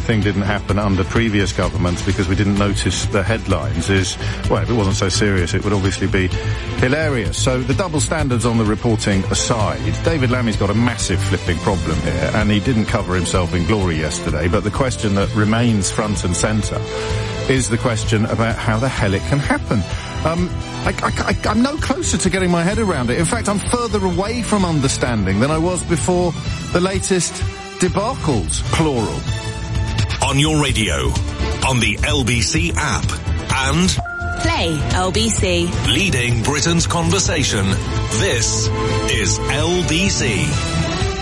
thing didn't happen under previous governments because we didn't notice the headlines is, well, if it wasn't so serious, it would obviously be hilarious. So the double standards on the reporting aside, David Lammy's got a massive flipping problem here, and he didn't cover himself in glory yesterday, but the question that remains front and centre is the question about how the hell it can happen. I'm no closer to getting my head around it. In fact, I'm further away from understanding than I was before the latest debacles, plural. On your radio, on the LBC app, and Play LBC. Leading Britain's conversation. This is LBC.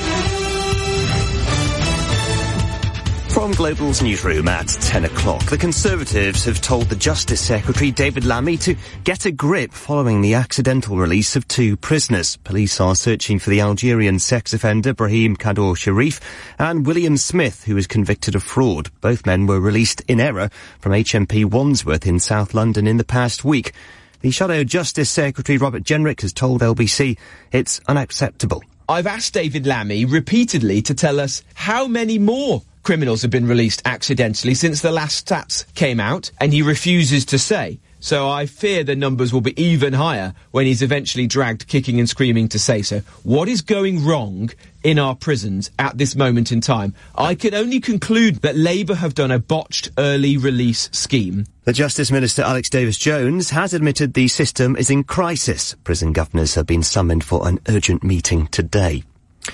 From Global's newsroom at 10 o'clock, the Conservatives have told the Justice Secretary, David Lammy, to get a grip following the accidental release of 2 prisoners. Police are searching for the Algerian sex offender Brahim Kaddour Sharif and William Smith, who was convicted of fraud. Both men were released in error from HMP Wandsworth in South London in the past week. The Shadow Justice Secretary, Robert Jenrick, has told LBC it's unacceptable. I've asked David Lammy repeatedly to tell us how many more criminals have been released accidentally since the last stats came out, and he refuses to say. So I fear the numbers will be even higher when he's eventually dragged kicking and screaming to say so. What is going wrong in our prisons at this moment in time? I can only conclude that Labour have done a botched early release scheme. The Justice Minister, Alex Davis-Jones, has admitted the system is in crisis. Prison governors have been summoned for an urgent meeting today.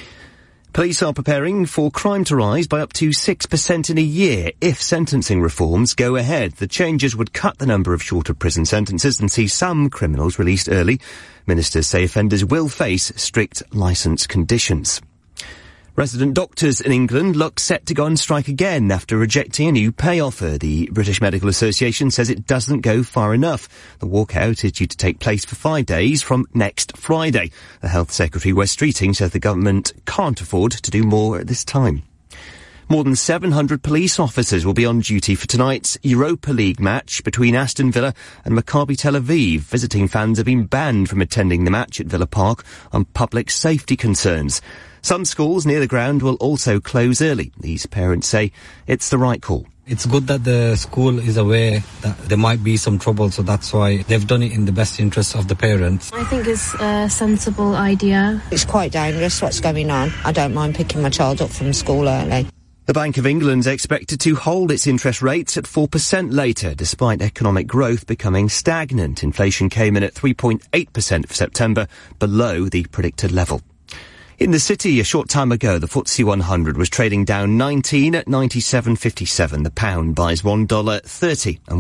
Police are preparing for crime to rise by up to 6% in a year if sentencing reforms go ahead. The changes would cut the number of shorter prison sentences and see some criminals released early. Ministers say offenders will face strict licence conditions. Resident doctors in England look set to go on strike again after rejecting a new pay offer. The British Medical Association says it doesn't go far enough. The walkout is due to take place for 5 days from next Friday. The Health Secretary, Wes Streeting, says the government can't afford to do more at this time. More than 700 police officers will be on duty for tonight's Europa League match between Aston Villa and Maccabi Tel Aviv. Visiting fans have been banned from attending the match at Villa Park on public safety concerns. Some schools near the ground will also close early. These parents say it's the right call. It's good that the school is aware that there might be some trouble, so that's why they've done it in the best interest of the parents. I think it's a sensible idea. It's quite dangerous what's going on. I don't mind picking my child up from school early. The Bank of England's expected to hold its interest rates at 4% later, despite economic growth becoming stagnant. Inflation came in at 3.8% for September, below the predicted level. In the city, a short time ago, the FTSE 100 was trading down 19 at 97.57. The pound buys $1.30 and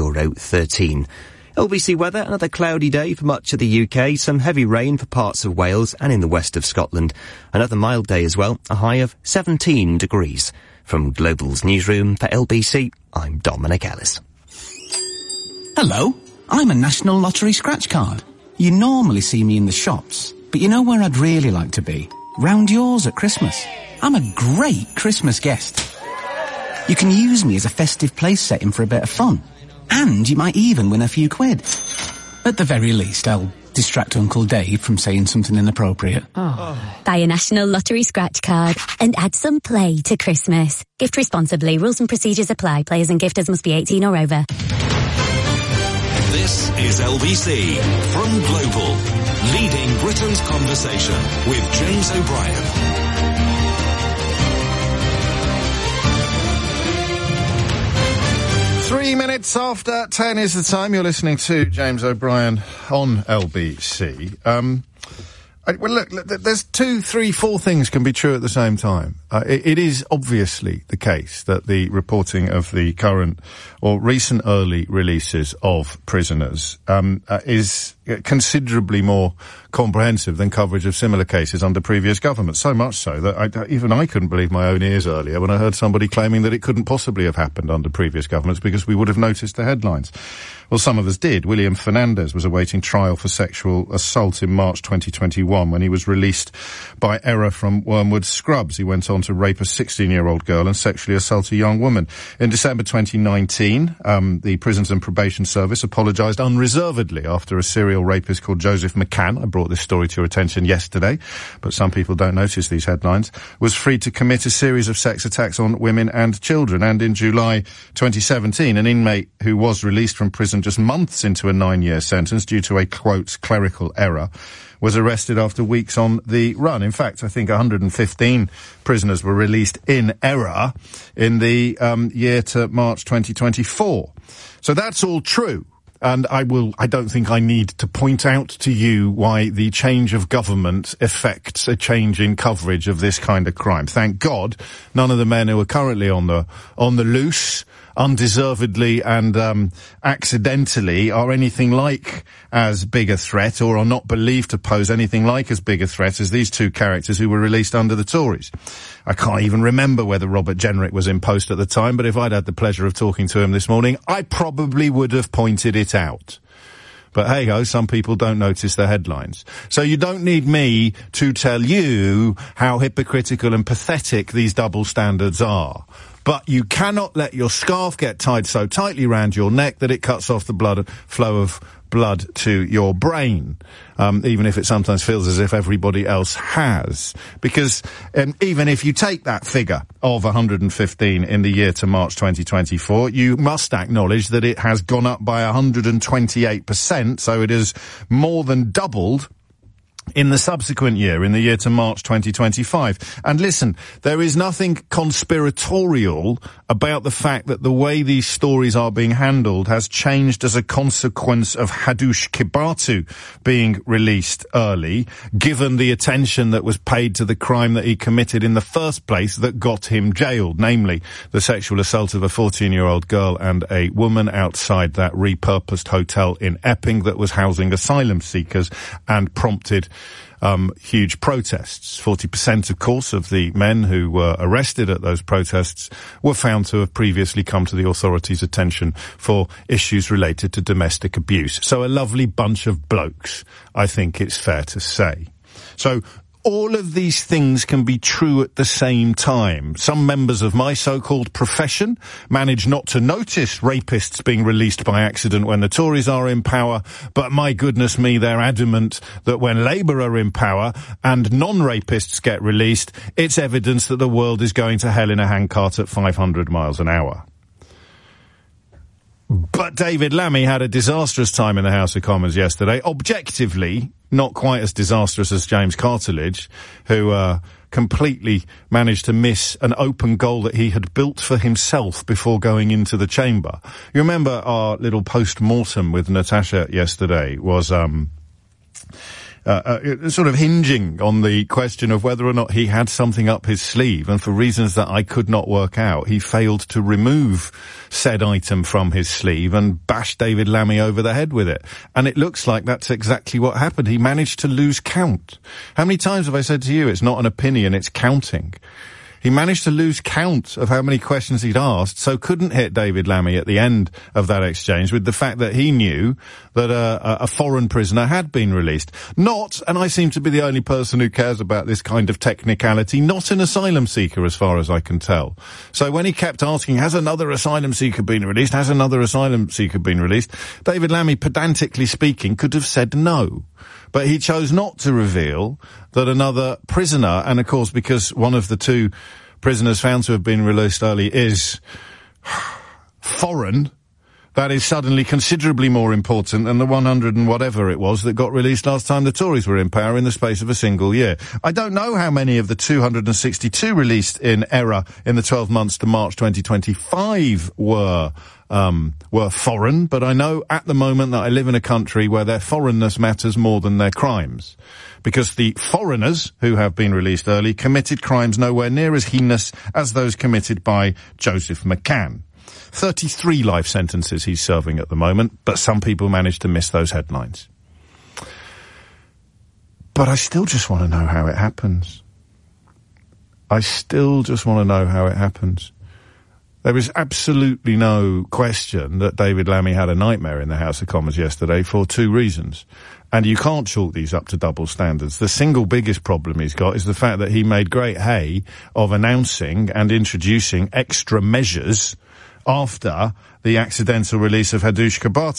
€1.13. LBC weather, another cloudy day for much of the UK, some heavy rain for parts of Wales and in the west of Scotland. Another mild day as well, a high of 17 degrees. From Global's newsroom for LBC, I'm Dominic Ellis. Hello, I'm a National Lottery scratch card. You normally see me in the shops, but you know where I'd really like to be? Round yours at Christmas. I'm a great Christmas guest. You can use me as a festive place setting for a bit of fun. And you might even win a few quid. At the very least, I'll distract Uncle Dave from saying something inappropriate. Buy a National Lottery scratch card and add some play to Christmas. Gift responsibly. Rules and procedures apply. Players and gifters must be 18 or over. This is LBC from Global, leading Britain's conversation with James O'Brien. 3 minutes after 10 is the time. You're listening to James O'Brien on LBC. Well, look, there's 2, 3, 4 things can be true at the same time. It is obviously the case that the reporting of the current or recent early releases of prisoners is considerably more comprehensive than coverage of similar cases under previous governments. So much so that even I couldn't believe my own ears earlier when I heard somebody claiming that it couldn't possibly have happened under previous governments because we would have noticed the headlines. Well, some of us did. William Fernandez was awaiting trial for sexual assault in March 2021 when he was released by error from Wormwood Scrubs. He went on to rape a 16-year-old girl and sexually assault a young woman. In December 2019, the Prisons and Probation Service apologised unreservedly after a serious serial rapist called Joseph McCann, I brought this story to your attention yesterday, but some people don't notice these headlines, was free to commit a series of sex attacks on women and children. And in July 2017, an inmate who was released from prison just months into a 9-year sentence due to a, quote, clerical error, was arrested after weeks on the run. In fact, I think 115 prisoners were released in error in the year to March 2024. So that's all true. And I don't think I need to point out to you why the change of government affects a change in coverage of this kind of crime. Thank God none of the men who are currently on the loose, undeservedly and accidentally, are anything like as big a threat, or are not believed to pose anything like as big a threat as these two characters who were released under the Tories. I can't even remember whether Robert Jenrick was in post at the time, but if I'd had the pleasure of talking to him this morning, I probably would have pointed it out. But hey-ho, some people don't notice the headlines. So you don't need me to tell you how hypocritical and pathetic these double standards are. But you cannot let your scarf get tied so tightly round your neck that it cuts off the flow of blood to your brain, even if it sometimes feels as if everybody else has. Because even if you take that figure of 115 in the year to March 2024, you must acknowledge that it has gone up by 128%, so it has more than doubled in the subsequent year, in the year to March 2025. And listen, there is nothing conspiratorial about the fact that the way these stories are being handled has changed as a consequence of Hadush Kibatu being released early, given the attention that was paid to the crime that he committed in the first place that got him jailed, namely the sexual assault of a 14-year-old girl and a woman outside that repurposed hotel in Epping that was housing asylum seekers and prompted huge protests. 40%, of course, of the men who were arrested at those protests were found to have previously come to the authorities' attention for issues related to domestic abuse. So a lovely bunch of blokes, I think it's fair to say. So all of these things can be true at the same time. Some members of my so-called profession manage not to notice rapists being released by accident when the Tories are in power, but my goodness me, they're adamant that when Labour are in power and non-rapists get released, it's evidence that the world is going to hell in a handcart at 500 miles an hour. But David Lammy had a disastrous time in the House of Commons yesterday. Objectively, not quite as disastrous as James Cartledge, who completely managed to miss an open goal that he had built for himself before going into the chamber. You remember our little post-mortem with Natasha yesterday was sort of hinging on the question of whether or not he had something up his sleeve, and for reasons that I could not work out, he failed to remove said item from his sleeve and bashed David Lammy over the head with it. And it looks like that's exactly what happened. He managed to lose count. How many times have I said to you, it's not an opinion, it's counting? He managed to lose count of how many questions he'd asked, so couldn't hit David Lammy at the end of that exchange with the fact that he knew that a foreign prisoner had been released. Not, and I seem to be the only person who cares about this kind of technicality, not an asylum seeker as far as I can tell. So when he kept asking, has another asylum seeker been released? Has another asylum seeker been released? David Lammy, pedantically speaking, could have said no. But he chose not to reveal that another prisoner, and of course because one of the two prisoners found to have been released early is foreign, that is suddenly considerably more important than the 100 and whatever it was that got released last time the Tories were in power in the space of a single year. I don't know how many of the 262 released in error in the 12 months to March 2025 were foreign, but I know at the moment that I live in a country where their foreignness matters more than their crimes. Because the foreigners who have been released early committed crimes nowhere near as heinous as those committed by Joseph McCann. 33 life sentences he's serving at the moment, but some people manage to miss those headlines. But I still just want to know how it happens. I still just want to know how it happens. There is absolutely no question that David Lammy had a nightmare in the House of Commons yesterday for two reasons. And you can't chalk these up to double standards. The single biggest problem he's got is the fact that he made great hay of announcing and introducing extra measures after the accidental release of Hadush Kibatu.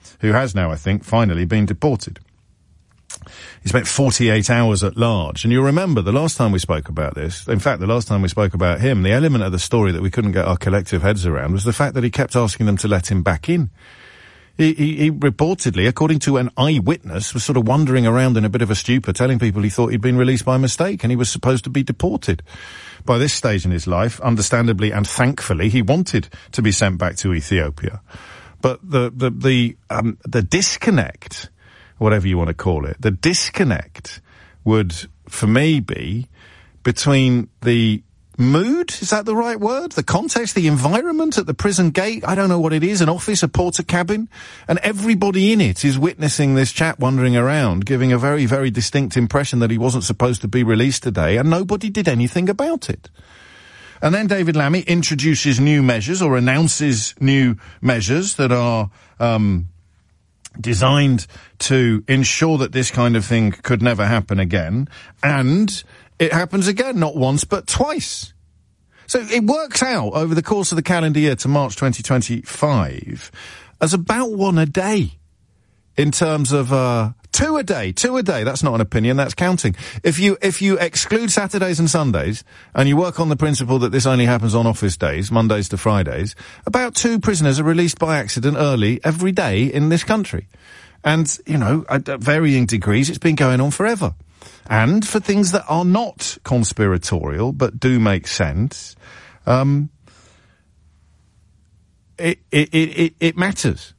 who has now, I think, finally been deported. He spent 48 hours at large. And you'll remember the last time we spoke about this, in fact, the last time we spoke about him, the element of the story that we couldn't get our collective heads around was the fact that he kept asking them to let him back in. He reportedly, according to an eyewitness, was sort of wandering around in a bit of a stupor, telling people he thought he'd been released by mistake and he was supposed to be deported. By this stage in his life, understandably and thankfully, he wanted to be sent back to Ethiopia. But the disconnect, whatever you want to call it, the disconnect would, for me, be between the mood, is that the right word? The context, the environment at the prison gate, I don't know what it is, an office, a porter cabin, and everybody in it is witnessing this chap wandering around, giving a very, very distinct impression that he wasn't supposed to be released today, and nobody did anything about it. And then David Lammy introduces new measures, or announces new measures that are designed to ensure that this kind of thing could never happen again, and it happens again, not once, but twice. So it works out over the course of the calendar year to March 2025 as about one a day in terms of, two a day. That's not an opinion, that's counting. If you exclude Saturdays and Sundays and you work on the principle that this only happens on office days, Mondays to Fridays, about 2 prisoners are released by accident early every day in this country. And, you know, at varying degrees, it's been going on forever. And for things that are not conspiratorial, but do make sense, it matters.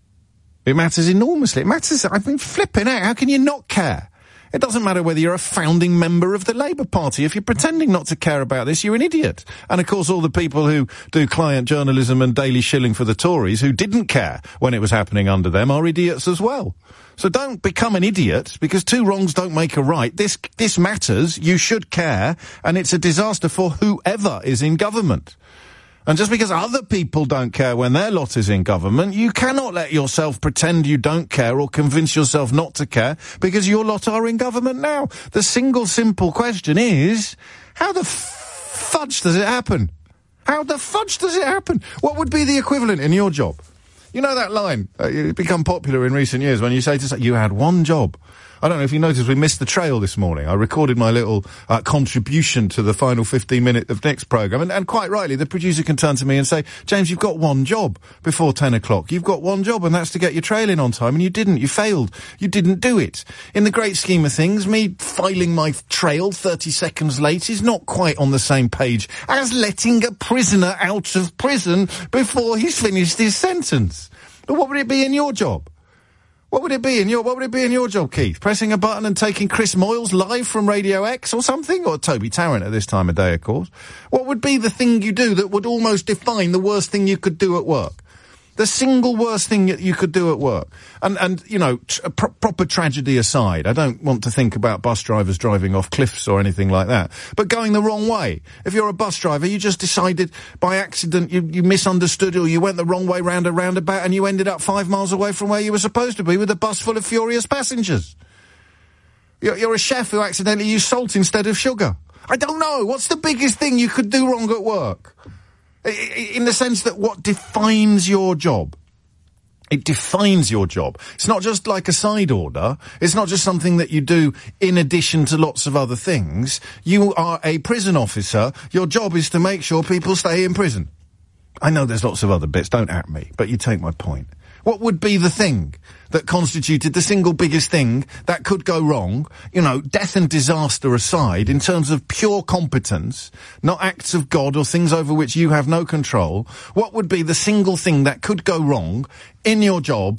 It matters enormously. It matters. I've been flipping out. How can you not care? It doesn't matter whether you're a founding member of the Labour Party. If you're pretending not to care about this, you're an idiot. And of course, all the people who do client journalism and daily shilling for the Tories who didn't care when it was happening under them are idiots as well. So don't become an idiot, because 2 wrongs don't make a right. This matters. You should care. And it's a disaster for whoever is in government. And just because other people don't care when their lot is in government, you cannot let yourself pretend you don't care or convince yourself not to care because your lot are in government now. The single simple question is, how the fudge does it happen? How the fudge does it happen? What would be the equivalent in your job? You know that line, it's become popular in recent years when you say to you had one job. I don't know if you noticed we missed the trail this morning. I recorded my little contribution to the final 15 minutes of Nick's programme, and quite rightly the producer can turn to me and say, James, you've got one job before 10 o'clock. You've got one job, and that's to get your trail in on time, and you didn't. You failed. You didn't do it. In the great scheme of things, me filing my trail 30 seconds late is not quite on the same page as letting a prisoner out of prison before he's finished his sentence. But what would it be in your job? What would it be in your job, Keith? Pressing a button and taking Chris Moyles live from Radio X or something? Or Toby Tarrant at this time of day, of course. What would be the thing you do that would almost define the worst thing you could do at work? The single worst thing that you could do at work. And you know, proper tragedy aside, I don't want to think about bus drivers driving off cliffs or anything like that. But going the wrong way. If you're a bus driver, you just decided by accident you misunderstood, or you went the wrong way round a roundabout and you ended up 5 miles away from where you were supposed to be with a bus full of furious passengers. You're a chef who accidentally used salt instead of sugar. I don't know. What's the biggest thing you could do wrong at work? In the sense that what defines your job? It defines your job. It's not just like a side order. It's not just something that you do in addition to lots of other things. You are a prison officer. Your job is to make sure people stay in prison. I know there's lots of other bits, don't at me, but you take my point. What would be the thing that constituted the single biggest thing that could go wrong, you know, death and disaster aside, in terms of pure competence, not acts of God or things over which you have no control? What would be the single thing that could go wrong in your job,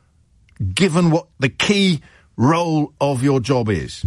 given what the key role of your job is?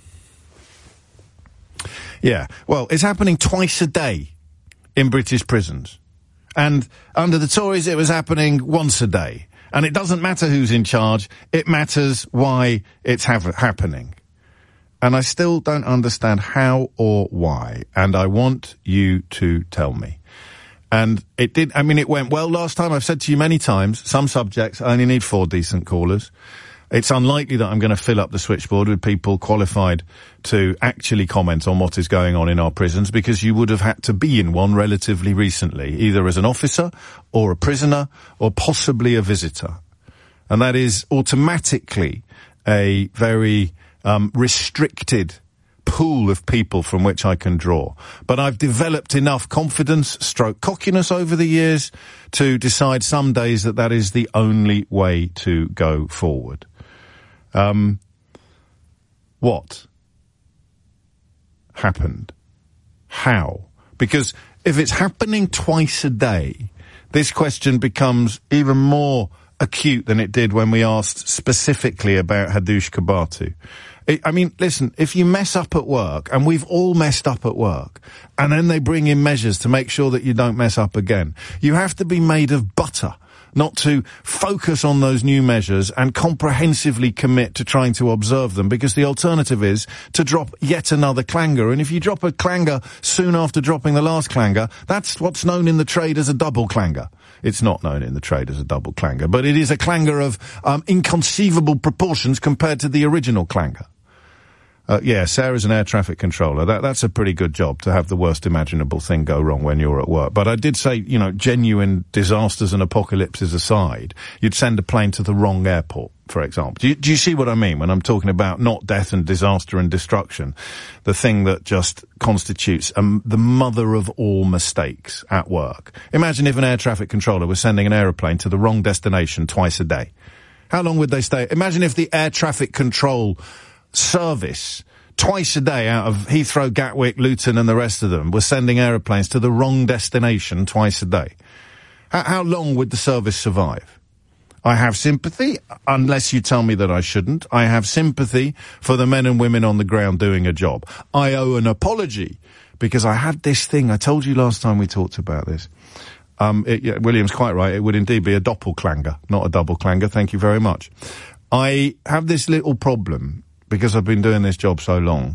Yeah, well, it's happening twice a day in British prisons. And under the Tories, it was happening once a day. And it doesn't matter who's in charge. It matters why it's happening. And I still don't understand how or why. And I want you to tell me. And it did, I mean, it went well last time. I've said to you many times, some subjects only need 4 decent callers. It's unlikely that I'm going to fill up the switchboard with people qualified to actually comment on what is going on in our prisons, because you would have had to be in one relatively recently, either as an officer or a prisoner or possibly a visitor. And that is automatically a very restricted pool of people from which I can draw. But I've developed enough confidence, stroke cockiness over the years to decide some days that that is the only way to go forward. What happened? How? Because if it's happening twice a day, this question becomes even more acute than it did when we asked specifically about Hadush Kabatu. I mean, listen, if you mess up at work, and we've all messed up at work, and then they bring in measures to make sure that you don't mess up again, you have to be made of butter not to focus on those new measures and comprehensively commit to trying to observe them, because the alternative is to drop yet another clanger. And if you drop a clanger soon after dropping the last clanger, that's what's known in the trade as a double clanger. It's not known in the trade as a double clanger, but it is a clanger of inconceivable proportions compared to the original clanger. Yeah, Sarah's an air traffic controller. That's a pretty good job, to have the worst imaginable thing go wrong when you're at work. But I did say, you know, genuine disasters and apocalypses aside, you'd send a plane to the wrong airport, for example. Do you see what I mean when I'm talking about not death and disaster and destruction? The thing that just constitutes the mother of all mistakes at work. Imagine if an air traffic controller was sending an aeroplane to the wrong destination twice a day. How long would they stay? Imagine if the air traffic control service twice a day out of Heathrow, Gatwick, Luton and the rest of them was sending aeroplanes to the wrong destination twice a day. How long would the service survive? I have sympathy, unless you tell me that I shouldn't. I have sympathy for the men and women on the ground doing a job. I owe an apology, because I had this thing, I told you last time we talked about this. William's quite right, it would indeed be a doppelclanger, not a double clanger, thank you very much. I have this little problem, because I've been doing this job so long.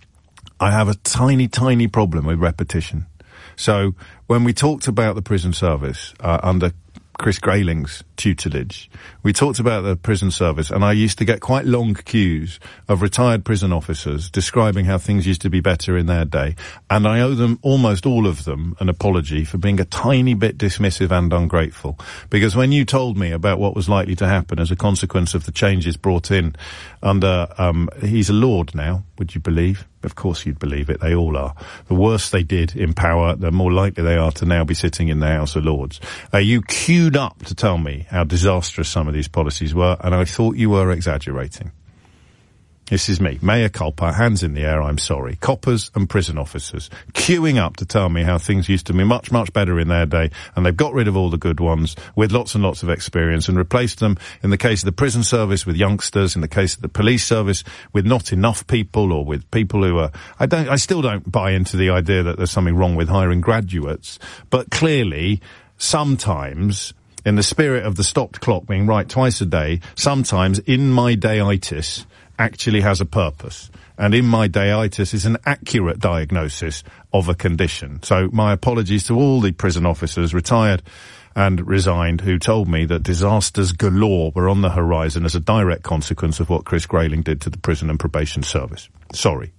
I have a tiny, tiny problem with repetition. So when we talked about the prison service under Chris Grayling's tutelage, we talked about the prison service, and I used to get quite long queues of retired prison officers describing how things used to be better in their day, and I owe them, almost all of them, an apology for being a tiny bit dismissive and ungrateful, because when you told me about what was likely to happen as a consequence of the changes brought in under, he's a lord now, would you believe? Of course you'd believe it, they all are. The worse they did in power, the more likely they are to now be sitting in the House of Lords. You queued up to tell me how disastrous some of these policies were, and I thought you were exaggerating. This is me, mea culpa, hands in the air, I'm sorry. Coppers and prison officers queuing up to tell me how things used to be much, much better in their day, and they've got rid of all the good ones with lots and lots of experience and replaced them, in the case of the prison service, with youngsters, in the case of the police service, with not enough people, or with people who are... I still don't buy into the idea that there's something wrong with hiring graduates, but clearly, sometimes, in the spirit of the stopped clock being right twice a day, sometimes in my dayitis actually has a purpose. And in my dayitis is an accurate diagnosis of a condition. So my apologies to all the prison officers, retired and resigned, who told me that disasters galore were on the horizon as a direct consequence of what Chris Grayling did to the prison and probation service. Sorry.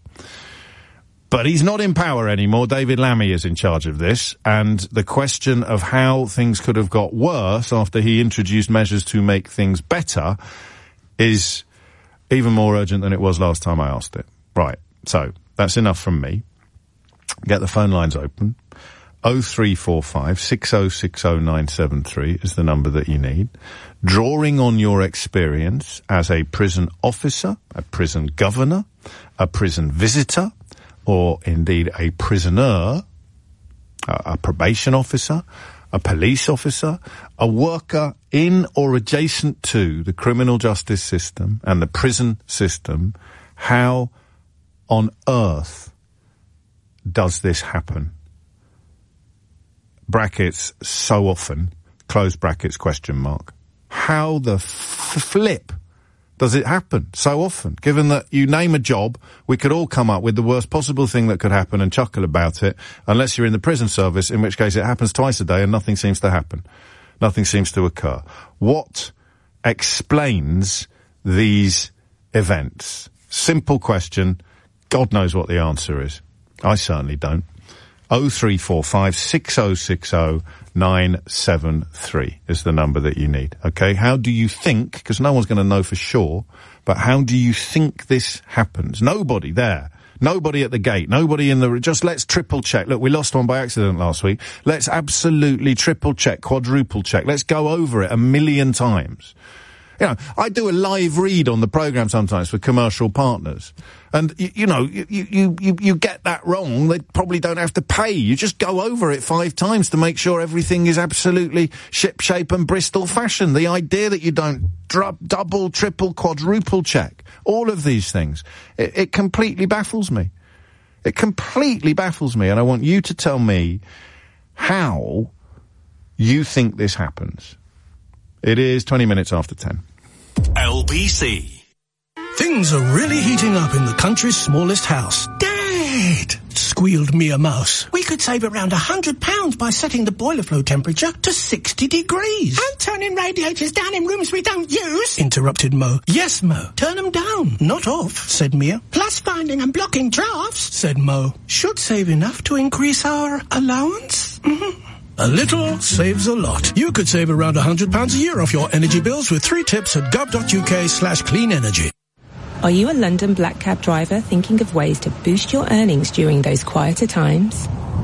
But he's not in power anymore. David Lammy is in charge of this, and the question of how things could have got worse after he introduced measures to make things better is even more urgent than it was last time I asked it. Right, so that's enough from me. Get the phone lines open. 0345 6060973 is the number that you need. Drawing on your experience as a prison officer, a prison governor, a prison visitor, or indeed a prisoner, a probation officer, a police officer, a worker in or adjacent to the criminal justice system and the prison system, how on earth does this happen? Brackets, so often, close brackets, question mark. How the flip does it happen so often? Given that you name a job, we could all come up with the worst possible thing that could happen and chuckle about it, unless you're in the prison service, in which case it happens twice a day and nothing seems to happen. Nothing seems to occur. What explains these events? Simple question. God knows what the answer is. I certainly don't. 0345 6060 973 is the number that you need. Okay, how do you think, because no one's going to know for sure, but how do you think this happens? Nobody there. Nobody at the gate, nobody in the... Just let's triple check. Look, we lost one by accident last week. Let's absolutely triple check, quadruple check. Let's go over it 1,000,000 times. You know, I do a live read on the programme sometimes for commercial partners. And, you get that wrong, they probably don't have to pay. You just go over it 5 times to make sure everything is absolutely ship-shape and Bristol fashion. The idea that you don't double, triple, quadruple check all of these things, it completely baffles me. It completely baffles me, and I want you to tell me how you think this happens. It is 20 minutes after 10. LBC. Things are really heating up in the country's smallest house. Dad! Squealed Mia Mouse. We could save around £100 by setting the boiler flow temperature to 60 degrees. And turning radiators down in rooms we don't use. Interrupted Mo. Yes, Mo. Turn them down, not off, said Mia. Plus finding and blocking drafts, said Mo. Should save enough to increase our allowance? Mm-hmm. A little saves a lot. You could save around £100 a year off your energy bills with 3 tips at gov.uk/clean energy. Are you a London black cab driver thinking of ways to boost your earnings during those quieter times?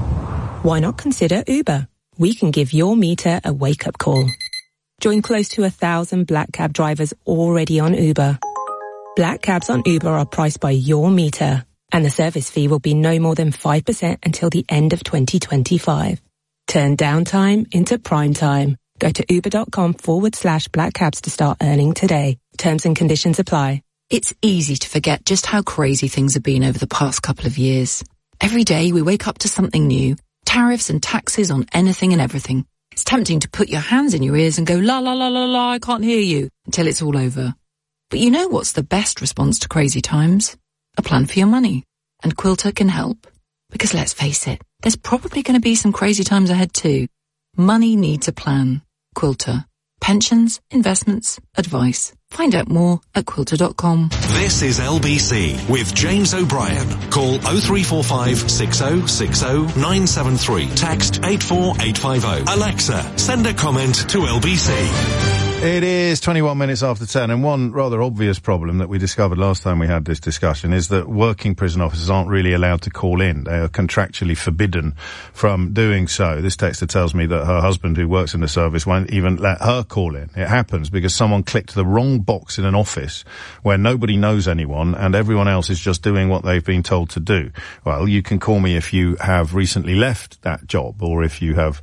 Why not consider Uber? We can give your meter a wake-up call. Join close to 1,000 black cab drivers already on Uber. Black cabs on Uber are priced by your meter, and the service fee will be no more than 5% until the end of 2025. Turn downtime into prime time. Go to uber.com/black cabs to start earning today. Terms and conditions apply. It's easy to forget just how crazy things have been over the past couple of years. Every day we wake up to something new. Tariffs and taxes on anything and everything. It's tempting to put your hands in your ears and go, la la la la la, I can't hear you, until it's all over. But you know what's the best response to crazy times? A plan for your money. And Quilter can help. Because let's face it, there's probably going to be some crazy times ahead too. Money needs a plan. Quilter. Pensions, investments, advice. Find out more at quilter.com. This is LBC with James O'Brien. Call 0345 6060 973. Text 84850. Alexa, send a comment to LBC. It is 21 minutes after 10, and one rather obvious problem that we discovered last time we had this discussion is that working prison officers aren't really allowed to call in. They are contractually forbidden from doing so. This texter tells me that her husband, who works in the service, won't even let her call in. It happens because someone clicked the wrong box in an office where nobody knows anyone and everyone else is just doing what they've been told to do. Well, you can call me if you have recently left that job or if you have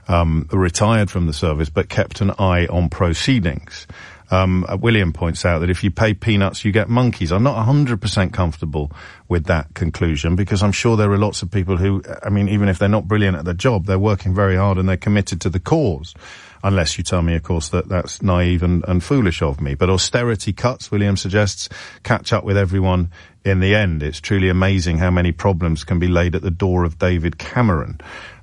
retired from the service but kept an eye on proceedings. William points out that if you pay peanuts, you get monkeys. I'm not 100% comfortable with that conclusion because I'm sure there are lots of people who, I mean, even if they're not brilliant at their job, they're working very hard and they're committed to the cause. Unless you tell me, of course, that that's naive and foolish of me. But austerity cuts, William suggests, catch up with everyone in the end. It's truly amazing how many problems can be laid at the door of David Cameron.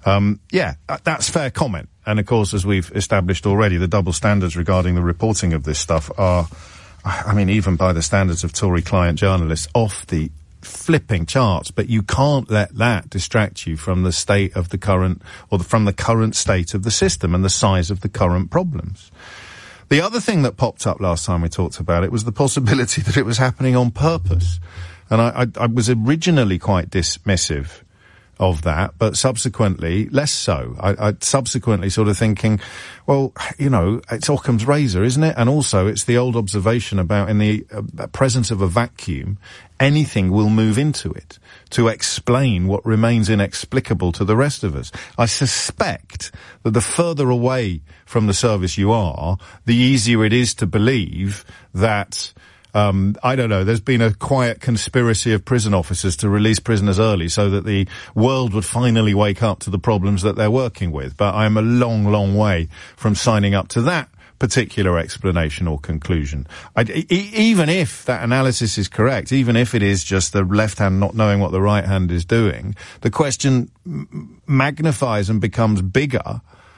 That's fair comment. And of course, as we've established already, the double standards regarding the reporting of this stuff are, I mean, even by the standards of Tory client journalists, off the flipping charts. But you can't let that distract you from the state of the current, from the current state of the system and the size of the current problems. The other thing that popped up last time we talked about it was the possibility that it was happening on purpose. And I was originally quite dismissive of that, but subsequently less so. I subsequently sort of thinking, well, you know, it's Occam's razor, isn't it? And also it's the old observation about in the presence of a vacuum, anything will move into it to explain what remains inexplicable to the rest of us. I suspect that the further away from the service you are, the easier it is to believe that I don't know, there's been a quiet conspiracy of prison officers to release prisoners early so that the world would finally wake up to the problems that they're working with. But I'm a long, long way from signing up to that particular explanation or conclusion. Even if that analysis is correct, even if it is just the left hand not knowing what the right hand is doing, the question magnifies and becomes bigger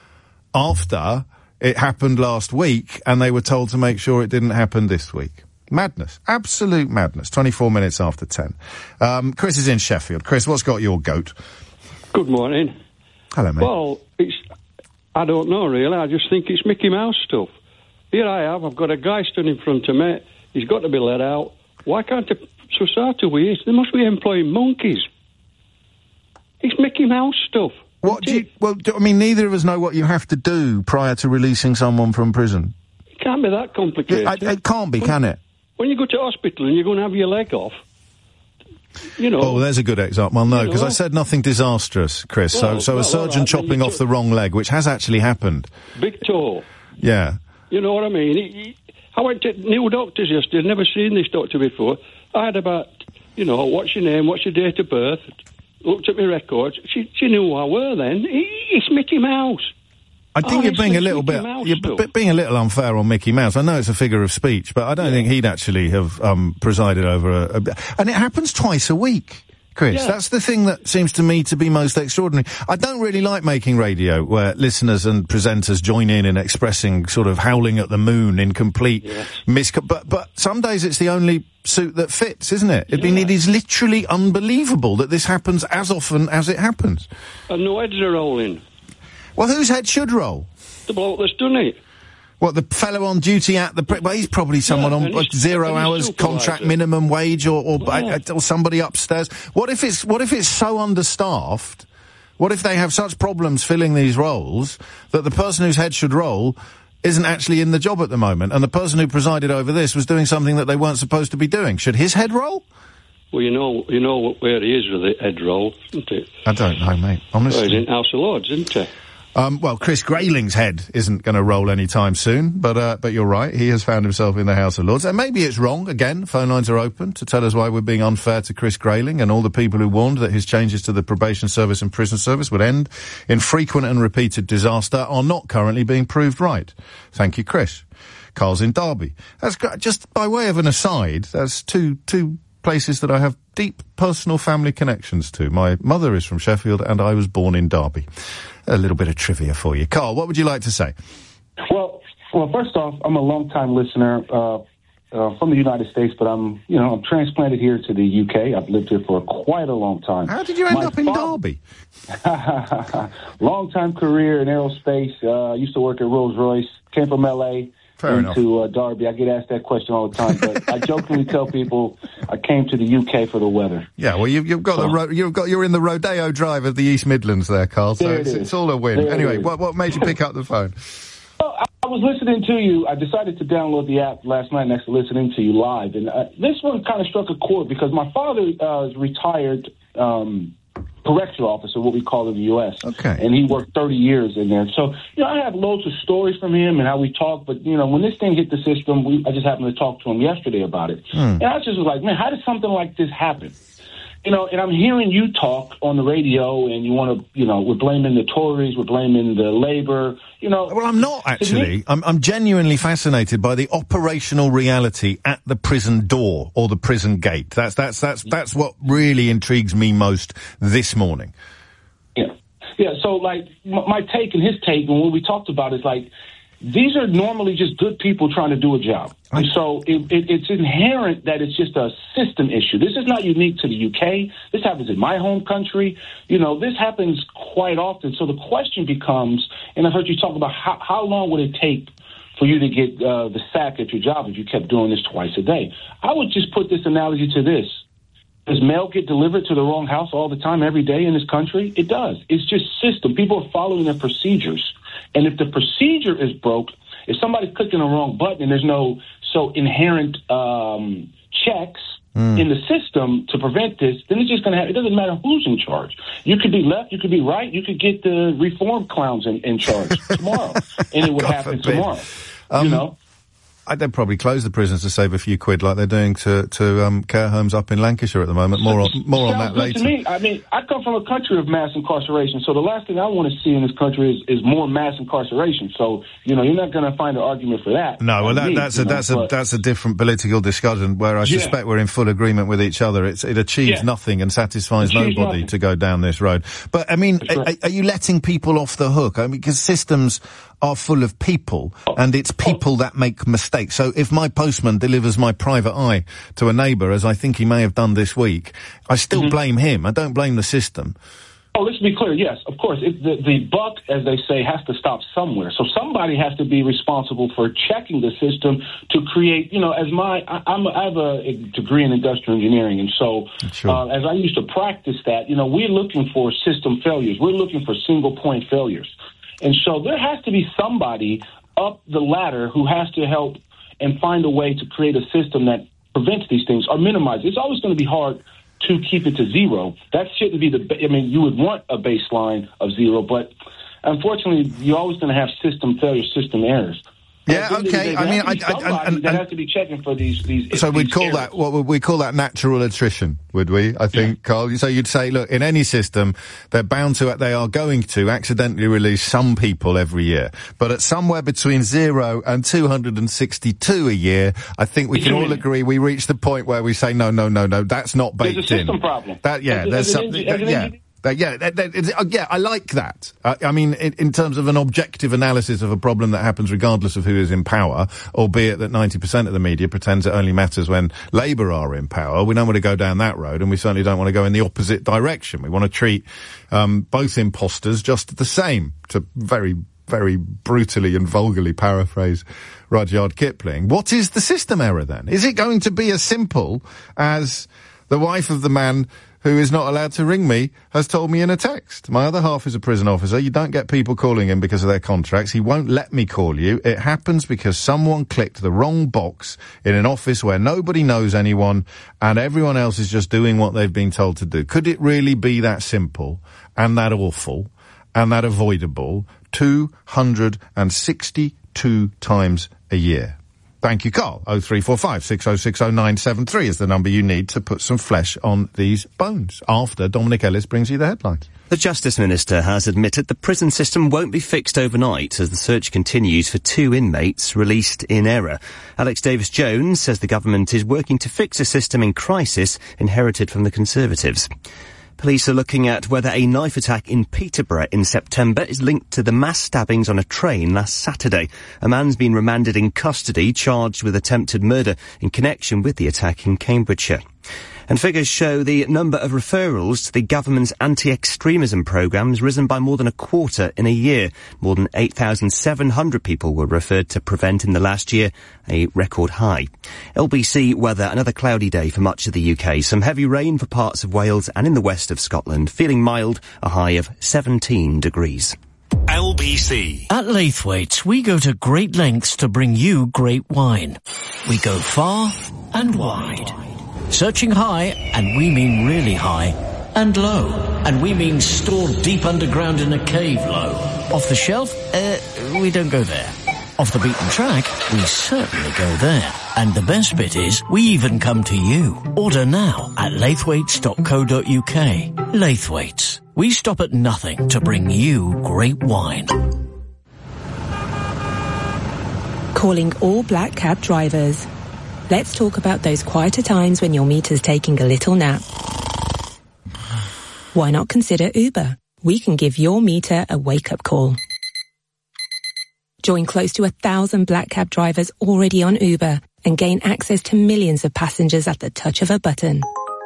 after it happened last week and they were told to make sure it didn't happen this week. Madness. Absolute madness. 24 minutes after 10. Chris is in Sheffield. Chris, what's got your goat? Good morning. Hello, mate. Well, I don't know, really. I just think it's Mickey Mouse stuff. Here I have. I've got a guy stood in front of me. He's got to be let out. Why can't the society we? They must be employing monkeys. It's Mickey Mouse stuff. I mean, neither of us know what you have to do prior to releasing someone from prison. It can't be that complicated. It can't be, can it? When you go to hospital and you're going to have your leg off, you know... Oh, there's a good example. Well, no, because I said nothing disastrous, Chris. So a surgeon chopping off the wrong leg, which has actually happened. Big toe. Yeah. You know what I mean? I went to new doctors yesterday. I'd never seen this doctor before. I had about, what's your name, what's your date of birth? Looked at my records. She knew who I were then. It's Mickey Mouse. I think you're being a little being a little unfair on Mickey Mouse. I know it's a figure of speech, but I don't think he'd actually have presided over and it happens twice a week, Chris. Yeah. That's the thing that seems to me to be most extraordinary. I don't really like making radio where listeners and presenters join in expressing sort of howling at the moon in complete but some days it's the only suit that fits, isn't it? I mean, it is literally unbelievable that this happens as often as it happens. And no heads are rolling. Well, whose head should roll? The bloke that's done it. What, the fellow on duty at the... Well, he's probably someone on 0 hours contract minimum wage or somebody upstairs. What if it's so understaffed? What if they have such problems filling these roles that the person whose head should roll isn't actually in the job at the moment, and the person who presided over this was doing something that they weren't supposed to be doing? Should his head roll? Well, you know where he is with the head roll, isn't it? I don't know, mate. Honestly. Well, he's in House of Lords, isn't he? Well, Chris Grayling's head isn't going to roll anytime soon, but you're right. He has found himself in the House of Lords. And maybe it's wrong. Again, phone lines are open to tell us why we're being unfair to Chris Grayling and all the people who warned that his changes to the probation service and prison service would end in frequent and repeated disaster are not currently being proved right. Thank you, Chris. Carl's in Derby. That's just by way of an aside. That's two places that I have deep personal family connections to. My mother is from Sheffield and I was born in Derby. A little bit of trivia for you. Carl, what would you like to say? Well, first off, I'm a long-time listener from the United States, but I'm transplanted here to the UK. I've lived here for quite a long time. How did you end up in Derby? Long-time career in aerospace. Used to work at Rolls-Royce. Came from LA. Into Derby. I get asked that question all the time, but I jokingly tell people I came to the UK for the weather. Yeah, well, you're in the Rodeo Drive of the East Midlands there, Carl. So it's all a win. There anyway, what made you pick up the phone? Well, I was listening to you. I decided to download the app last night next to listening to you live, and this one kind of struck a chord because my father is retired. Correctional officer, what we call in the U.S. Okay. And he worked 30 years in there. So, I have loads of stories from him and how we talk, but, when this thing hit the system, I just happened to talk to him yesterday about it. And I just was like, man, how did something like this happen? And I'm hearing you talk on the radio and you want to, we're blaming the Tories, we're blaming the Labour, Well, I'm not actually. I'm genuinely fascinated by the operational reality at the prison door or the prison gate. That's what really intrigues me most this morning. Yeah. So like my take and his take and what we talked about is like, these are normally just good people trying to do a job. And so it's inherent that it's just a system issue. This is not unique to the UK. This happens in my home country. This happens quite often. So the question becomes, and I've heard you talk about how long would it take for you to get the sack at your job if you kept doing this twice a day? I would just put this analogy to this. Does mail get delivered to the wrong house all the time, every day in this country? It does. It's just system. People are following their procedures. And if the procedure is broke, if somebody's clicking the wrong button and there's no inherent checks in the system to prevent this, then it's just going to happen. It doesn't matter who's in charge. You could be left, you could be right, you could get the reform clowns in charge tomorrow, and it would happen tomorrow. They'd probably close the prisons to save a few quid like they're doing to care homes up in Lancashire at the moment. More on that later. To me. I mean, I come from a country of mass incarceration, so the last thing I want to see in this country is more mass incarceration. So, you're not going to find an argument for that. No, well, that's a different political discussion where I suspect we're in full agreement with each other. It achieves nothing and satisfies nobody to go down this road. But, I mean, are you letting people off the hook? I mean, because systems are full of people, and it's people that make mistakes. So if my postman delivers my private eye to a neighbour, as I think he may have done this week, I still blame him. I don't blame the system. Oh, let's be clear. Yes, of course. The buck, as they say, has to stop somewhere. So somebody has to be responsible for checking the system to create, as I have a degree in industrial engineering. And so as I used to practice that, we're looking for system failures. We're looking for single point failures. And so there has to be somebody up the ladder who has to help and find a way to create a system that prevents these things or minimizes. It's always going to be hard to keep it to zero. That shouldn't be you would want a baseline of zero, but unfortunately, you're always going to have system failures, system errors. Yeah, okay. That has to be checking for these. So we'd call that, what would we call that, natural attrition, would we? I think, Carl. So you'd say, look, in any system, they are going to accidentally release some people every year. But at somewhere between 0 and 262 a year, I think we can all agree we reach the point where we say, no, that's not baked in. There's a system problem. There's something, I like that. I mean, in terms of an objective analysis of a problem that happens regardless of who is in power, albeit that 90% of the media pretends it only matters when Labour are in power. We don't want to go down that road, and we certainly don't want to go in the opposite direction. We want to treat both imposters just the same, to very, very brutally and vulgarly paraphrase Rudyard Kipling. What is the system error then? Is it going to be as simple as the wife of the man who is not allowed to ring me has told me in a text? My other half is a prison officer. You don't get people calling him because of their contracts. He won't let me call you. It happens because someone clicked the wrong box in an office where nobody knows anyone and everyone else is just doing what they've been told to do. Could it really be that simple and that awful and that avoidable 262 times a year? Thank you, Carl. 0345 6060 973 is the number you need to put some flesh on these bones after Dominic Ellis brings you the headlines. The Justice Minister has admitted the prison system won't be fixed overnight as the search continues for 2 inmates released in error. Alex Davis-Jones says the government is working to fix a system in crisis inherited from the Conservatives. Police are looking at whether a knife attack in Peterborough in September is linked to the mass stabbings on a train last Saturday. A man's been remanded in custody, charged with attempted murder in connection with the attack in Cambridgeshire. And figures show the number of referrals to the government's anti-extremism programme has risen by more than a quarter in a year. More than 8,700 people were referred to Prevent in the last year, a record high. LBC weather, another cloudy day for much of the UK. Some heavy rain for parts of Wales and in the west of Scotland. Feeling mild, a high of 17 degrees. LBC. At Laithwaite's, we go to great lengths to bring you great wine. We go far and wide. Searching high, and we mean really high, and low, and we mean stored deep underground in a cave low. Off the shelf, we don't go there. Off the beaten track, we certainly go there. And the best bit is, we even come to you. Order now at laithwaites.co.uk. Laithwaites. We stop at nothing to bring you great wine. Calling all black cab drivers. Let's talk about those quieter times when your meter's taking a little nap. Why not consider Uber? We can give your meter a wake-up call. Join close to 1,000 black cab drivers already on Uber and gain access to millions of passengers at the touch of a button.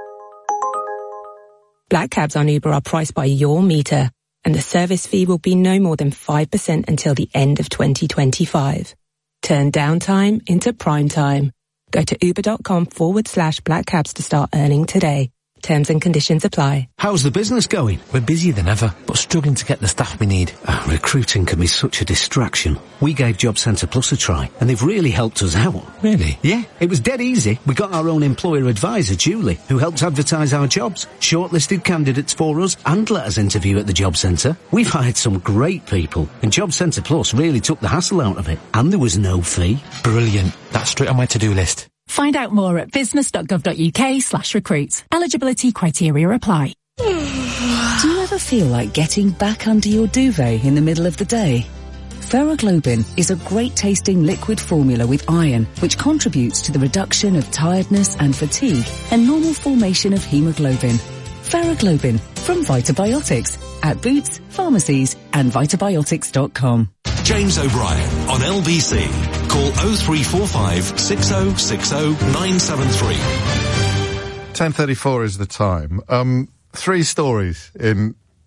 Black cabs on Uber are priced by your meter, and the service fee will be no more than 5% until the end of 2025. Turn downtime into prime time. Go to uber.com/black cabs to start earning today. Terms and conditions apply. How's the business going? We're busier than ever, but struggling to get the staff we need. Recruiting can be such a distraction. We gave Job Centre Plus a try, and they've really helped us out. Really? Yeah, it was dead easy. We got our own employer advisor, Julie, who helps advertise our jobs, shortlisted candidates for us, and let us interview at the Job Centre. We've hired some great people, and Job Centre Plus really took the hassle out of it, and there was no fee. Brilliant. That's straight on my to-do list. Find out more at business.gov.uk/recruit. Eligibility criteria apply. Do you ever feel like getting back under your duvet in the middle of the day? Ferroglobin is a great-tasting liquid formula with iron, which contributes to the reduction of tiredness and fatigue and normal formation of hemoglobin. Ferroglobin from Vitabiotics at Boots, pharmacies and vitabiotics.com. James O'Brien on LBC. Call 0345 6060 973. 10:34 is the time. 3 stories in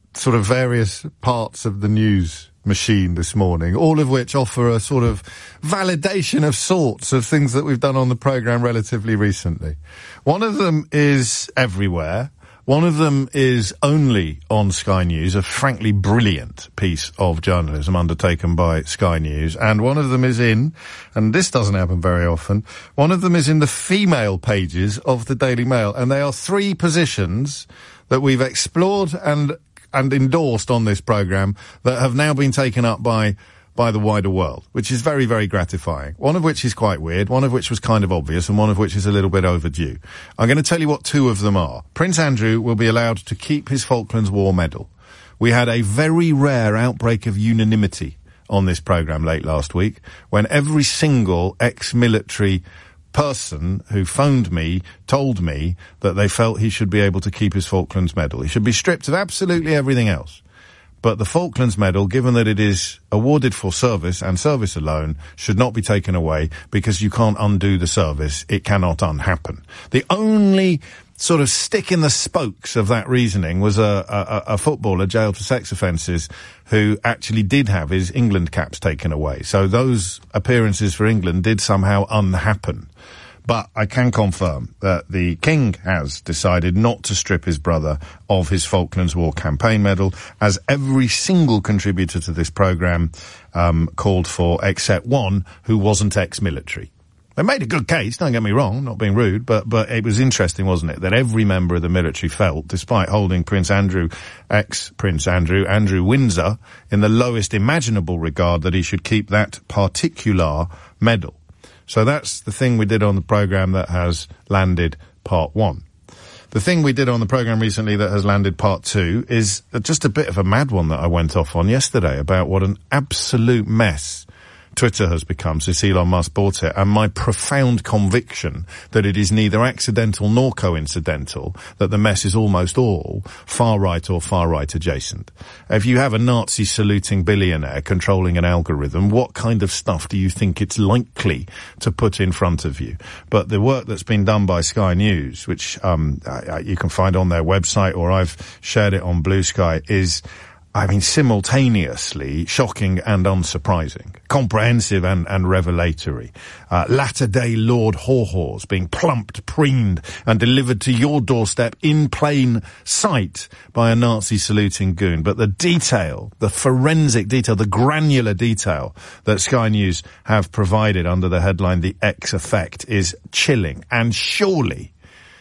sort of various parts of the news machine this morning, all of which offer a sort of validation of sorts of things that we've done on the programme relatively recently. One of them is everywhere. One of them is only on Sky News, a frankly brilliant piece of journalism undertaken by Sky News. And one of them is in, and this doesn't happen very often, one of them is in the female pages of the Daily Mail. And they are three positions that we've explored and endorsed on this programme that have now been taken up by the wider world, which is very, very gratifying. One of which is quite weird, one of which was kind of obvious, and one of which is a little bit overdue. I'm going to tell you what two of them are. Prince Andrew will be allowed to keep his Falklands War Medal. We had a very rare outbreak of unanimity on this programme late last week, when every single ex-military person who phoned me told me that they felt he should be able to keep his Falklands Medal. He should be stripped of absolutely everything else. But the Falklands Medal, given that it is awarded for service and service alone, should not be taken away because you can't undo the service. It cannot unhappen. The only sort of stick in the spokes of that reasoning was a footballer jailed for sex offences who actually did have his England caps taken away. So those appearances for England did somehow unhappen. But I can confirm that the King has decided not to strip his brother of his Falklands War Campaign Medal, as every single contributor to this programme called for, except one who wasn't ex-military. They made a good case, don't get me wrong, not being rude, but it was interesting, wasn't it, that every member of the military felt, despite holding Prince Andrew, ex-Prince Andrew, Andrew Windsor, in the lowest imaginable regard, that he should keep that particular medal. So that's the thing we did on the programme that has landed part one. The thing we did on the programme recently that has landed part two is just a bit of a mad one that I went off on yesterday about what an absolute mess Twitter has become since Elon Musk bought it, and my profound conviction that it is neither accidental nor coincidental that the mess is almost all far-right or far-right adjacent. If you have a Nazi-saluting billionaire controlling an algorithm, what kind of stuff do you think it's likely to put in front of you? But the work that's been done by Sky News, which you can find on their website, or I've shared it on Blue Sky, is, I mean, simultaneously shocking and unsurprising, comprehensive and revelatory. Latter-day Lord Haw-Haws being plumped, preened, and delivered to your doorstep in plain sight by a Nazi-saluting goon. But the detail, the forensic detail, the granular detail that Sky News have provided under the headline "The X Effect" is chilling, and surely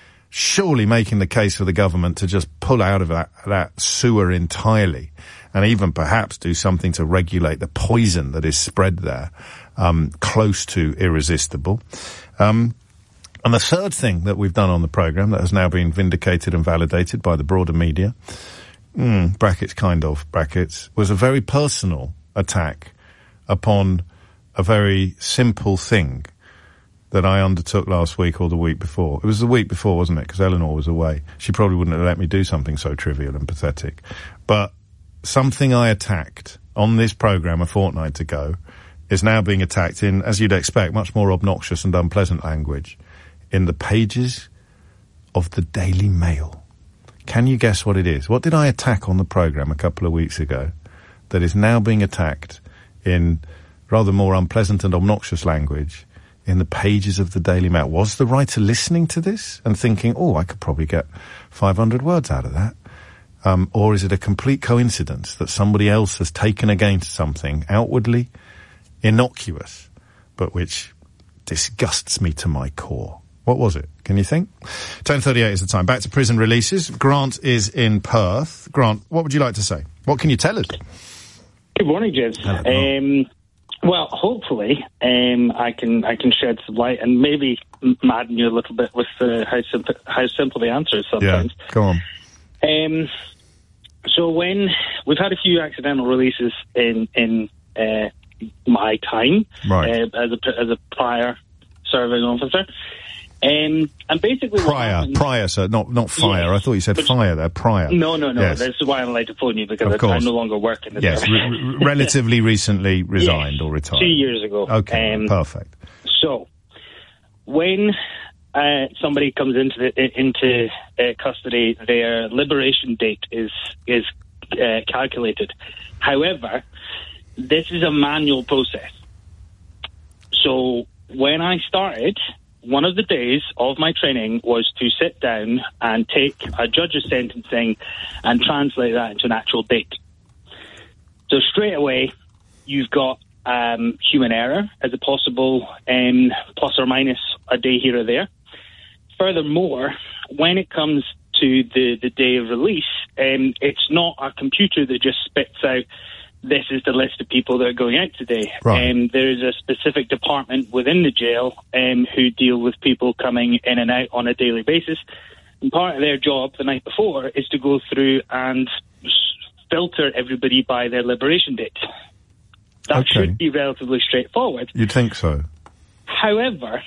making the case for the government to just pull out of that sewer entirely, and even perhaps do something to regulate the poison that is spread there, close to irresistible. And the third thing that we've done on the programme that has now been vindicated and validated by the broader media, brackets, was a very personal attack upon a very simple thing that I undertook last week or the week before. It was the week before, wasn't it? Because Eleanor was away. She probably wouldn't have let me do something so trivial and pathetic. But something I attacked on this programme a fortnight ago is now being attacked in, as you'd expect, much more obnoxious and unpleasant language in the pages of the Daily Mail. Can you guess what it is? What did I attack on the programme a couple of weeks ago that is now being attacked in rather more unpleasant and obnoxious language in the pages of the Daily Mail? Was the writer listening to this and thinking, I could probably get 500 words out of that? Or is it a complete coincidence that somebody else has taken against something outwardly innocuous, but which disgusts me to my core? What was it? Can you think? 10:38 is the time. Back to prison releases. Grant is in Perth. Grant, what would you like to say? What can you tell us? Good morning, James. Well, hopefully, I can shed some light and maybe madden you a little bit with how simple the answer is sometimes. Yeah, go on. So when we've had a few accidental releases in my time, right, as a prior serving officer, and basically prior, sir, not fire. Yes, I thought you said fire there. Prior. No. Yes. This is why I'm allowed to phone you, because I no longer work in the service. Relatively recently resigned or retired. 2 years ago. Okay, perfect. So when somebody comes into custody, their liberation date is calculated. However, this is a manual process. So when I started, one of the days of my training was to sit down and take a judge's sentencing and translate that into an actual date. So straight away, you've got human error as a possible plus or minus a day here or there. Furthermore, when it comes to the day of release, it's not a computer that just spits out, this is the list of people that are going out today. Right. There is a specific department within the jail who deal with people coming in and out on a daily basis. And part of their job the night before is to go through and filter everybody by their liberation date. That should be relatively straightforward. You'd think so. However,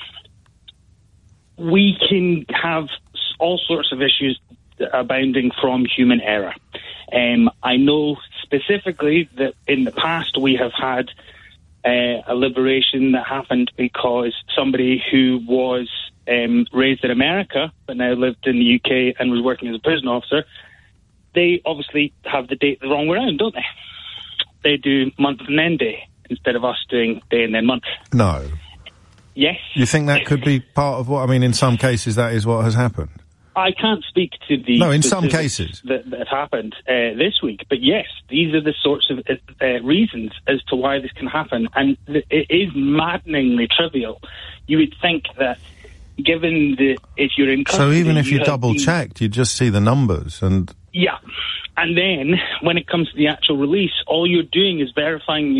we can have all sorts of issues abounding from human error. I know specifically that in the past we have had a liberation that happened because somebody who was raised in America but now lived in the UK and was working as a prison officer, they obviously have the date the wrong way around, don't they? They do month and then day instead of us doing day and then month. No. Yes. You think that could be part of what, I mean, in some cases that is what has happened? I can't speak to the... No, in some cases. That happened this week. But yes, these are the sorts of reasons as to why this can happen. And it is maddeningly trivial. You would think that given that if you're in custody... So even if you double-checked, you'd just see the numbers and... Yeah. And then, when it comes to the actual release, all you're doing is verifying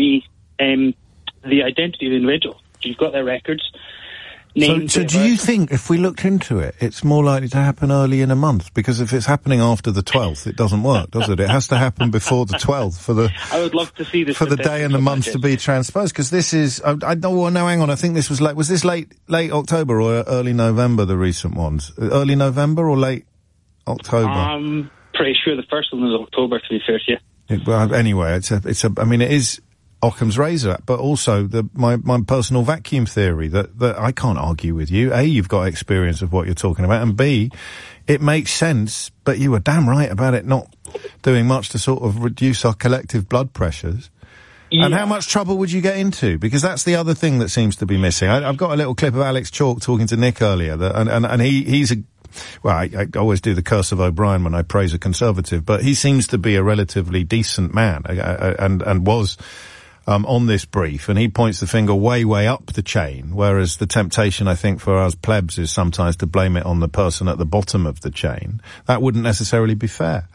the identity of the individual. You've got their records. So do you think, if we looked into it, it's more likely to happen early in a month? Because if it's happening after the 12th, it doesn't work, does it? It has to happen before the 12th for the... I would love to see this... For the day and the month to be transposed, because this is... no, hang on, I think this was late... Was this late October or early November, the recent ones? Early November or late October? I'm pretty sure the first one was October, to be fair to you. Well, anyway, I mean, it is Occam's razor, but also my personal vacuum theory that I can't argue with you. A, you've got experience of what you're talking about, and B, it makes sense, but you were damn right about it not doing much to sort of reduce our collective blood pressures. Yeah. And how much trouble would you get into? Because that's the other thing that seems to be missing. I've got a little clip of Alex Chalk talking to Nick earlier, and he's a... Well, I always do the curse of O'Brien when I praise a Conservative, but he seems to be a relatively decent man, and was on this brief, and he points the finger way up the chain, whereas the temptation, I think, for us plebs is sometimes to blame it on the person at the bottom of the chain. That wouldn't necessarily be fair.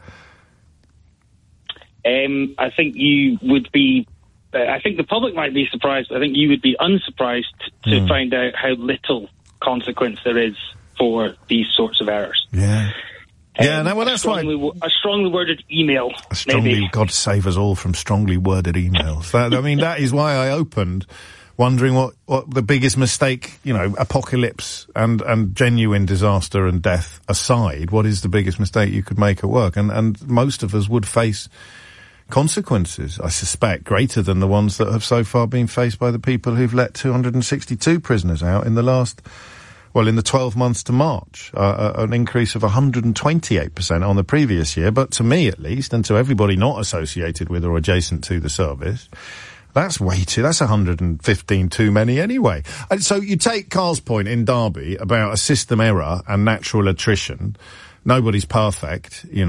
I think you would be... I think the public might be surprised, but I think you would be unsurprised to find out how little consequence there is for these sorts of errors. Yeah. Yeah, no, well, that's why... A strongly worded email, maybe. God save us all from strongly worded emails. That is why I opened wondering what the biggest mistake, apocalypse and genuine disaster and death aside, what is the biggest mistake you could make at work? And most of us would face consequences, I suspect, greater than the ones that have so far been faced by the people who've let 262 prisoners out in the 12 months to March, an increase of 128% on the previous year. But to me, at least, and to everybody not associated with or adjacent to the service, that's 115 too many anyway. And so you take Carl's point in Derby about a system error and natural attrition. Nobody's perfect, you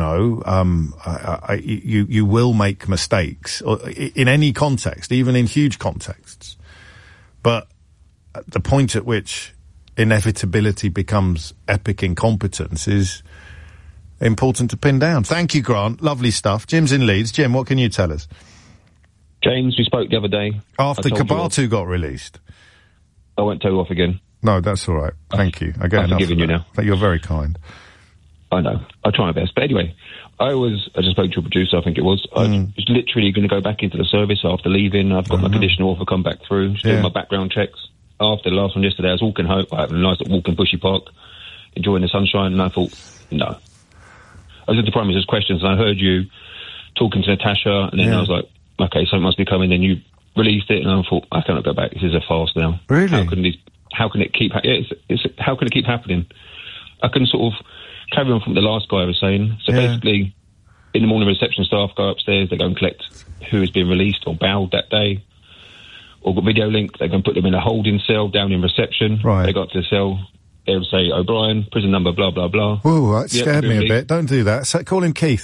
will make mistakes in any context, even in huge contexts. But the point at which inevitability becomes epic incompetence is important to pin down. Thank you, Grant. Lovely stuff. Jim's in Leeds. Jim, what can you tell us? James, we spoke the other day. After Kabatu got released. I won't tell you off again. No, that's all right. Thank you. I'm forgiving you now. You're very kind. I know. I try my best. But anyway, I just spoke to a producer, I think it was. I was literally going to go back into the service after leaving. I've got my conditional offer come back through, doing my background checks. After the last one yesterday, I was walking home. I had a nice walk in Bushy Park, enjoying the sunshine, and I thought, no. I was into Prime Minister's questions, and I heard you talking to Natasha, and then I was like, okay, something must be coming. Then you released it, and I thought, I cannot go back. This is a farce now. Really? How can it keep happening? I can sort of carry on from the last guy I was saying. So basically, in the morning, reception staff go upstairs, they go and collect who has been released or bailed that day, or got video link, they can put them in a holding cell down in reception. Right. They got to the cell, they'll say, O'Brien, prison number, blah, blah, blah. Ooh, that scared me a bit. Don't do that. Call him Keith.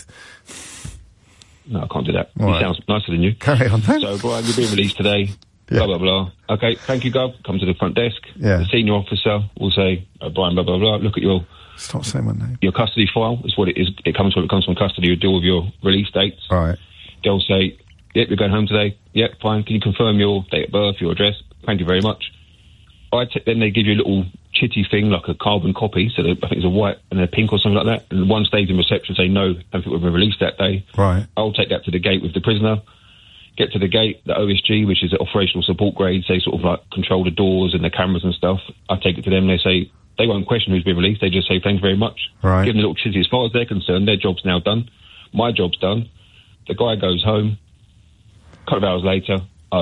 No, I can't do that. All He right. sounds nicer than you. Carry on, then. So, O'Brien, you're being released today, blah, blah, blah. Okay, thank you, Gov. Come to the front desk. Yeah. The senior officer will say, O'Brien, blah, blah, blah. Look at your... Stop saying my name. Your custody file is what it is. It comes from custody. You deal with your release dates. Right. They'll say, yep, you're going home today. Yep, fine. Can you confirm your date of birth, your address? Thank you very much. Then they give you a little chitty thing, like a carbon copy. So I think it's a white and a pink or something like that. And one stays in reception, say, no, I don't think we've been released that day. Right. I'll take that to the gate with the prisoner. Get to the gate, the OSG, which is the operational support grade, they sort of like control the doors and the cameras and stuff. I take it to them. They say, they won't question who's been released. They just say, thank you very much. Right. Give them a little chitty. As far as they're concerned, their job's now done. My job's done. The guy goes home. A couple of hours later,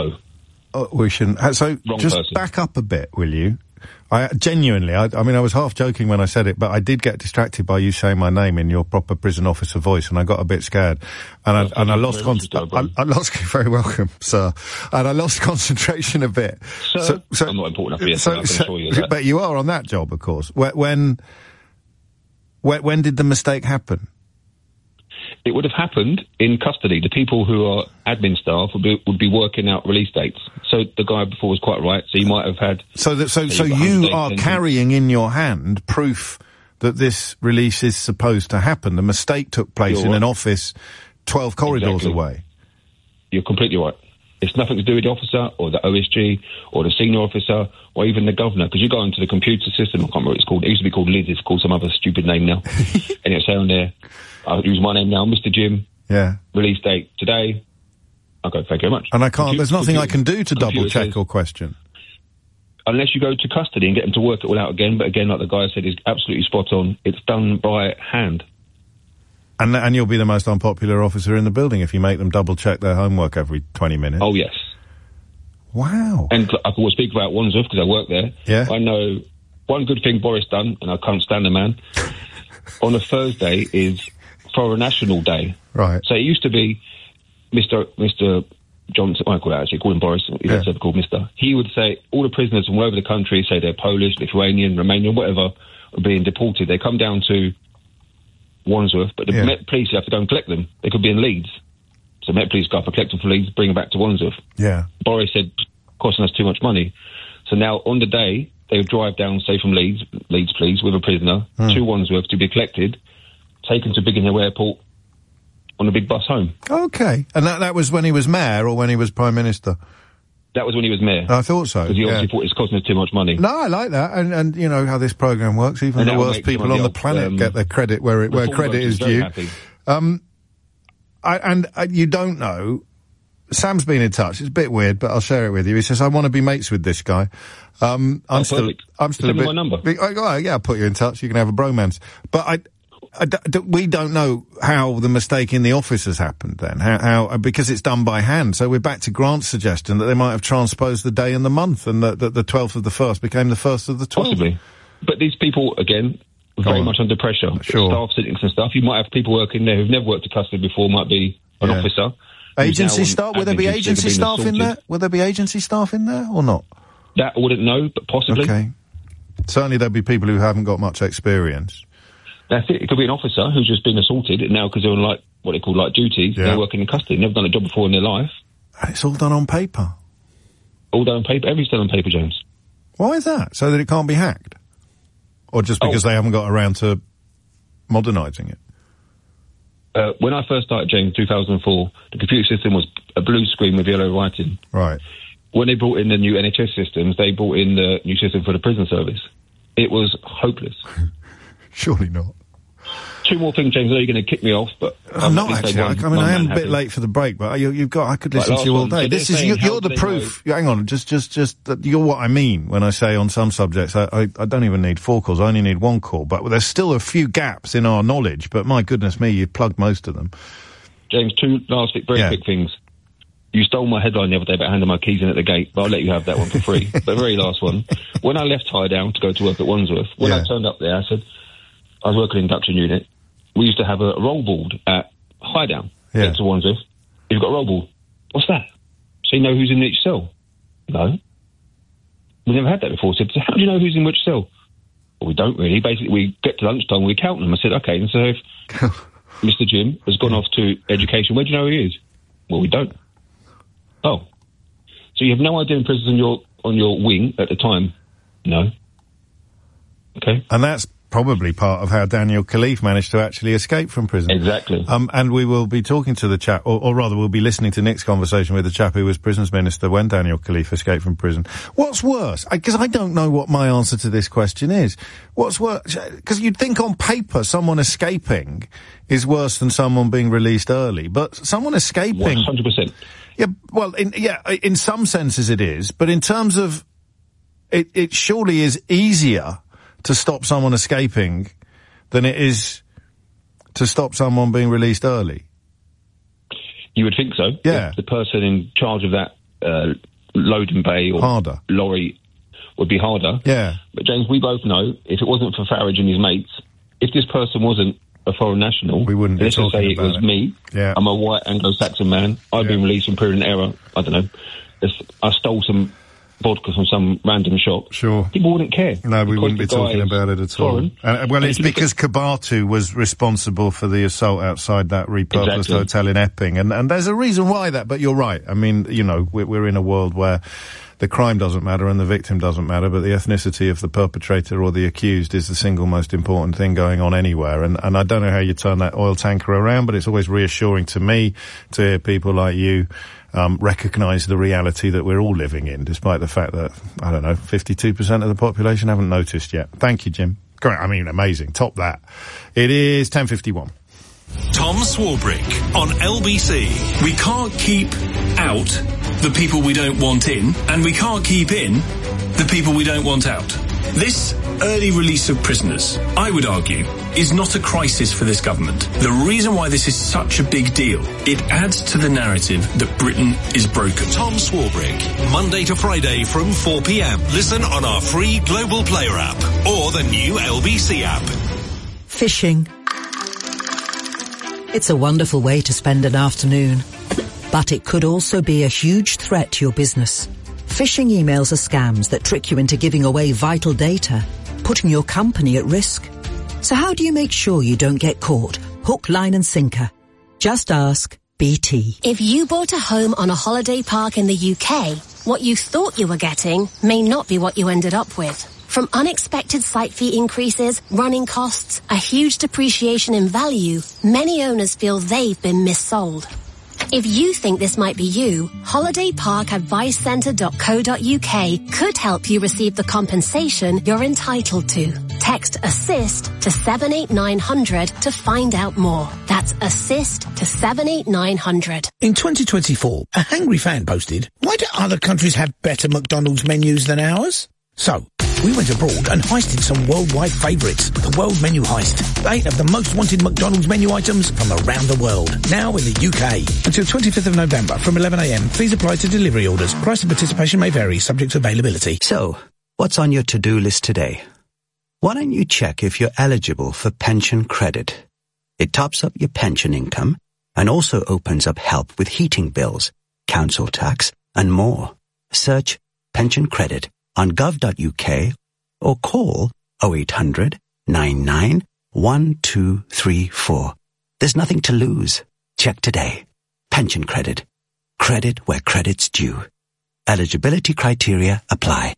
we shouldn't. So Wrong just person. back up a bit, will you? I genuinely, I mean, I was half joking when I said it, but I did get distracted by you saying my name in your proper prison officer voice, and I got a bit scared, and I lost I lost. Very welcome, sir. And I lost concentration a bit. Sir, I'm not important enough for you, I can assure you that. But you are on that job, of course. When did the mistake happen? It would have happened in custody. The people who are admin staff would be working out release dates. So the guy before was quite right. So you might have had. So you are carrying in your hand proof that this release is supposed to happen. The mistake took place in an office 12 corridors away. You're completely right. It's nothing to do with the officer or the OSG or the senior officer or even the governor, because you go into the computer system, I can't remember what it's called. It used to be called Liz. It's called some other stupid name now. And it'll say on there, I'll use my name now, Mr. Jim. Yeah. Release date today. Okay, thank you very much. And I can't, there's nothing I can do to double check or question. Unless you go to custody and get them to work it all out again. But again, like the guy said, is absolutely spot on. It's done by hand. And you'll be the most unpopular officer in the building if you make them double check their homework every 20 minutes. Oh, yes. Wow. And I can always speak about Wandsworth because I work there. Yeah. I know one good thing Boris done, and I can't stand the man, on a Thursday is for a national day. Right. So it used to be Mr. Johnson, I call it actually, call him Boris, he doesn't ever called Mr. He would say all the prisoners from all over the country, say they're Polish, Lithuanian, Romanian, whatever, are being deported. They come down to Wandsworth, but the Met Police, you have to go and collect them. They could be in Leeds. So Met Police go up and collect them from Leeds, bring them back to Wandsworth. Yeah. Boris said, costing us too much money. So now, on the day, they would drive down, say from Leeds Police, with a prisoner, to Wandsworth to be collected, taken to Biggin Hill Airport on a big bus home. Okay. And that was when he was mayor or when he was Prime Minister? That was when he was mayor. I thought so. Because he obviously thought it's costing us too much money. No, I like that. And you know how this programme works. Even the worst people on the planet get their credit where credit is due. You don't know. Sam's been in touch. It's a bit weird, but I'll share it with you. He says, I want to be mates with this guy. I'm still a bit... my number. I'll put you in touch. You can have a bromance. But we don't know how the mistake in the office has happened then. How because it's done by hand. So we're back to Grant's suggestion that they might have transposed the day and the month, and that the 12th of the 1st became the 1st of the 12th. Possibly. But these people, again, very much under pressure. Sure. Staff sittings and stuff. You might have people working there who've never worked at custody before, might be an officer. Agency staff? Will there be agency staff in there? Will there be agency staff in there or not? That I wouldn't know, but possibly. Okay. Certainly there'll be people who haven't got much experience. That's it. It could be an officer who's just been assaulted, and now because they're on what they call light duties, they're working in custody. Never done a job before in their life. And it's all done on paper. All done on paper. Everything's done on paper, James. Why is that? So that it can't be hacked? Or just because they haven't got around to modernising it? When I first started, James, 2004, the computer system was a blue screen with yellow writing. Right. When they brought in the new NHS systems, they brought in the new system for the prison service. It was hopeless. Surely not. Two more things, James. I know you're going to kick me off, but I'm not actually. I am a bit late for the break, but I could listen to you all day. This is you're the proof. Hang on, just you're what I mean when I say on some subjects I don't even need 4 calls. I only need 1 call. But there's still a few gaps in our knowledge. But my goodness me, you've plugged most of them. James, 2 last very quick things. You stole my headline the other day about handing my keys in at the gate, but I'll let you have that one for free. The very last one. When I left Highdown to go to work at Wandsworth, I turned up there, I said, I was working in induction unit. We used to have a roll board at hideout. Yeah. Get to Wandsworth. You've got a roll ball. What's that? So you know who's in each cell? No. We've never had that before. So how do you know who's in which cell? Well, we don't really. Basically, we get to lunchtime, we count them. I said, okay, and so if Mr. Jim has gone off to education, where do you know who he is? Well, we don't. Oh. So you have no idea in prisons on your wing at the time? No. Okay. And that's probably part of how Daniel Khalif managed to actually escape from prison. Exactly. And we will be talking to the chap, or rather we'll be listening to Nick's conversation with the chap who was prisons minister when Daniel Khalif escaped from prison. What's worse? Because I don't know what my answer to this question is. What's worse? Because you'd think on paper someone escaping is worse than someone being released early, but someone escaping... 100%. Yeah, well, in some senses it is, but in terms of... It surely is easier to stop someone escaping than it is to stop someone being released early. You would think so. Yeah. If the person in charge of that loading bay or lorry would be harder. Yeah. But James, we both know if it wasn't for Farage and his mates, if this person wasn't a foreign national, we wouldn't be let's just say it was me. Yeah. I'm a white Anglo-Saxon man. I've been released from prison error. I don't know. I stole some vodka from some random shop. Sure. People wouldn't care. No, we wouldn't be talking about it at all. Well, it's because Kabatu was responsible for the assault outside that repurposed hotel in Epping. And there's a reason why that, but you're right. I mean, you know, we're in a world where the crime doesn't matter and the victim doesn't matter, but the ethnicity of the perpetrator or the accused is the single most important thing going on anywhere. And I don't know how you turn that oil tanker around, but it's always reassuring to me to hear people like you recognise the reality that we're all living in, despite the fact that, I don't know, 52% of the population haven't noticed yet. Thank you, Jim. Great. I mean, amazing. Top that. It is 10:51. Tom Swarbrick on LBC. We can't keep out the people we don't want in, and we can't keep in the people we don't want out. This early release of prisoners, I would argue, is not a crisis for this government. The reason why this is such a big deal, it adds to the narrative that Britain is broken. Tom Swarbrick, Monday to Friday from 4 p.m. Listen on our free Global Player app or the new LBC app. Fishing. It's a wonderful way to spend an afternoon, but it could also be a huge threat to your business. Phishing emails are scams that trick you into giving away vital data, putting your company at risk. So how do you make sure you don't get caught? Hook, line and sinker. Just ask BT. If you bought a home on a holiday park in the UK, what you thought you were getting may not be what you ended up with. From unexpected site fee increases, running costs, a huge depreciation in value, many owners feel they've been missold. If you think this might be you, holidayparkadvicecentre.co.uk could help you receive the compensation you're entitled to. Text ASSIST to 78900 to find out more. That's ASSIST to 78900. In 2024, a hangry fan posted, "Why do other countries have better McDonald's menus than ours?" So, we went abroad and heisted some worldwide favourites. The World Menu Heist. 8 of the most wanted McDonald's menu items from around the world. Now in the UK. Until 25th of November from 11 a.m. Please apply to delivery orders. Price and participation may vary, subject to availability. So, what's on your to-do list today? Why don't you check if you're eligible for pension credit? It tops up your pension income and also opens up help with heating bills, council tax, and more. Search pension credit on gov.uk or call 0800 99 1234. There's nothing to lose. Check today. Pension credit. Credit where credit's due. Eligibility criteria apply.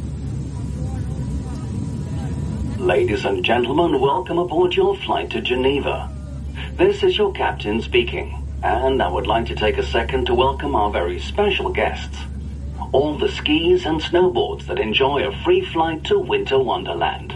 Ladies and gentlemen, welcome aboard your flight to Geneva. This is your captain speaking, and I would like to take a second to welcome our very special guests. All the skis and snowboards that enjoy a free flight to Winter Wonderland.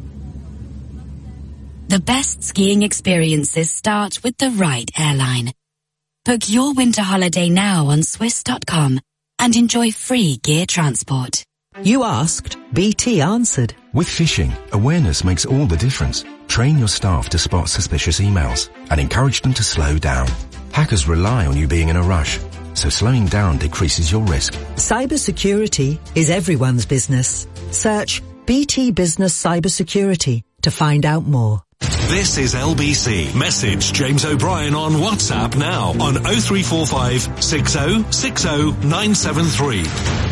The best skiing experiences start with the right airline. Book your winter holiday now on Swiss.com and enjoy free gear transport. You asked, BT answered. With phishing, awareness makes all the difference. Train your staff to spot suspicious emails and encourage them to slow down. Hackers rely on you being in a rush, so slowing down decreases your risk. Cybersecurity is everyone's business. Search BT Business Cybersecurity to find out more. This is LBC. Message James O'Brien on WhatsApp now on 0345 60 60 973.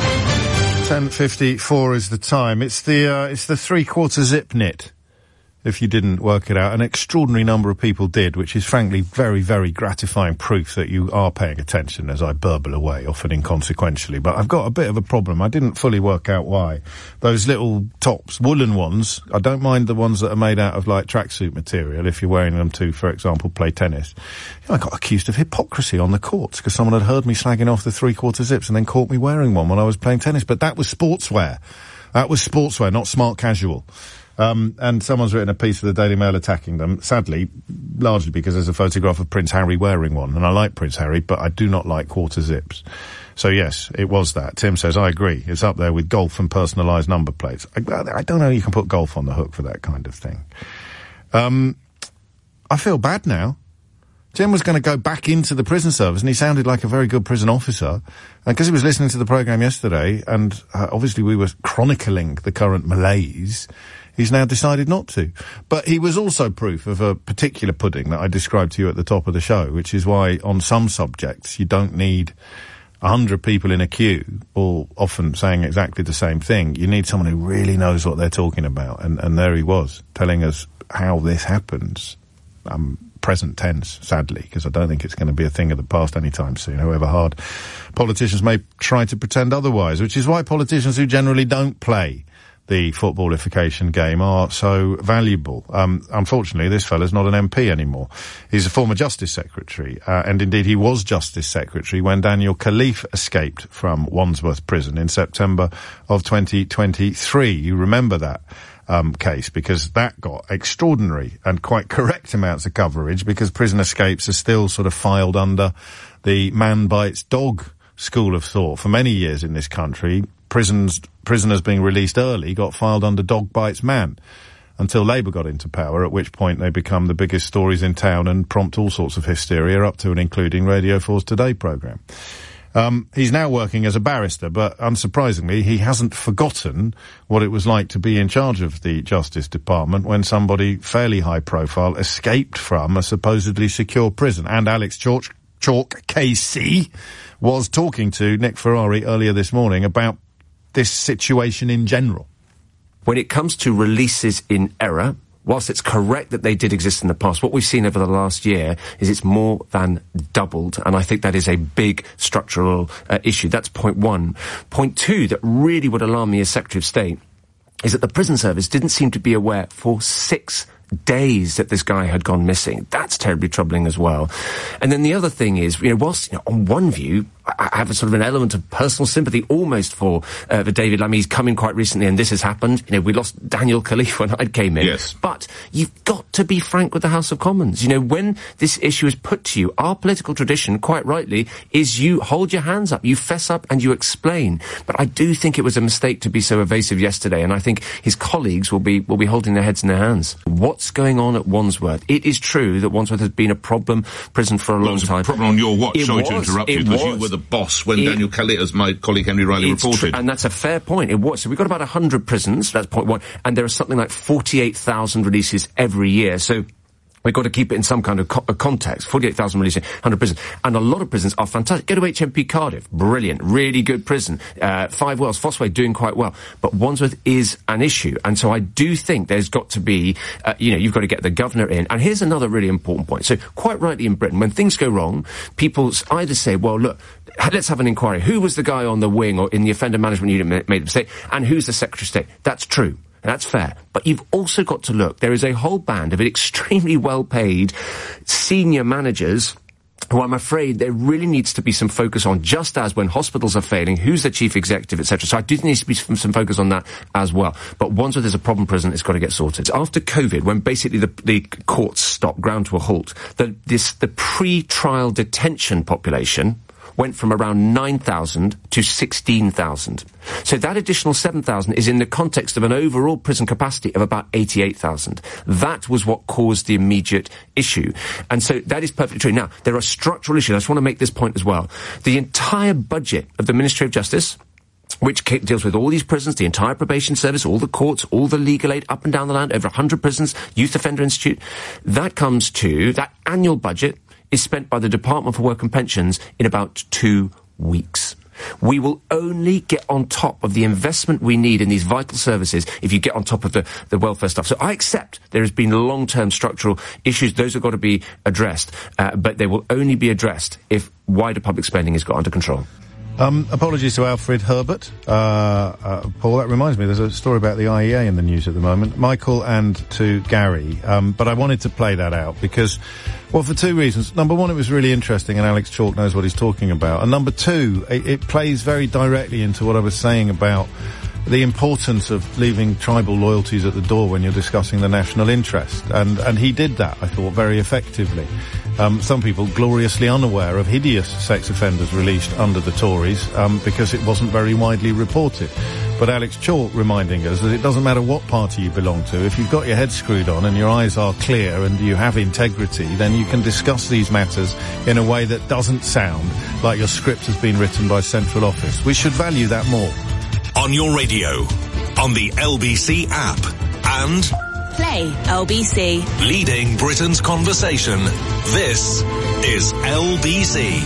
10:54 is the time. It's the 3/4 zip knit. If you didn't work it out, an extraordinary number of people did, which is frankly very, very gratifying proof that you are paying attention as I burble away, often inconsequentially. But I've got a bit of a problem. I didn't fully work out why. Those little tops, woolen ones, I don't mind the ones that are made out of, like, tracksuit material, if you're wearing them to, for example, play tennis. You know, I got accused of hypocrisy on the courts, because someone had heard me slagging off the 3/4 zips and then caught me wearing one when I was playing tennis. But that was sportswear. That was sportswear, not smart casual. And someone's written a piece for the Daily Mail attacking them, sadly, largely because there's a photograph of Prince Harry wearing one. And I like Prince Harry, but I do not like quarter zips. So yes, it was that. Tim says, I agree. It's up there with golf and personalised number plates. I don't know you can put golf on the hook for that kind of thing. I feel bad now. Jim was going to go back into the prison service, and he sounded like a very good prison officer. And because he was listening to the programme yesterday, and obviously we were chronicling the current malaise, he's now decided not to. But he was also proof of a particular pudding that I described to you at the top of the show, which is why on some subjects you don't need 100 people in a queue, all often saying exactly the same thing. You need someone who really knows what they're talking about. And there he was, telling us how this happens. Present tense, sadly, because I don't think it's going to be a thing of the past anytime soon, however hard politicians may try to pretend otherwise, which is why politicians who generally don't play the footballification game are so valuable. Unfortunately, this fella's not an MP anymore. He's a former Justice Secretary, and indeed he was Justice Secretary when Daniel Khalif escaped from Wandsworth Prison in September of 2023. You remember that case, because that got extraordinary and quite correct amounts of coverage, because prison escapes are still sort of filed under the man bites dog school of thought. For many years in this country, prisoners being released early got filed under dog bites man, until Labour got into power, at which point they become the biggest stories in town and prompt all sorts of hysteria, up to and including Radio 4's Today programme. He's now working as a barrister, but unsurprisingly, he hasn't forgotten what it was like to be in charge of the Justice Department when somebody fairly high profile escaped from a supposedly secure prison. And Alex Chalk KC was talking to Nick Ferrari earlier this morning about this situation in general. When it comes to releases in error, whilst it's correct that they did exist in the past, what we've seen over the last year is it's more than doubled, and I think that is a big structural issue. That's point one. Point two, that really would alarm me as Secretary of State, is that the prison service didn't seem to be aware for 6 days that this guy had gone missing. That's terribly troubling as well. And then the other thing is, whilst, on one view, I have a sort of an element of personal sympathy almost for David Lammy. He's come in quite recently and this has happened. We lost Daniel Khalif when I came in. Yes. But you've got to be frank with the House of Commons. When this issue is put to you, our political tradition, quite rightly, is you hold your hands up, you fess up and you explain. But I do think it was a mistake to be so evasive yesterday, and I think his colleagues will be holding their heads in their hands. What's going on at Wandsworth? It is true that Wandsworth has been a problem prison for a long time. It was a problem on your watch, sorry to interrupt you, because you were the boss when Daniel Khalif, as my colleague Henry Riley reported. And that's a fair point. It was. So we've got about 100 prisons, that's point one, and there are something like 48,000 releases every year. So we've got to keep it in some kind of context. 48,000 releases, 100 prisons. And a lot of prisons are fantastic. Go to HMP Cardiff. Brilliant. Really good prison. Five Wells, Fossway doing quite well. But Wandsworth is an issue. And so I do think there's got to be, you've got to get the governor in. And here's another really important point. So quite rightly in Britain, when things go wrong, people either say, well, look, let's have an inquiry. Who was the guy on the wing or in the offender management unit made the mistake? And who's the Secretary of State? That's true. That's fair. But you've also got to look. There is a whole band of extremely well-paid senior managers who I'm afraid there really needs to be some focus on, just as when hospitals are failing, who's the chief executive, etc. So I do think there needs to be some focus on that as well. But Wandsworth is a problem prison, it's got to get sorted. After COVID, when basically the courts stopped, ground to a halt, the pre-trial detention population went from around 9,000 to 16,000. So that additional 7,000 is in the context of an overall prison capacity of about 88,000. That was what caused the immediate issue. And so that is perfectly true. Now, there are structural issues. I just want to make this point as well. The entire budget of the Ministry of Justice which deals with all these prisons, the entire probation service, all the courts, all the legal aid up and down the land, over 100 prisons, Youth Offender Institute. That annual budget is spent by the Department for Work and Pensions in about 2 weeks. We will only get on top of the investment we need in these vital services if you get on top of the welfare stuff. So I accept there has been long-term structural issues. Those have got to be addressed. But they will only be addressed if wider public spending is got under control. Apologies to Alfred Herbert. Paul, that reminds me, there's a story about the IEA in the news at the moment. Michael and to Gary. But I wanted to play that out because, well, for 2 reasons. Number one, it was really interesting and Alex Chalk knows what he's talking about. And number two, it plays very directly into what I was saying about the importance of leaving tribal loyalties at the door when you're discussing the national interest. And he did that, I thought, very effectively. Some people gloriously unaware of hideous sex offenders released under the Tories, because it wasn't very widely reported. But Alex Chalk reminding us that it doesn't matter what party you belong to, if you've got your head screwed on and your eyes are clear and you have integrity, then you can discuss these matters in a way that doesn't sound like your script has been written by central office. We should value that more. On your radio, on the LBC app, and Play LBC. Leading Britain's conversation. This is LBC.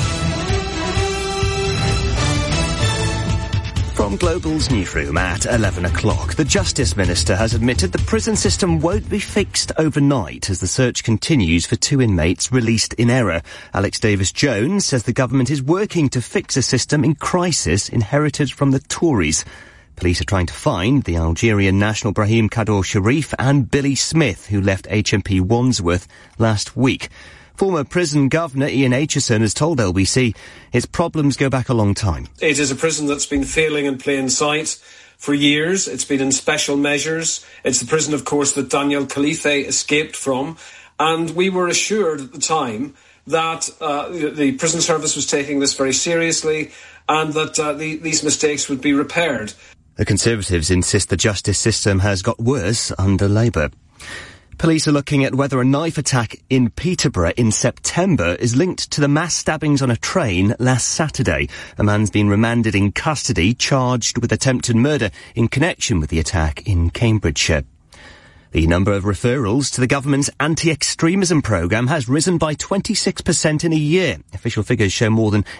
From Global's newsroom at 11 o'clock, the Justice Minister has admitted the prison system won't be fixed overnight as the search continues for 2 inmates released in error. Alex Davis-Jones says the government is working to fix a system in crisis inherited from the Tories. Police are trying to find the Algerian national Brahim Kaddour Sharif and Billy Smith, who left HMP Wandsworth last week. Former prison governor Ian Aitchison has told LBC his problems go back a long time. It is a prison that's been failing in plain sight for years. It's been in special measures. It's the prison, of course, that Daniel Khalife escaped from. And we were assured at the time that the prison service was taking this very seriously and that these mistakes would be repaired. The Conservatives insist the justice system has got worse under Labour. Police are looking at whether a knife attack in Peterborough in September is linked to the mass stabbings on a train last Saturday. A man's been remanded in custody, charged with attempted murder in connection with the attack in Cambridgeshire. The number of referrals to the government's anti-extremism programme has risen by 26% in a year. Official figures show more than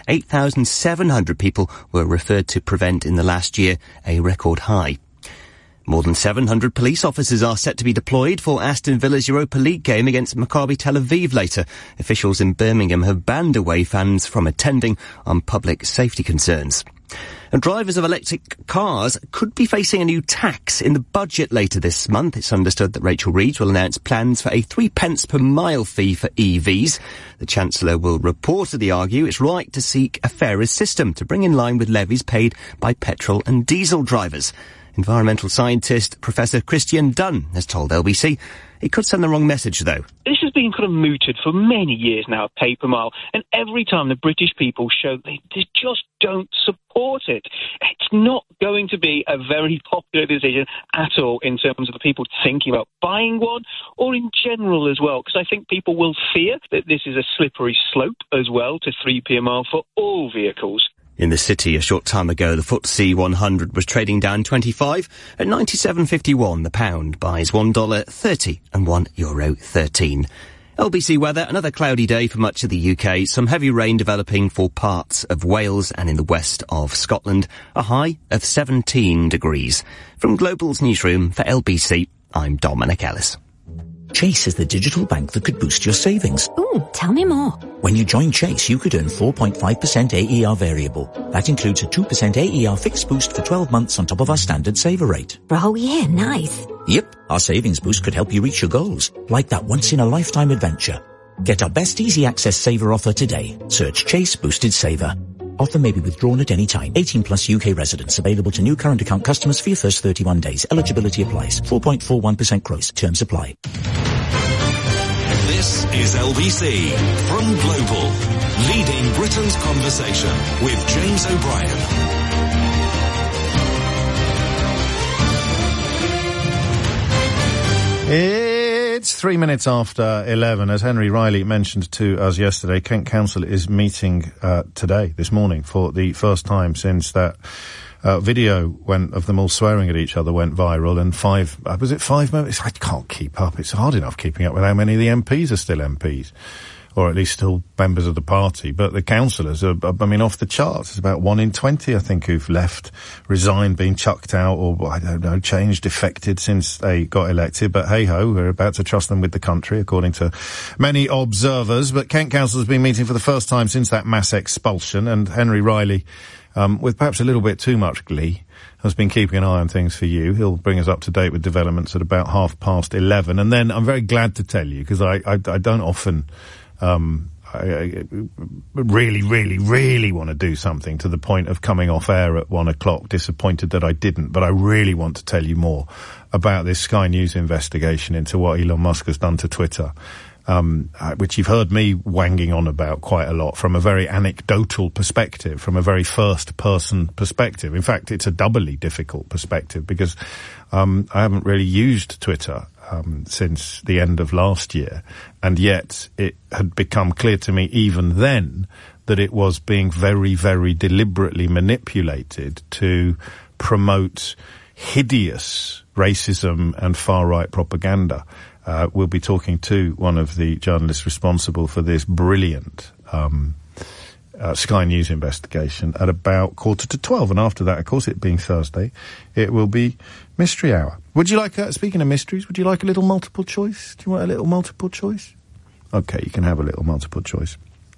8,700 people were referred to Prevent in the last year, a record high. More than 700 police officers are set to be deployed for Aston Villa's Europa League game against Maccabi Tel Aviv later. Officials in Birmingham have banned away fans from attending on public safety concerns. And drivers of electric cars could be facing a new tax in the budget later this month. It's understood that Rachel Reeves will announce plans for a 3 pence per mile fee for EVs. The Chancellor will reportedly argue it's right to seek a fairer system to bring in line with levies paid by petrol and diesel drivers. Environmental scientist Professor Christian Dunn has told LBC it could send the wrong message, though. This has been kind of mooted for many years now, pay per mile, and every time the British people show they just don't support it. It's not going to be a very popular decision at all in terms of the people thinking about buying one, or in general as well, because I think people will fear that this is a slippery slope as well to 3p a mile for all vehicles. In the city a short time ago, the FTSE 100 was trading down 25 at 97.51. The pound buys $1.30 and €1.13. LBC weather, another cloudy day for much of the UK. Some heavy rain developing for parts of Wales and in the west of Scotland. A high of 17 degrees. From Global's newsroom for LBC, I'm Dominic Ellis. Chase is the digital bank that could boost your savings. Ooh, tell me more. When you join Chase, you could earn 4.5% AER variable. That includes a 2% AER fixed boost for 12 months on top of our standard saver rate. Oh yeah, nice. Yep, our savings boost could help you reach your goals, like that once-in-a-lifetime adventure. Get our best easy access saver offer today. Search Chase Boosted Saver. Offer may be withdrawn at any time. 18 plus UK residents. Available to new current account customers for your first 31 days. Eligibility applies. 4.41% gross. Terms apply. This is LBC from Global. Leading Britain's conversation with James O'Brien. It's 3 minutes after 11. As Henry Riley mentioned to us yesterday, Kent Council is meeting this morning, for the first time since that video of them all swearing at each other went viral, and 5 members? I can't keep up. It's hard enough keeping up with how many of the MPs are still MPs. Or at least still members of the party. But the councillors are, off the charts. It's about 1 in 20, I think, who've left, resigned, been chucked out, or, I don't know, changed, defected since they got elected. But hey-ho, we're about to trust them with the country, according to many observers. But Kent Council has been meeting for the first time since that mass expulsion, and Henry Riley, with perhaps a little bit too much glee, has been keeping an eye on things for you. He'll bring us up to date with developments at about 11:30. And then I'm very glad to tell you, because I don't often... I really want to do something to the point of coming off air at 1 o'clock, disappointed that I didn't, but I really want to tell you more about this Sky News investigation into what Elon Musk has done to Twitter, which you've heard me wanging on about quite a lot from a very anecdotal perspective, from a very first-person perspective. In fact, it's a doubly difficult perspective because I haven't really used Twitter since the end of last year, and yet it had become clear to me even then that it was being very, very deliberately manipulated to promote hideous racism and far-right propaganda. We'll be talking to one of the journalists responsible for this brilliant Sky News investigation at about 11:45, and after that, of course, it being Thursday, it will be Mystery Hour. Would you like, speaking of mysteries, would you like a little multiple choice? Do you want a little multiple choice? Okay, you can have a little multiple choice.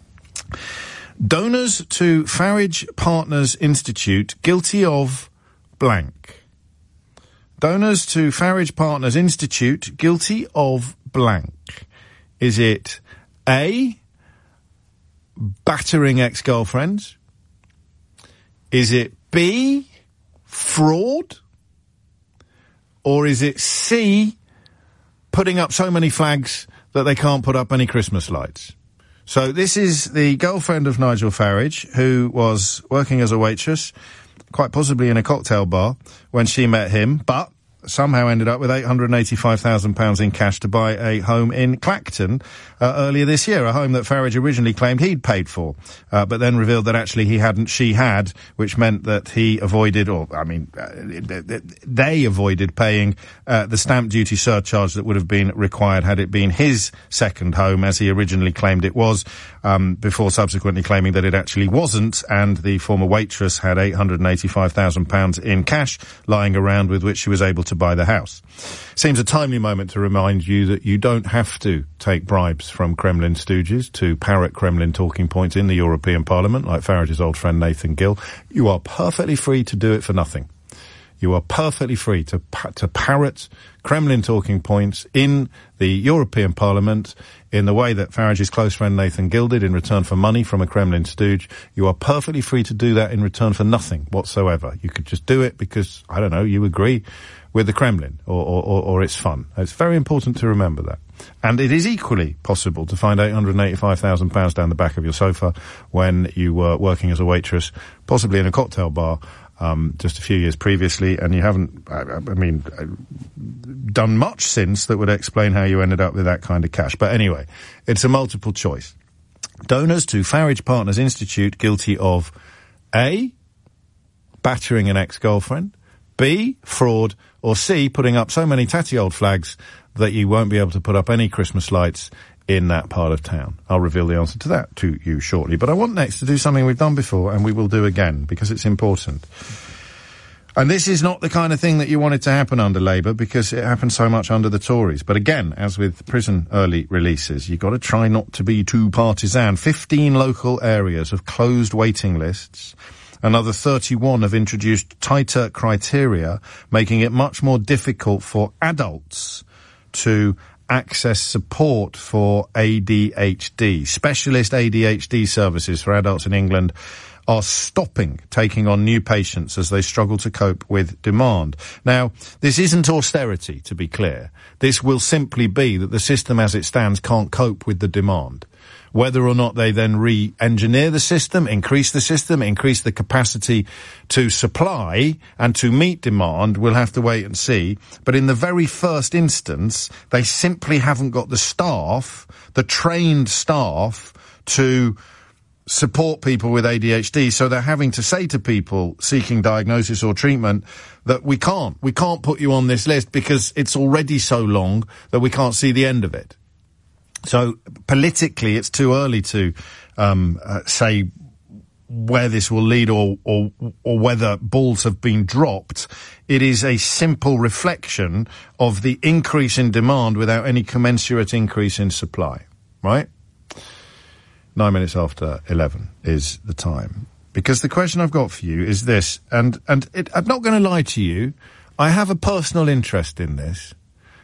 Donors to Farage Partners Institute guilty of blank. Donors to Farage Partners Institute guilty of blank. Is it A, battering ex-girlfriends? Is it B, fraud? Or is it C, putting up so many flags that they can't put up any Christmas lights? So this is the girlfriend of Nigel Farage, who was working as a waitress, quite possibly in a cocktail bar, when she met him, but somehow ended up with £885,000 in cash to buy a home in Clacton earlier this year, a home that Farage originally claimed he'd paid for, but then revealed that actually he hadn't, she had, which meant that he avoided, they avoided paying the stamp duty surcharge that would have been required had it been his second home, as he originally claimed it was, before subsequently claiming that it actually wasn't, and the former waitress had £885,000 in cash lying around with which she was able to buy the house. Seems a timely moment to remind you that you don't have to take bribes from Kremlin stooges to parrot Kremlin talking points in the European Parliament, like Farage's old friend Nathan Gill. You are perfectly free to do it for nothing. You are perfectly free to parrot Kremlin talking points in the European Parliament in the way that Farage's close friend Nathan Gill did in return for money from a Kremlin stooge. You are perfectly free to do that in return for nothing whatsoever. You could just do it because, I don't know, you agree with the Kremlin, or it's fun. It's very important to remember that. And it is equally possible to find £885,000 down the back of your sofa when you were working as a waitress, possibly in a cocktail bar, just a few years previously, and you haven't, done much since that would explain how you ended up with that kind of cash. But anyway, it's a multiple choice. Donors to Farage Partners Institute guilty of A, battering an ex-girlfriend, B, fraud, or C, putting up so many tatty old flags that you won't be able to put up any Christmas lights in that part of town. I'll reveal the answer to that to you shortly. But I want next to do something we've done before, and we will do again, because it's important. And this is not the kind of thing that you wanted to happen under Labour, because it happened so much under the Tories. But again, as with prison early releases, you've got to try not to be too partisan. 15 local areas have closed waiting lists. Another 31 have introduced tighter criteria, making it much more difficult for adults to access support for ADHD. Specialist ADHD services for adults in England are stopping taking on new patients as they struggle to cope with demand. Now, this isn't austerity, to be clear. This will simply be that the system as it stands can't cope with the demand. Whether or not they then re-engineer the system, increase the capacity to supply and to meet demand, we'll have to wait and see. But in the very first instance, they simply haven't got the staff, the trained staff, to support people with ADHD, so they're having to say to people seeking diagnosis or treatment that we can't put you on this list because it's already so long that we can't see the end of it. So politically, it's too early to say where this will lead or whether balls have been dropped. It is a simple reflection of the increase in demand without any commensurate increase in supply, right? 9 minutes after 11 is the time. Because the question I've got for you is this, and I'm not going to lie to you, I have a personal interest in this.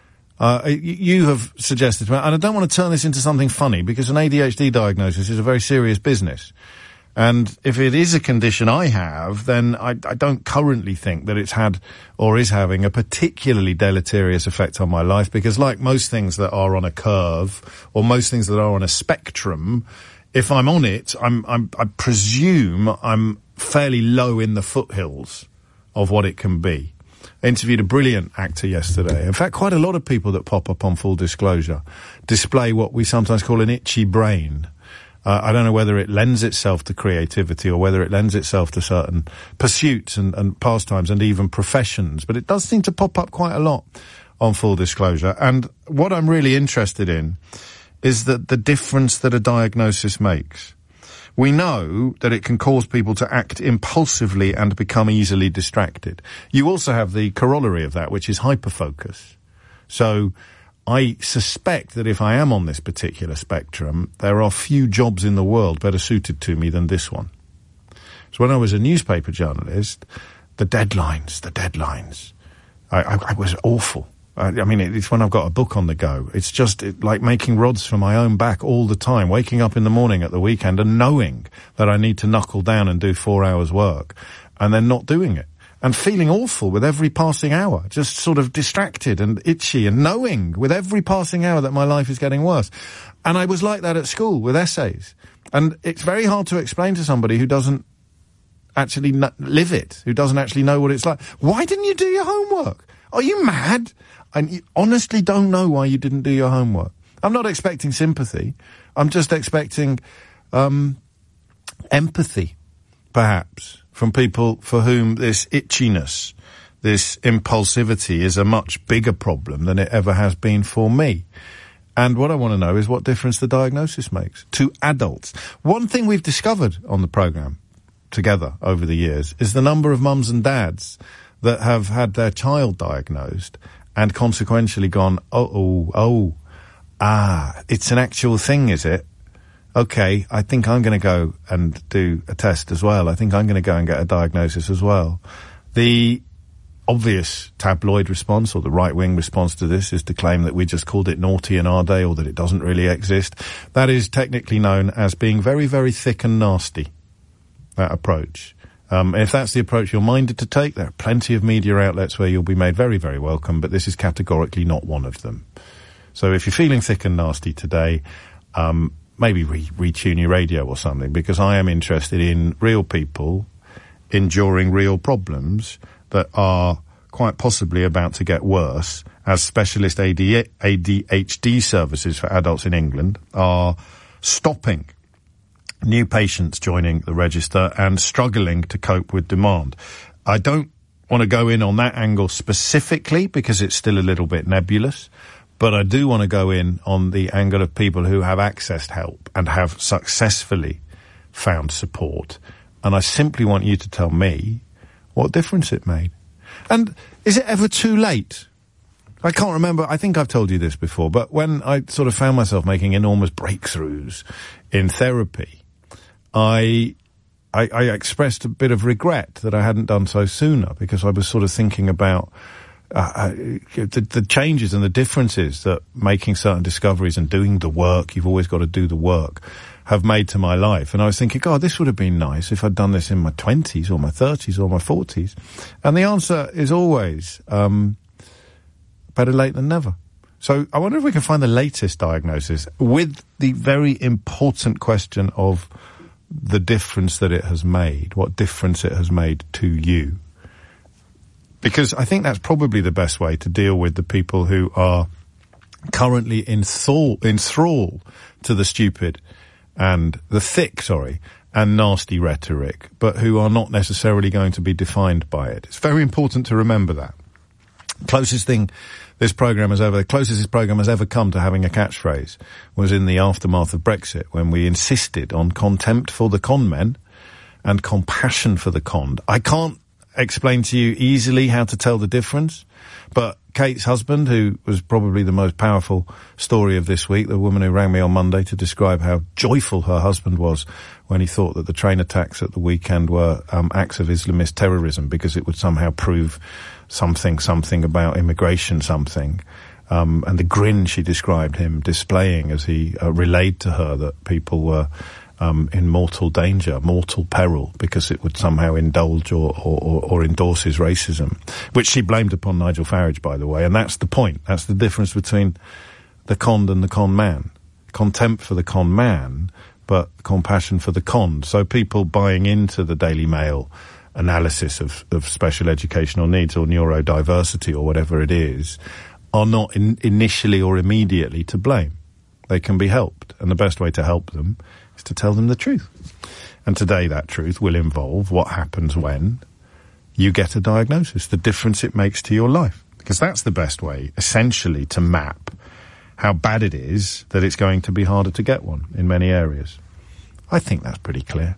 You have suggested to me, and I don't want to turn this into something funny, because an ADHD diagnosis is a very serious business. And if it is a condition I have, then I don't currently think that it's had or is having a particularly deleterious effect on my life, because like most things that are on a curve, or most things that are on a spectrum, if I'm on it, I presume I'm fairly low in the foothills of what it can be. I interviewed a brilliant actor yesterday. In fact, quite a lot of people that pop up on Full Disclosure display what we sometimes call an itchy brain. I don't know whether it lends itself to creativity or whether it lends itself to certain pursuits and pastimes and even professions, but it does seem to pop up quite a lot on Full Disclosure. And what I'm really interested in is that the difference that a diagnosis makes. We know that it can cause people to act impulsively and become easily distracted. You also have the corollary of that, which is hyperfocus. So I suspect that if I am on this particular spectrum, there are few jobs in the world better suited to me than this one. So when I was a newspaper journalist, the deadlines, I was awful. I mean, it's when I've got a book on the go. It's just like making rods for my own back all the time, waking up in the morning at the weekend and knowing that I need to knuckle down and do 4 hours work and then not doing it. And feeling awful with every passing hour, just sort of distracted and itchy and knowing with every passing hour that my life is getting worse. And I was like that at school with essays. And it's very hard to explain to somebody who doesn't actually live it, who doesn't actually know what it's like. Why didn't you do your homework? Are you mad? And you honestly don't know why you didn't do your homework. I'm not expecting sympathy. I'm just expecting empathy, perhaps, from people for whom this itchiness, this impulsivity is a much bigger problem than it ever has been for me. And what I want to know is what difference the diagnosis makes to adults. One thing we've discovered on the programme together over the years is the number of mums and dads that have had their child diagnosed and consequentially gone, it's an actual thing, is it? Okay, I think I'm going to go and do a test as well. I think I'm going to go and get a diagnosis as well. The obvious tabloid response, or the right-wing response to this, is to claim that we just called it naughty in our day, or that it doesn't really exist. That is technically known as being very, very thick and nasty, that approach. If that's the approach you're minded to take, there are plenty of media outlets where you'll be made very, very welcome, but this is categorically not one of them. So if you're feeling thick and nasty today, maybe retune your radio or something, because I am interested in real people enduring real problems that are quite possibly about to get worse, as specialist ADHD services for adults in England are stopping new patients joining the register and struggling to cope with demand. I don't want to go in on that angle specifically because it's still a little bit nebulous, but I do want to go in on the angle of people who have accessed help and have successfully found support. And I simply want you to tell me what difference it made. And is it ever too late? I can't remember, I think I've told you this before, but when I sort of found myself making enormous breakthroughs in therapy, I expressed a bit of regret that I hadn't done so sooner, because I was sort of thinking about the changes and the differences that making certain discoveries and doing the work, you've always got to do the work, have made to my life. And I was thinking, God, this would have been nice if I'd done this in my 20s or my 30s or my 40s. And the answer is always better late than never. So I wonder if we can find the latest diagnosis with the very important question of the difference that it has made, what difference it has made to you. Because I think that's probably the best way to deal with the people who are currently in thrall to the stupid and and nasty rhetoric, but who are not necessarily going to be defined by it. It's very important to remember that. Closest this program has ever come to having a catchphrase was in the aftermath of Brexit, when we insisted on contempt for the con men and compassion for the conned. I can't explain to you easily how to tell the difference, but Kate's husband, who was probably the most powerful story of this week, the woman who rang me on Monday to describe how joyful her husband was when he thought that the train attacks at the weekend were acts of Islamist terrorism, because it would somehow prove something about immigration, and the grin she described him displaying as he relayed to her that people were in mortal danger, mortal peril, because it would somehow indulge or endorse his racism, which she blamed upon Nigel Farage, by the way. And that's the point. That's the difference between the conned and the con man. Contempt for the con man, but compassion for the conned. So people buying into the Daily Mail analysis of special educational needs or neurodiversity or whatever it is are not initially or immediately to blame. They can be helped, and the best way to help them is to tell them the truth. And today that truth will involve what happens when you get a diagnosis, the difference it makes to your life. Because that's the best way, essentially, to map how bad it is that it's going to be harder to get one in many areas. I think that's pretty clear.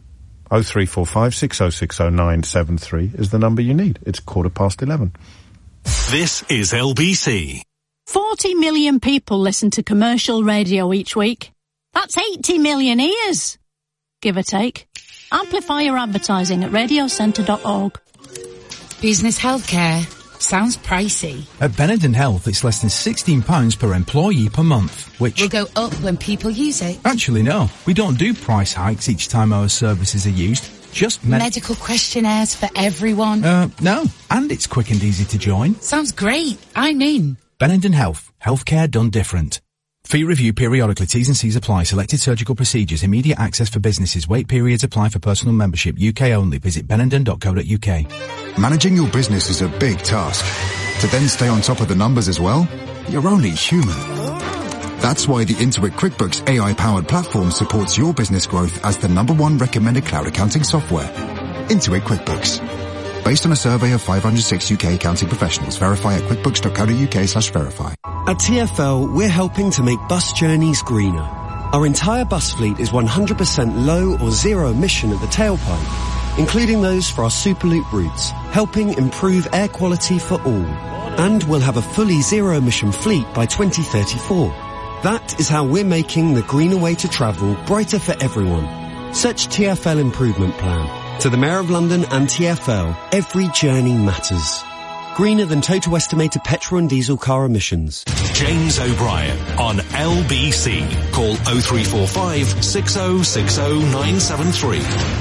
0345 6060 973 is the number you need. It's 11:15. This is LBC. 40 million people listen to commercial radio each week. That's 80 million ears, give or take. Amplify your advertising at radiocentre.org. Business healthcare sounds pricey. At Benenden Health, it's less than £16 per employee per month, which will go up when people use it. Actually, no. We don't do price hikes each time our services are used. Just medical questionnaires for everyone. No. And it's quick and easy to join. Sounds great. I'm in. Benenden Health. Healthcare done different. Fee review periodically. T's and C's apply. Selected surgical procedures. Immediate access for businesses. Wait periods apply for personal membership. UK only. Visit benenden.co.uk. Managing your business is a big task. To then stay on top of the numbers as well? You're only human. That's why the Intuit QuickBooks AI-powered platform supports your business growth as the #1 recommended cloud accounting software. Intuit QuickBooks. Based on a survey of 506 UK accounting professionals. Verify at quickbooks.co.uk/verify. At TfL, we're helping to make bus journeys greener. Our entire bus fleet is 100% low or zero emission at the tailpipe, including those for our Superloop routes, helping improve air quality for all. And we'll have a fully zero emission fleet by 2034. That is how we're making the greener way to travel brighter for everyone. Search TfL Improvement Plan. To the Mayor of London and TfL, every journey matters. Greener than total estimated petrol and diesel car emissions. James O'Brien on LBC. Call 0345 6060 973.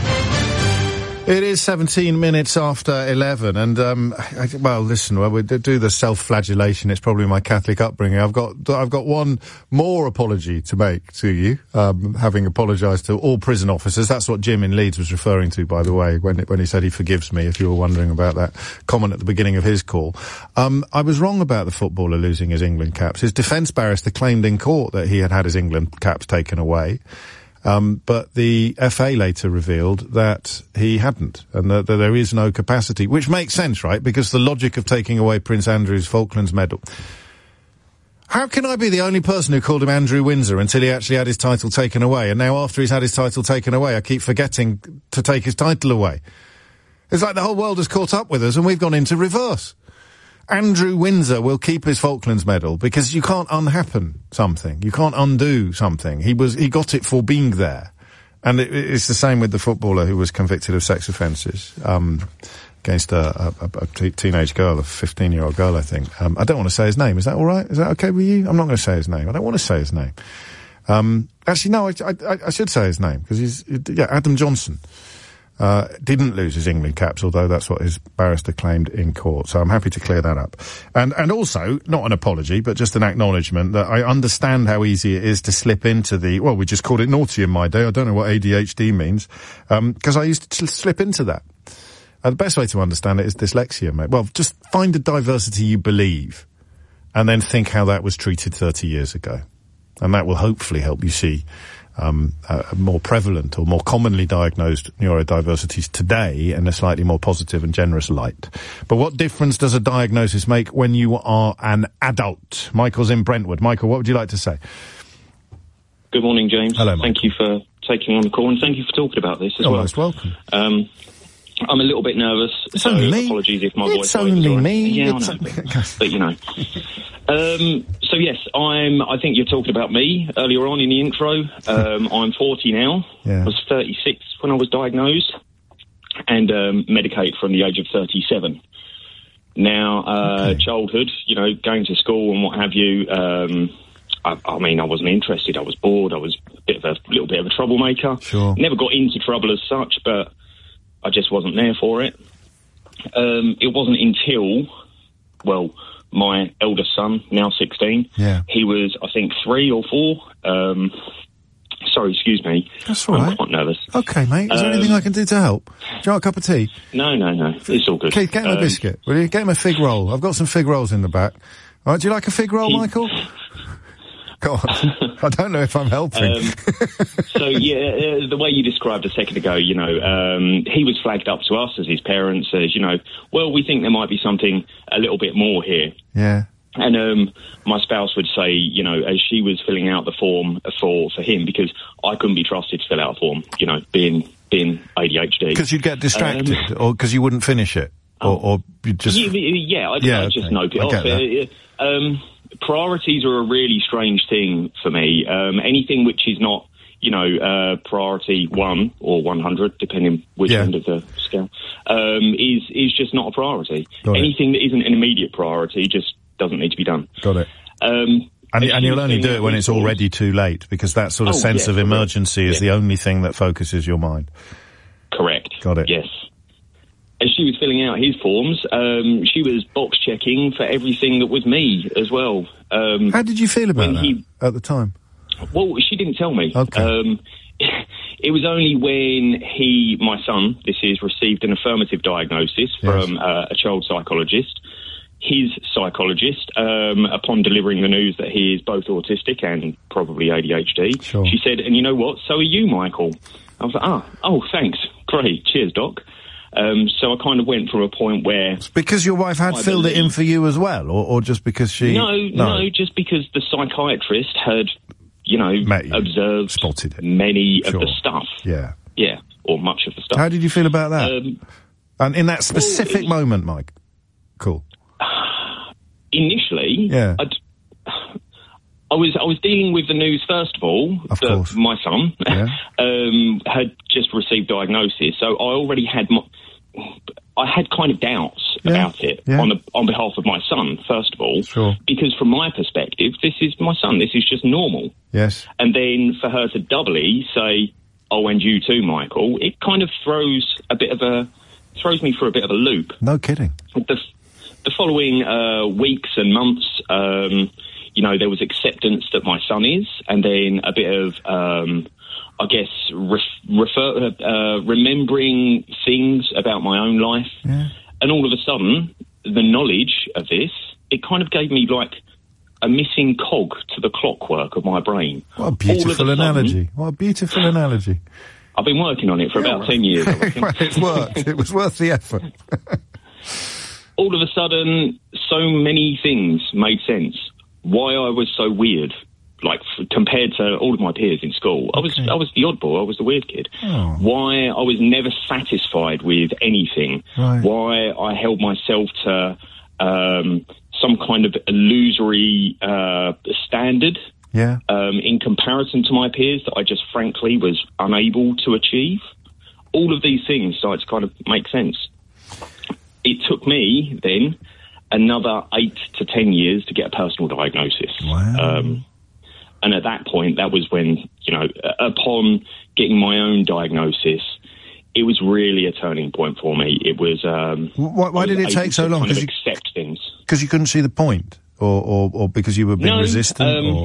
It is 17 minutes after 11, and we do the self-flagellation. It's probably my Catholic upbringing. I've got one more apology to make to you, having apologised to all prison officers. That's what Jim in Leeds was referring to, by the way, when he said he forgives me, if you were wondering about that comment at the beginning of his call. I was wrong about the footballer losing his England caps. His defence barrister claimed in court that he had his England caps taken away. But the FA later revealed that he hadn't, and that there is no capacity, which makes sense, right? Because the logic of taking away Prince Andrew's Falklands Medal. How can I be the only person who called him Andrew Windsor until he actually had his title taken away? And now after he's had his title taken away, I keep forgetting to take his title away. It's like the whole world has caught up with us and we've gone into reverse. Andrew Windsor will keep his Falklands Medal because you can't unhappen something. You can't undo something. He got it for being there. And it's the same with the footballer who was convicted of sex offences, against a teenage girl, a 15-year-old girl, I think. I don't want to say his name. Is that all right? Is that okay with you? I'm not going to say his name. I don't want to say his name. Actually, no, I should say his name because Adam Johnson. Didn't lose his England caps, although that's what his barrister claimed in court. So I'm happy to clear that up. And also, not an apology, but just an acknowledgement that I understand how easy it is to slip into we just called it naughty in my day. I don't know what ADHD means, because I used to slip into that. The best way to understand it is dyslexia, mate. Well, just find a diversity you believe, and then think how that was treated 30 years ago. And that will hopefully help you see more prevalent or more commonly diagnosed neurodiversities today in a slightly more positive and generous light. But what difference does a diagnosis make when you are an adult? Michael's in Brentwood. Michael, what would you like to say? Good morning, James. Hello, Michael. Thank you for taking on the call, and thank you for talking about this as well. Most welcome. I'm a little bit nervous, it's so only me. Apologies if my voice... It's only me. Yeah, I know, but you know. So yes, I think you're talking about me earlier on in the intro. I'm 40 now. Yeah. I was 36 when I was diagnosed, and medicated from the age of 37. Now, childhood, you know, going to school and what have you, I mean, I wasn't interested. I was bored. I was a little bit of a troublemaker. Sure. Never got into trouble as such, but I just wasn't there for it. It wasn't until, well, my eldest son, now 16, he was, I think, 3 or 4. Sorry, excuse me. That's all right. I'm quite nervous. Okay, mate. Is there anything I can do to help? Do you want a cup of tea? No. It's all good. Keith, get him a biscuit. Will you? Get him a fig roll. I've got some fig rolls in the back. All right, do you like a fig roll, Michael? Go on. I don't know if I'm helping. So, yeah, the way you described a second ago, you know, he was flagged up to us as his parents as, you know, well, we think there might be something a little bit more here. Yeah. And my spouse would say, you know, as she was filling out the form for him, because I couldn't be trusted to fill out a form, you know, being ADHD. Because you'd get distracted, or because you wouldn't finish it, or you just... I'd just note it off. Priorities are a really strange thing for me. Anything which is not, you know, priority 1 or 100, depending which end of the scale, is just not a priority. Anything that isn't an immediate priority just doesn't need to be done. Got it. And you'll only do it when it's already too late, because that sort of sense of emergency is the only thing that focuses your mind. Correct. Got it. Yes. As she was filling out his forms, she was box checking for everything that was me as well. How did you feel about that at the time? Well, she didn't tell me. Okay. It was only when my son, received an affirmative diagnosis from a child psychologist. His psychologist, upon delivering the news that he is both autistic and probably ADHD, she said, and you know what, so are you, Michael. I was like, oh, thanks. Great. Cheers, Doc. So I kind of went from a point where... Because your wife had filled it in for you as well, or just because she... No, just because the psychiatrist had, you know, spotted many of the stuff. Yeah. Yeah, or much of the stuff. How did you feel about that? And in that specific moment, Mike? Cool. Initially, I was dealing with the news, first of all, that my son had just received diagnosis, so I already had I had kind of doubts about it on behalf of my son, first of all, because from my perspective, this is my son, this is just normal. Yes. And then for her to doubly say, oh, and you too, Michael, it kind of throws me for a bit of a loop. No kidding. The following weeks and months, you know, there was acceptance that my son is, and then a bit of, I guess, remembering things about my own life. Yeah. And all of a sudden, the knowledge of this, it kind of gave me like a missing cog to the clockwork of my brain. What a beautiful analogy. What a beautiful analogy. I've been working on it for about 10 years. Well, it's worked. It was worth the effort. All of a sudden, so many things made sense. Why I was so weird, like compared to all of my peers in school. I was the oddball. I was the weird kid. Oh. Why I was never satisfied with anything. Right. Why I held myself to some kind of illusory standard. Yeah. In comparison to my peers that I just frankly was unable to achieve. All of these things started to kind of make sense. It took me then another 8 to 10 years to get a personal diagnosis. Wow. And at that point, that was when, you know, upon getting my own diagnosis, it was really a turning point for me. It was... Why did it take so long? Kind of accept things. Because you couldn't see the point? Or because you were being resistant? Or?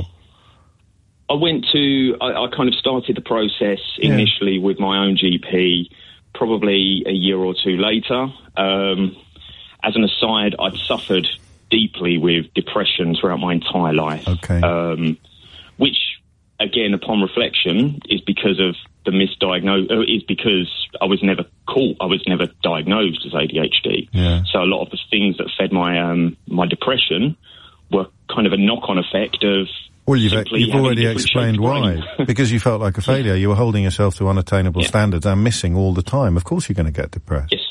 I kind of started the process initially with my own GP, probably a year or two later. As an aside, I'd suffered deeply with depression throughout my entire life. Okay. Which again, upon reflection, is because of the is because I was never caught. I was never diagnosed as ADHD. Yeah. So a lot of the things that fed my my depression were kind of a knock-on effect of. Well, you've already explained why. Because you felt like a failure. You were holding yourself to unattainable standards and missing all the time. Of course, you're going to get depressed. Yes.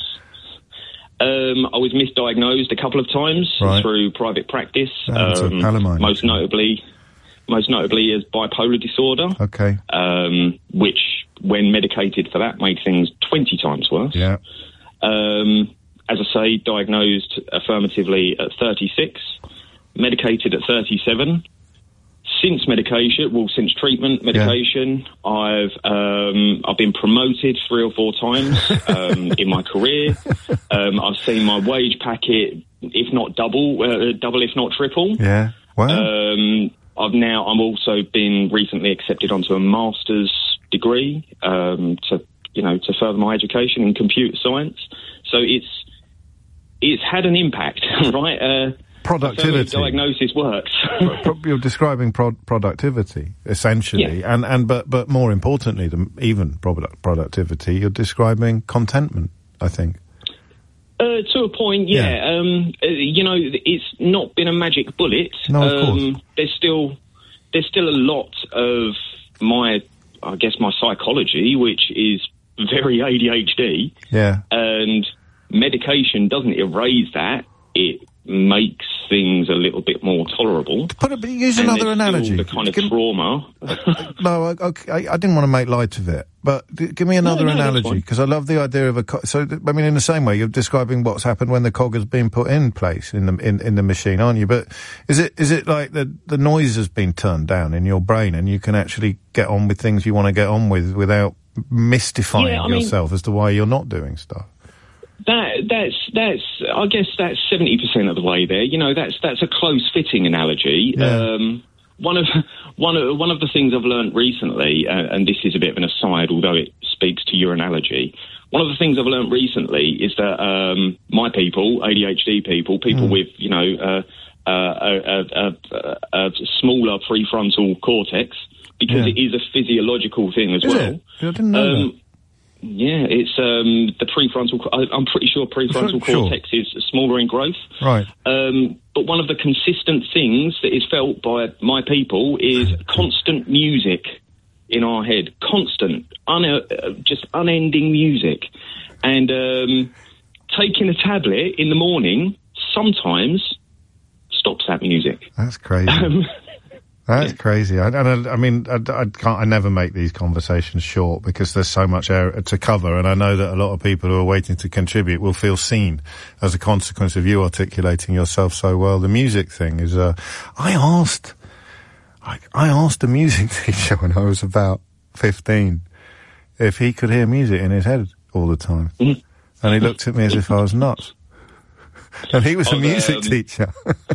I was misdiagnosed a couple of times through private practice. Most notably as bipolar disorder. Okay. Which, when medicated for that, made things 20 times worse. Yeah. As I say, diagnosed affirmatively at 36, medicated at 37. Since treatment medication, I've been promoted 3 or 4 times in my career. I've seen my wage packet, if not double, if not triple. Yeah. Wow. I'm also been recently accepted onto a master's degree to further my education in computer science. So it's had an impact, right? Productivity. Diagnosis works. You're describing productivity, essentially, but more importantly than even productivity, you're describing contentment, I think. To a point, yeah. It's not been a magic bullet. No, of course. There's still a lot of my psychology, which is very ADHD. Yeah. And medication doesn't erase that. It makes things a little bit more tolerable. Use another analogy. The kind of trauma. No, okay, I didn't want to make light of it, but give me another analogy, because I love the idea of in the same way, you're describing what's happened when the cog has been put in place in the machine, aren't you? But is it like the noise has been turned down in your brain and you can actually get on with things you want to get on with without mystifying yourself as to why you're not doing stuff? That's I guess that's 70% of the way there. That's a close fitting analogy. Yeah. One of the things I've learned recently, and this is a bit of an aside, although it speaks to your analogy. One of the things I've learned recently is that my people, ADHD people with a smaller prefrontal cortex, because it is a physiological thing as well. I didn't know that. Yeah, it's the prefrontal. I'm pretty sure prefrontal cortex is smaller in growth. Right. But one of the consistent things that is felt by my people is constant music in our head. Constant, just unending music. And taking a tablet in the morning sometimes stops that music. That's crazy. That's crazy. I never make these conversations short because there's so much to cover, and I know that a lot of people who are waiting to contribute will feel seen as a consequence of you articulating yourself so well. The music thing is, I asked a music teacher when I was about 15 if he could hear music in his head all the time. Mm-hmm. And he looked at me as if I was nuts. And he was a music teacher.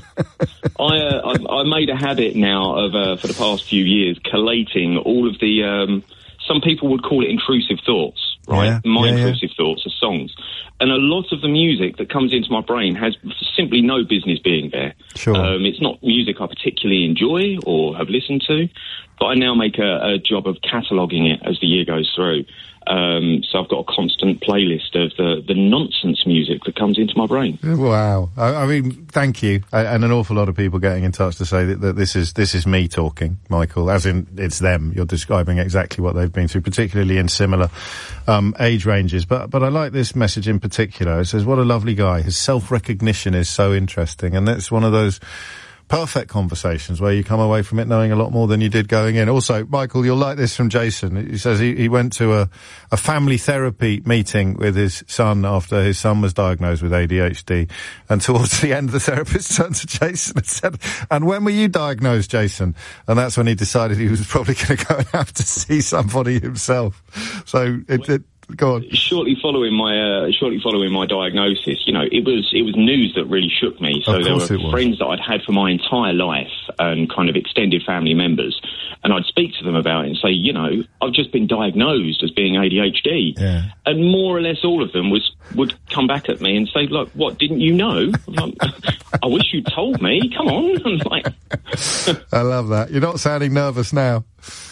I made a habit now of, for the past few years, collating all of the, some people would call it intrusive thoughts, right? Yeah, my intrusive thoughts are songs. And a lot of the music that comes into my brain has simply no business being there. Sure. It's not music I particularly enjoy or have listened to, but I now make a job of cataloguing it as the year goes through. So I've got a constant playlist of the nonsense music that comes into my brain. Wow. I mean, thank you. And an awful lot of people getting in touch to say that this is me talking, Michael, as in it's them. You're describing exactly what they've been through, particularly in similar age ranges. But I like this message in particular. It says, what a lovely guy. His self-recognition is so interesting. And that's one of those perfect conversations where you come away from it knowing a lot more than you did going in. Also, Michael, you'll like this from Jason. He says he went to a family therapy meeting with his son after his son was diagnosed with ADHD. And towards the end, the therapist turned to Jason and said, "And when were you diagnosed, Jason?" And that's when he decided he was probably going to go and have to see somebody himself. So go on. Shortly following my diagnosis, it was news that really shook me. So there were friends that I'd had for my entire life and kind of extended family members, and I'd speak to them about it and say, I've just been diagnosed as being ADHD. Yeah. And more or less all of them would come back at me and say, look, what, didn't you know? I wish you'd told me. Come on. I'm like... I love that. You're not sounding nervous now.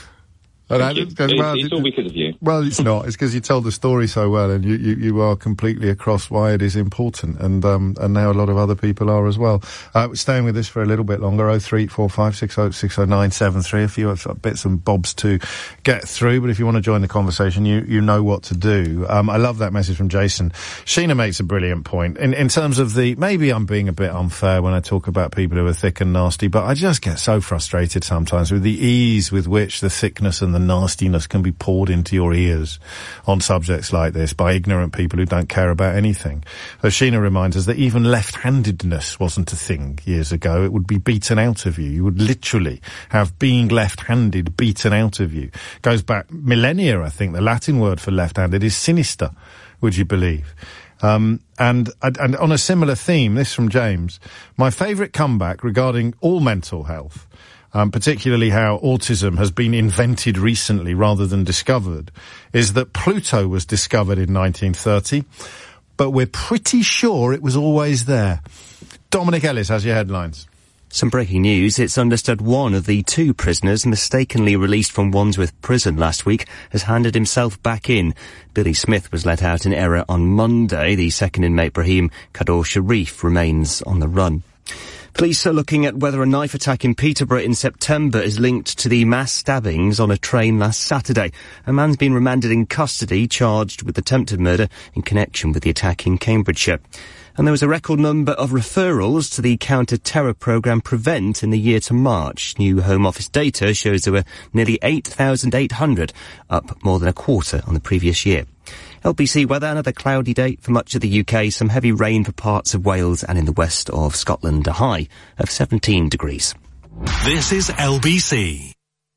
It's all because of you. Well, it's not. It's because you told the story so well, and you are completely across why it is important, and now a lot of other people are as well. Staying with this for a little bit longer. 03456060973. A few bits and bobs to get through, but if you want to join the conversation, you know what to do. I love that message from Jason. Sheena makes a brilliant point in terms of maybe I'm being a bit unfair when I talk about people who are thick and nasty, but I just get so frustrated sometimes with the ease with which the thickness and the nastiness can be poured into your ears on subjects like this by ignorant people who don't care about anything. So Sheena reminds us that even left-handedness wasn't a thing years ago. It would be beaten out of you. You would literally have being left-handed beaten out of you. Goes back millennia, I think. The Latin word for left-handed is sinister, would you believe? And on a similar theme, this from James, my favourite comeback regarding all mental health, particularly how autism has been invented recently rather than discovered, is that Pluto was discovered in 1930, but we're pretty sure it was always there. Dominic Ellis has your headlines. Some breaking news. It's understood one of the two prisoners mistakenly released from Wandsworth Prison last week has handed himself back in. Billy Smith was let out in error on Monday. The second inmate, Brahim Kador Sharif, remains on the run. Police are looking at whether a knife attack in Peterborough in September is linked to the mass stabbings on a train last Saturday. A man's been remanded in custody, charged with attempted murder in connection with the attack in Cambridgeshire. And there was a record number of referrals to the counter-terror programme Prevent in the year to March. New Home Office data shows there were nearly 8,800, up more than a quarter on the previous year. LBC weather, another cloudy day for much of the UK, some heavy rain for parts of Wales and in the west of Scotland, a high of 17 degrees. This is LBC.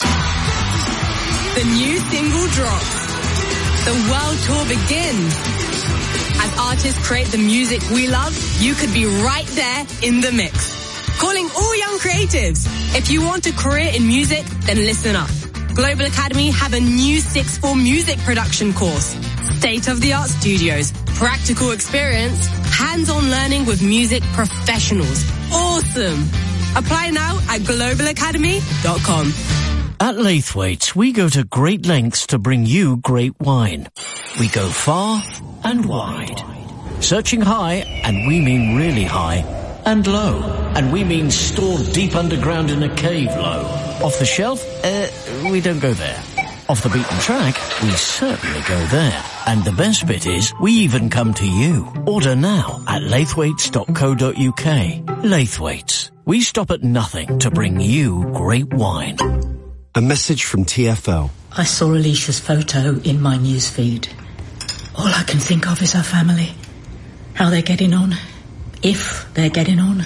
The new single drops. The world tour begins. As artists create the music we love, you could be right there in the mix. Calling all young creatives. If you want a career in music, then listen up. Global Academy have a new sixth form music production course. State-of-the-art studios, practical experience, hands-on learning with music professionals. Awesome! Apply now at globalacademy.com. At Laithwaite's, we go to great lengths to bring you great wine. We go far and wide. Searching high, and we mean really high, and low, and we mean stored deep underground in a cave low. Off the shelf? We don't go there. Off the beaten track, we certainly go there. And the best bit is, we even come to you. Order now at laithwaites.co.uk. Laithwaites. We stop at nothing to bring you great wine. A message from TfL. I saw Alicia's photo in my newsfeed. All I can think of is her family. How they're getting on. If they're getting on.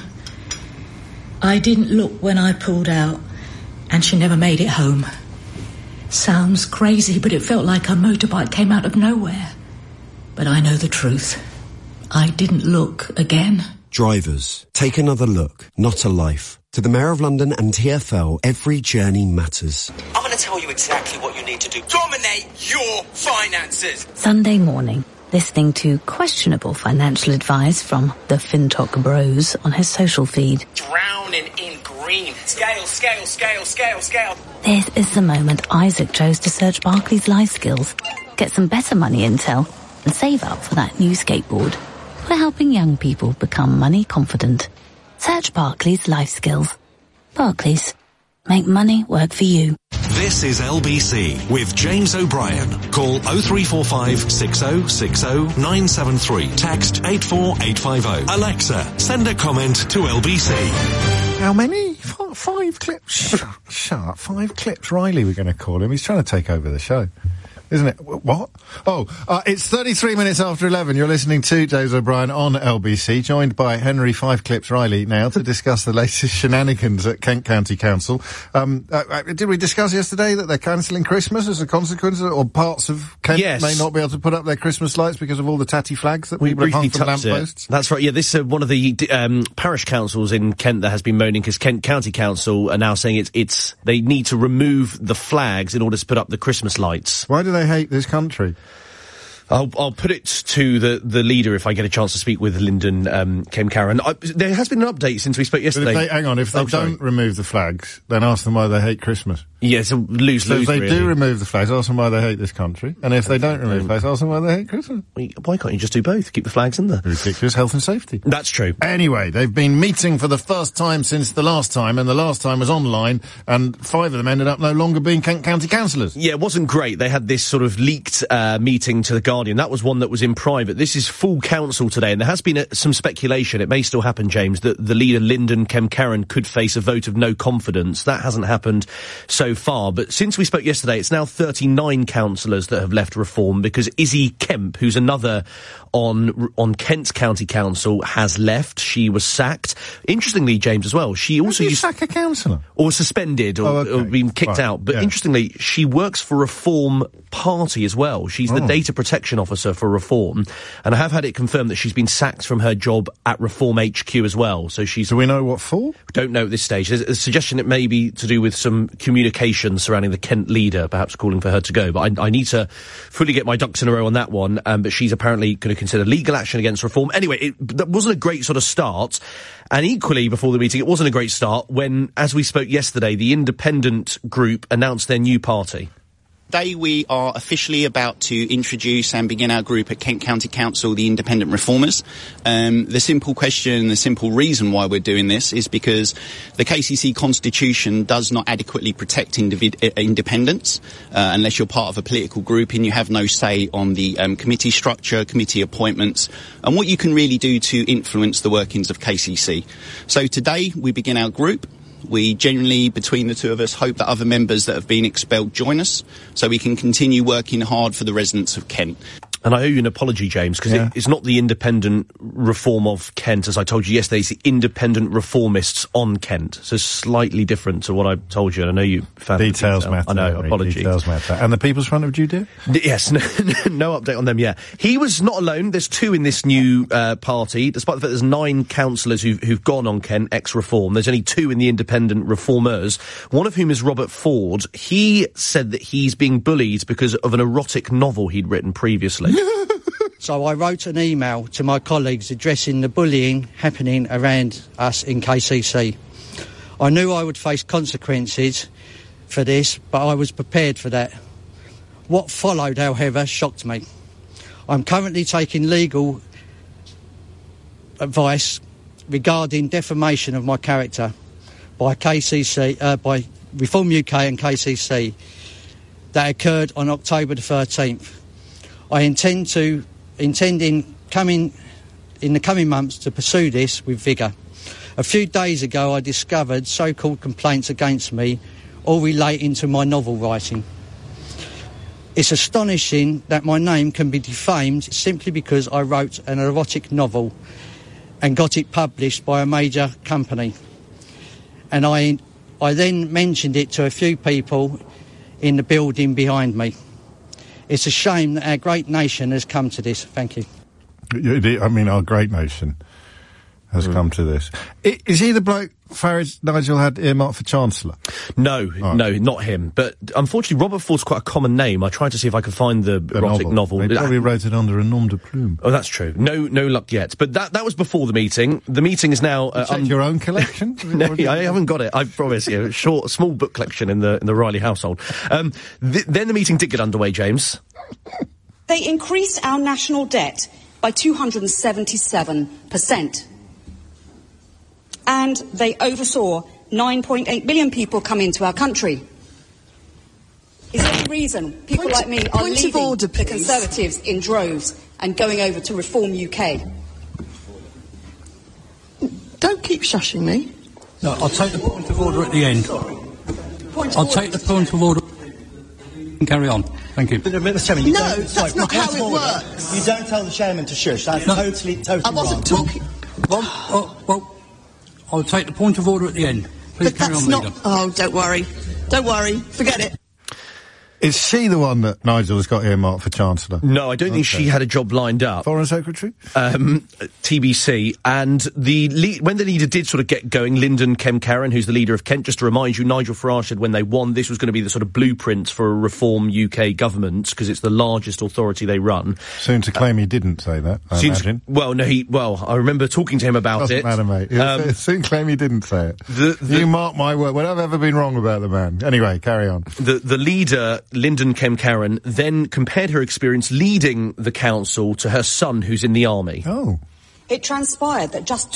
I didn't look when I pulled out, and she never made it home. Sounds crazy, but it felt like her motorbike came out of nowhere. But I know the truth. I didn't look again. Drivers, take another look, not a life. To the Mayor of London and TfL, every journey matters. I'm going to tell you exactly what you need to do. Dominate your finances! Sunday morning, listening to questionable financial advice from the FinTok Bros on his social feed. Drowning in green. Scale, scale, scale, scale, scale. This is the moment Isaac chose to search Barclays Life Skills, get some better money intel, and save up for that new skateboard. We're helping young people become money confident. Search Barclays Life Skills. Barclays. Make money work for you. This is LBC with James O'Brien. Call 0345 6060 973. Text 84850. Alexa, send a comment to LBC. How many? Five clips. Shut up. 5 clips. Riley, we're going to call him. He's trying to take over the show. Isn't it? What? Oh, it's 33 minutes after 11. You're listening to James O'Brien on LBC, joined by Henry 5 Clips Riley now to discuss the latest shenanigans at Kent County Council. Did we discuss yesterday that they're cancelling Christmas as a consequence, or parts of Kent may not be able to put up their Christmas lights because of all the tatty flags that people have hung from lampposts? That's right, yeah, this is one of the parish councils in Kent that has been moaning because Kent County Council are now saying they need to remove the flags in order to put up the Christmas lights. Why do they hate this country? I'll put it to the leader if I get a chance to speak with Lyndon Kemp-Carran. There has been an update since we spoke yesterday. But if they don't remove the flags, then ask them why they hate Christmas. Yeah, it's a lose-lose, So if they really. do remove the flags, ask them why they hate this country. And if they don't remove the flags, ask them why they hate Christmas. Why can't you just do both? Keep the flags in there. Ridiculous health and safety. That's true. Anyway, they've been meeting for the first time since the last time, and the last time was online, and 5 of them ended up no longer being Kent County councillors. Yeah, it wasn't great. They had this sort of leaked meeting to The Guardian. That was one that was in private. This is full council today, and there has been some speculation, it may still happen, James, that the leader, Lyndon Kemp-Carran, could face a vote of no confidence. That hasn't happened so far, but since we spoke yesterday, it's now 39 councillors that have left Reform, because Izzy Kemp, who's another on Kent County Council, has left. She was sacked. Interestingly, James, as well, she also used sack a councillor? Or suspended, or been kicked out. But interestingly, she works for Reform Party as well. She's the data protection officer for Reform, and I have had it confirmed that she's been sacked from her job at Reform HQ as well. So she's... Do we know what for? Don't know at this stage. There's a suggestion it may be to do with some communication surrounding the Kent leader, perhaps calling for her to go. But I need to fully get my ducks in a row on that one. But she's apparently going to consider legal action against Reform. Anyway, that wasn't a great sort of start. And equally, before the meeting, it wasn't a great start when, as we spoke yesterday, the independent group announced their new party. Today we are officially about to introduce and begin our group at Kent County Council, the Independent Reformers. The simple question, the simple reason why we're doing this is because the KCC Constitution does not adequately protect independence unless you're part of a political group and you have no say on the committee structure, committee appointments, and what you can really do to influence the workings of KCC. So today we begin our group. We genuinely, between the two of us, hope that other members that have been expelled join us so we can continue working hard for the residents of Kent. And I owe you an apology, James, because it's not the independent reform of Kent, as I told you yesterday, it's the independent reformists on Kent. So slightly different to what I told you, and I know you found details matter. I know, apologies. Details matter. And the People's Front of Judea? Yes, no update on them yet. He was not alone. There's 2 in this new party, despite the fact there's 9 councillors who've gone on Kent, ex-Reform. There's only 2 in the independent reformers, one of whom is Robert Ford. He said that he's being bullied because of an erotic novel he'd written previously. So I wrote an email to my colleagues addressing the bullying happening around us in KCC. I knew I would face consequences for this, but I was prepared for that. What followed, however, shocked me. I'm currently taking legal advice regarding defamation of my character by KCC, by Reform UK and KCC that occurred on October the 13th. I intend in the coming months to pursue this with vigour. A few days ago I discovered so-called complaints against me, all relating to my novel writing. It's astonishing that my name can be defamed simply because I wrote an erotic novel and got it published by a major company. And I then mentioned it to a few people in the building behind me. It's a shame that our great nation has come to this. Thank you. I mean, our great nation has come to this. Is he the bloke Farage Nigel had earmarked for Chancellor? No, not him. But unfortunately, Robert Ford's quite a common name. I tried to see if I could find the erotic novel. They probably wrote it under a nom de plume. Oh, that's true. No luck yet. But that was before the meeting. The meeting is now... check your own collection? No, I haven't got it. I promise you. Small book collection in the Riley household. Then the meeting did get underway, James. They increased our national debt by 277%. And they oversaw 9.8 million people come into our country. Is there any reason people like me are leaving the Conservatives in droves and going over to Reform UK? Don't keep shushing me. No, I'll take the point of order at the end. I'll take the point of order and carry on. Thank you. That's not how it works. You don't tell the chairman to shush. That's totally I wasn't talking... Well, I'll take the point of order at the end. Please carry on, Leader. Oh, don't worry. Don't worry. Forget it. Is she the one that Nigel has got earmarked for Chancellor? No, I don't think she had a job lined up. Foreign Secretary? TBC. And when the leader did sort of get going, Lyndon Kemcaran, who's the leader of Kent, just to remind you, Nigel Farage said when they won, this was going to be the sort of blueprint for a reform UK government, because it's the largest authority they run. Soon to claim he didn't say that, I imagine. I remember talking to him about it. Doesn't matter, mate. Soon claim he didn't say it. You mark my word. What have ever been wrong about the man? Anyway, carry on. The leader, Lyndon Kemcaran, then compared her experience leading the council to her son, who's in the army. Oh. It transpired that just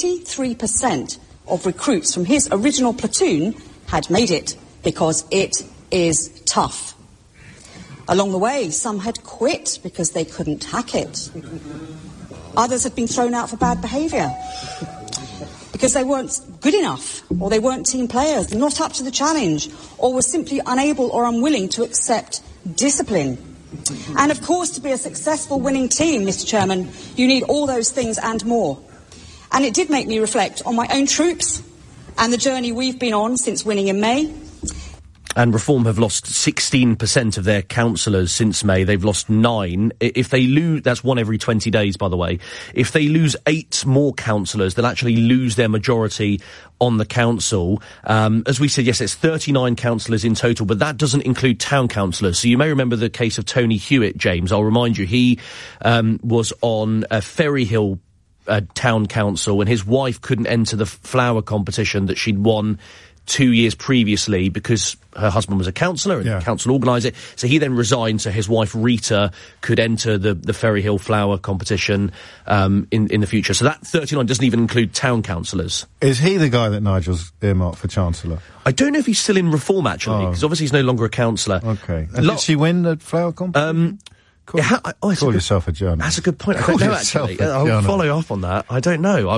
23% of recruits from his original platoon had made it, because it is tough. Along the way, some had quit because they couldn't hack it. Others had been thrown out for bad behaviour, because they weren't good enough, or they weren't team players, not up to the challenge, or were simply unable or unwilling to accept discipline. And of course, to be a successful winning team, Mr. Chairman, you need all those things and more. And it did make me reflect on my own troops and the journey we've been on since winning in May. And Reform have lost 16% of their councillors since May. They've lost 9. If they lose, that's 1 every 20 days, by the way. If they lose 8 more councillors, they'll actually lose their majority on the council. As we said, yes, it's 39 councillors in total, but that doesn't include town councillors. So you may remember the case of Tony Hewitt, James. I'll remind you, he was on Ferry Hill town council, and his wife couldn't enter the flower competition that she'd won 2 years previously because her husband was a councillor and the council organised it. So he then resigned so his wife Rita could enter the Ferry Hill flower competition in the future. So that 39 doesn't even include town councillors. Is he the guy that Nigel's earmarked for Chancellor? I don't know if he's still in Reform, actually, because obviously he's no longer a councillor. Okay. And did she win the flower competition? Call yourself a journalist. That's a good point. I don't know, actually. I'll follow up on that. I don't know.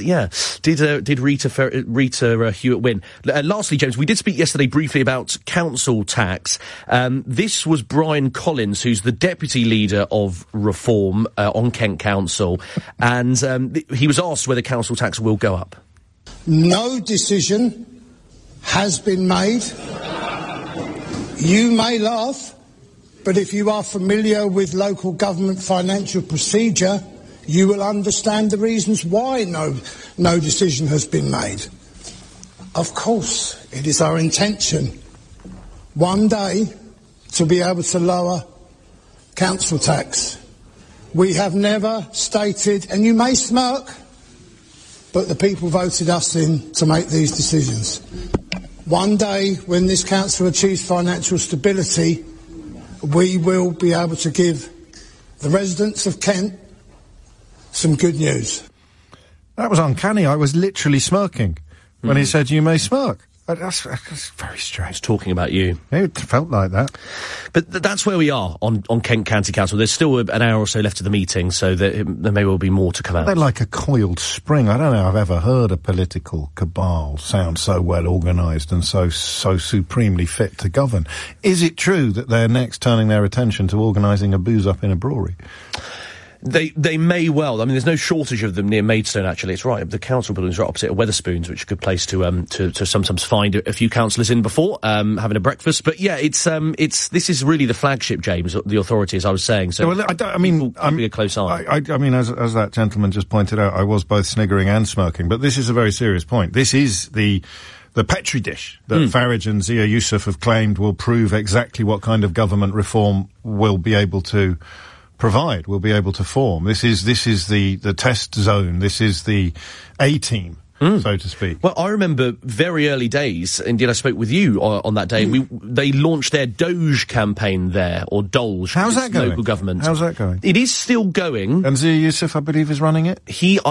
Did Rita Hewitt win? Lastly, James, we did speak yesterday briefly about council tax. This was Brian Collins, who's the deputy leader of Reform on Kent Council, and he was asked whether council tax will go up. No decision has been made. You may laugh, but if you are familiar with local government financial procedure, you will understand the reasons why no decision has been made. Of course, it is our intention one day to be able to lower council tax. We have never stated, and you may smirk, but the people voted us in to make these decisions. One day, when this council achieves financial stability, we will be able to give the residents of Kent some good news. That was uncanny. I was literally smirking when he said, you may smirk. That's very strange. He's talking about you. It felt like that. But that's where we are on Kent County Council. There's still an hour or so left of the meeting, so there may well be more to come out. They're like a coiled spring. I don't know I've ever heard a political cabal sound so well organised and so supremely fit to govern. Is it true that they're next turning their attention to organising a booze-up in a brewery? They may well. I mean, there's no shortage of them near Maidstone, actually. It's right. The council building's right opposite of Wetherspoons, which is a good place to sometimes find a few councillors in before, having a breakfast. But yeah, this is really the flagship, James, the authority, as I was saying. So, well, keeping a close eye. I mean, as that gentleman just pointed out, I was both sniggering and smirking, but this is a very serious point. This is the Petri dish that Farage and Zia Yusuf have claimed will prove exactly what kind of government reform will be able to provide, will be able to form. This is the test zone. This is the A-team, so to speak. Well, I remember very early days, indeed I spoke with you on that day, they launched their Doge campaign there, or Dolge. How's that going? Local government. How's that going? It is still going. And Zia Yusuf, I believe, is running it?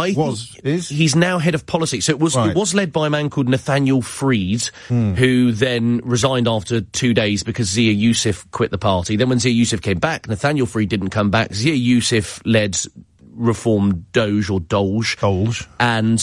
He's now head of policy. So it was led by a man called Nathaniel Freed, who then resigned after 2 days because Zia Yusuf quit the party. Then when Zia Yusuf came back, Nathaniel Freed didn't come back. Zia Yusuf led Reform Doge or Dolge. And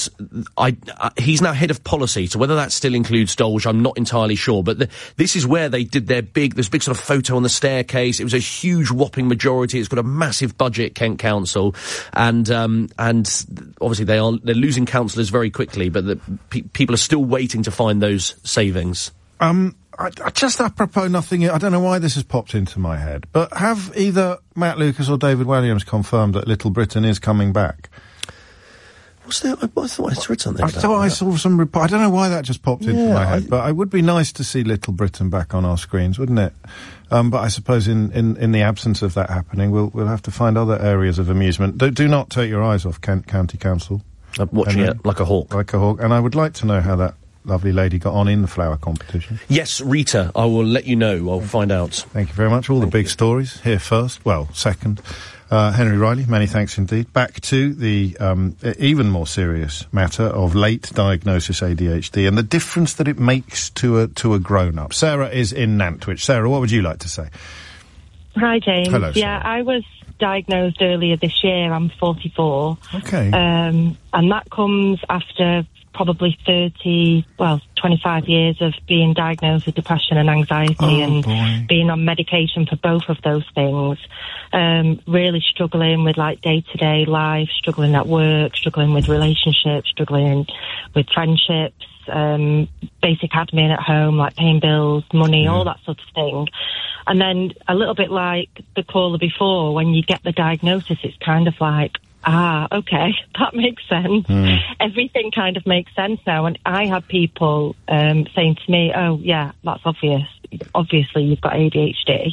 he's now head of policy, so whether that still includes Dolge, I'm not entirely sure. But this is where they did their big sort of photo on the staircase. It was a huge whopping majority. It's got a massive budget, Kent Council, and obviously they're losing councillors very quickly, but people are still waiting to find those savings. Just apropos nothing, I don't know why this has popped into my head, but have either Matt Lucas or David Walliams confirmed that Little Britain is coming back? What's that? I thought I read something. I thought I saw some report. I don't know why that just popped into my head, but it would be nice to see Little Britain back on our screens, wouldn't it? But I suppose in the absence of that happening, we'll have to find other areas of amusement. Do not take your eyes off County Council. Watching it like a hawk. Like a hawk. And I would like to know how that lovely lady got on in the flower competition. Yes, Rita, I will let you know. I'll find out. Thank you very much. All the big stories here first. Well, second. Henry Riley, many thanks indeed. Back to the even more serious matter of late diagnosis ADHD and the difference that it makes to a grown-up. Sarah is in Nantwich. Sarah, what would you like to say? Hi, James. Hello, yeah, I was diagnosed earlier this year. I'm 44. Okay. And that comes after probably 25 years of being diagnosed with depression and anxiety and being on medication for both of those things. Really struggling with like day-to-day life, struggling at work, struggling with relationships, struggling with friendships, basic admin at home, like paying bills, money, all that sort of thing. And then a little bit like the caller before, when you get the diagnosis, it's kind of like, okay, that makes sense. Everything kind of makes sense now. And I had people saying to me, oh, yeah, that's obvious. Obviously, you've got ADHD.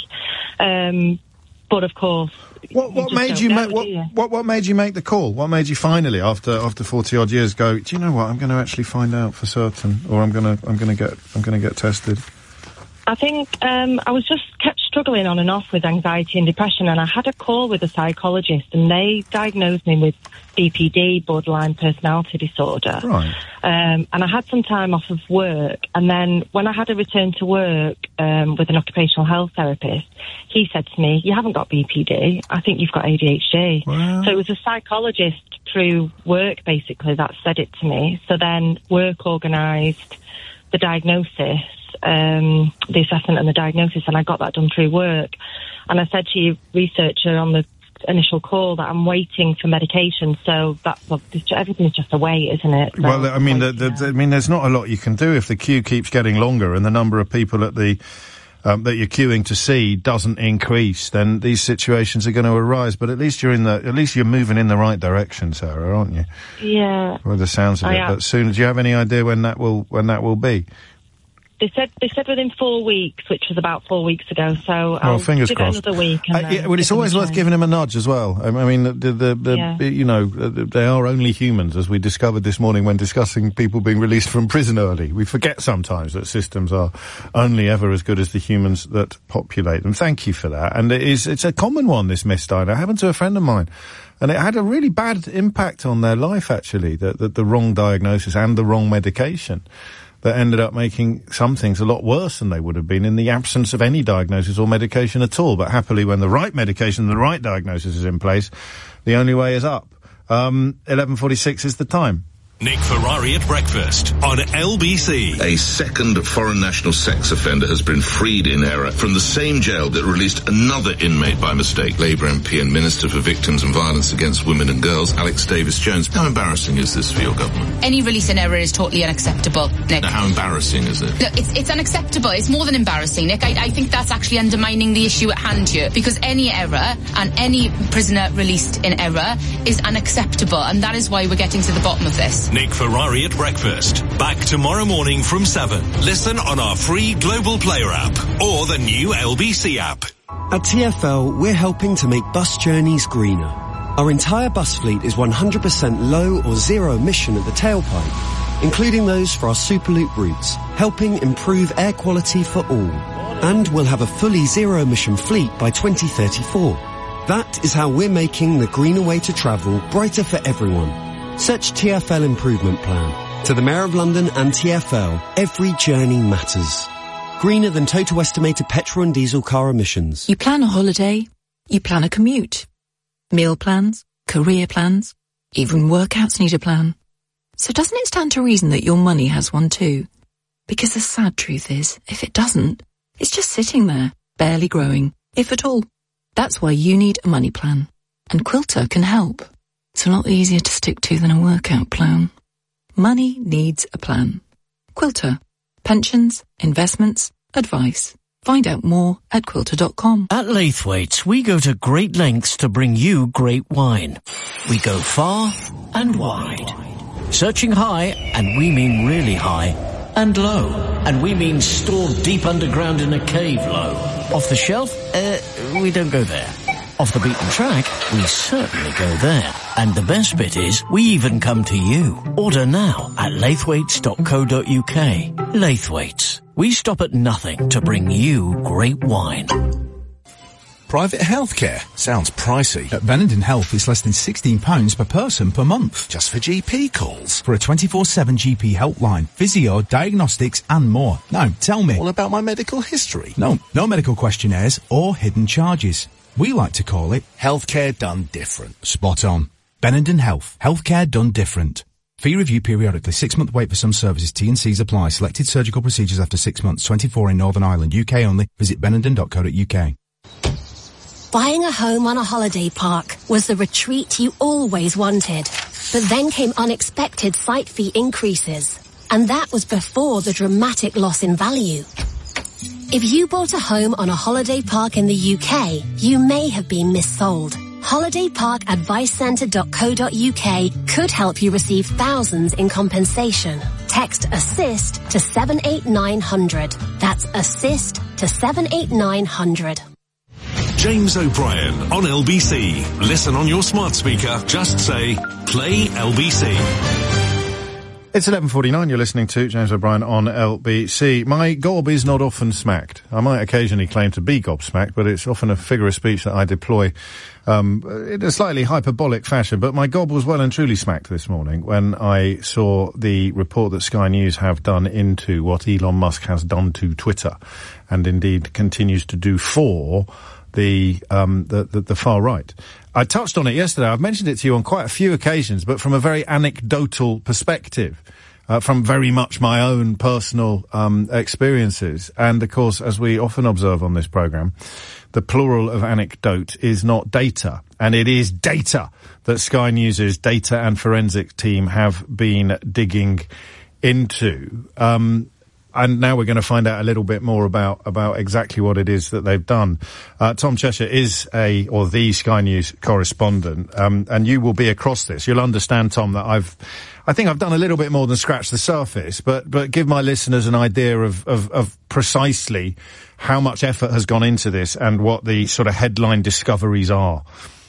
But of course, what made you make what made you make the call? What made you finally, after 40 odd years, go, do you know what? I'm going to actually find out for certain, or I'm going to get tested. I think I was just kept struggling on and off with anxiety and depression, and I had a call with a psychologist, and they diagnosed me with BPD, borderline personality disorder. Right. And I had some time off of work, and then when I had a return to work with an occupational health therapist, he said to me, "You haven't got BPD. I think you've got ADHD." Wow. So it was a psychologist through work, basically, that said it to me. So then work organised the diagnosis, the assessment and the diagnosis, and I got that done through work. And I said to your researcher on the initial call that I'm waiting for medication, so everything's just a wait, isn't it? So well, I mean, there's not a lot you can do if the queue keeps getting longer and the number of people at the that you're queuing to see doesn't increase. Then these situations are going to arise. But at least you're moving in the right direction, Sarah, aren't you? Yeah. Well, the sounds of it. But soon, do you have any idea when that will be? They said within 4 weeks, which was about 4 weeks ago. So I'll fingers give crossed. it another week. And well, it's always worth giving him a nudge as well. I mean, they are only humans, as we discovered this morning when discussing people being released from prison early. We forget sometimes that systems are only ever as good as the humans that populate them. Thank you for that. And it's a common one, this misdiagnosis. It happened to a friend of mine. And it had a really bad impact on their life, actually, the wrong diagnosis and the wrong medication. That ended up making some things a lot worse than they would have been in the absence of any diagnosis or medication at all. But happily, when the right medication and the right diagnosis is in place, the only way is up. 11:46 is the time. Nick Ferrari at breakfast on LBC. A second foreign national sex offender has been freed in error from the same jail that released another inmate by mistake. Labour MP and Minister for Victims and Violence Against Women and Girls, Alex Davis-Jones. How embarrassing is this for your government? Any release in error is totally unacceptable, Nick. Now, how embarrassing is it? Look, it's unacceptable. It's more than embarrassing, Nick. I think that's actually undermining the issue at hand here, because any error and any prisoner released in error is unacceptable, and that is why we're getting to the bottom of this. Nick Ferrari at breakfast. Back tomorrow morning from 7. Listen on our free Global Player app or the new LBC app. At TfL, we're helping to make bus journeys greener. Our entire bus fleet is 100% low or zero emission at the tailpipe, including those for our Superloop routes, helping improve air quality for all. And we'll have a fully zero emission fleet by 2034. That is how we're making the greener way to travel brighter for everyone. Search TfL Improvement Plan. To the Mayor of London and TfL, every journey matters. Greener than total estimated petrol and diesel car emissions. You plan a holiday, you plan a commute. Meal plans, career plans, even workouts need a plan. So doesn't it stand to reason that your money has one too? Because the sad truth is, if it doesn't, it's just sitting there, barely growing, if at all. That's why you need a money plan. And Quilter can help. It's a lot easier to stick to than a workout plan. Money needs a plan. Quilter. Pensions, investments, advice. Find out more at quilter.com. At Laithwaite's, we go to great lengths to bring you great wine. We go far and wide. Searching high, and we mean really high, and low, and we mean stored deep underground in a cave low. Off the shelf? We don't go there. Off the beaten track? We certainly go there. And the best bit is, we even come to you. Order now at laithwaites.co.uk. Laithwaites. We stop at nothing to bring you great wine. Private healthcare sounds pricey. At Benenden Health, it's less than £16 per person per month. Just for GP calls? For a 24/7 GP helpline, physio, diagnostics and more. Now, tell me. All about my medical history? No medical questionnaires or hidden charges. We like to call it healthcare done different. Spot on. Benenden Health. Healthcare done different. Fee review periodically. 6-month wait for some services. T&Cs apply. Selected surgical procedures after 6 months. 24 in Northern Ireland. UK only. Visit benenden.co.uk. Buying a home on a holiday park was the retreat you always wanted. But then came unexpected site fee increases. And that was before the dramatic loss in value. If you bought a home on a holiday park in the UK, you may have been missold. HolidayParkAdviceCentre.co.uk could help you receive thousands in compensation. Text ASSIST to 78900. That's ASSIST to 78900. James O'Brien on LBC. Listen on your smart speaker. Just say, play LBC. It's 11:49. You're listening to James O'Brien on LBC. My gob is not often smacked. I might occasionally claim to be gobsmacked, but it's often a figure of speech that I deploy in a slightly hyperbolic fashion. But my gob was well and truly smacked this morning when I saw the report that Sky News have done into what Elon Musk has done to Twitter, and indeed continues to do for the far right. I touched on it yesterday. I've mentioned it to you on quite a few occasions, but from a very anecdotal perspective, from very much my own personal experiences. And of course, as we often observe on this programme, the plural of anecdote is not data. And it is data that Sky News' data and forensic team have been digging into. And now we're going to find out a little bit more about exactly what it is that they've done. Tom Cheshire is the Sky News correspondent, and you will be across this. You'll understand, Tom, that I think I've done a little bit more than scratch the surface, but give my listeners an idea of precisely how much effort has gone into this and what the sort of headline discoveries are.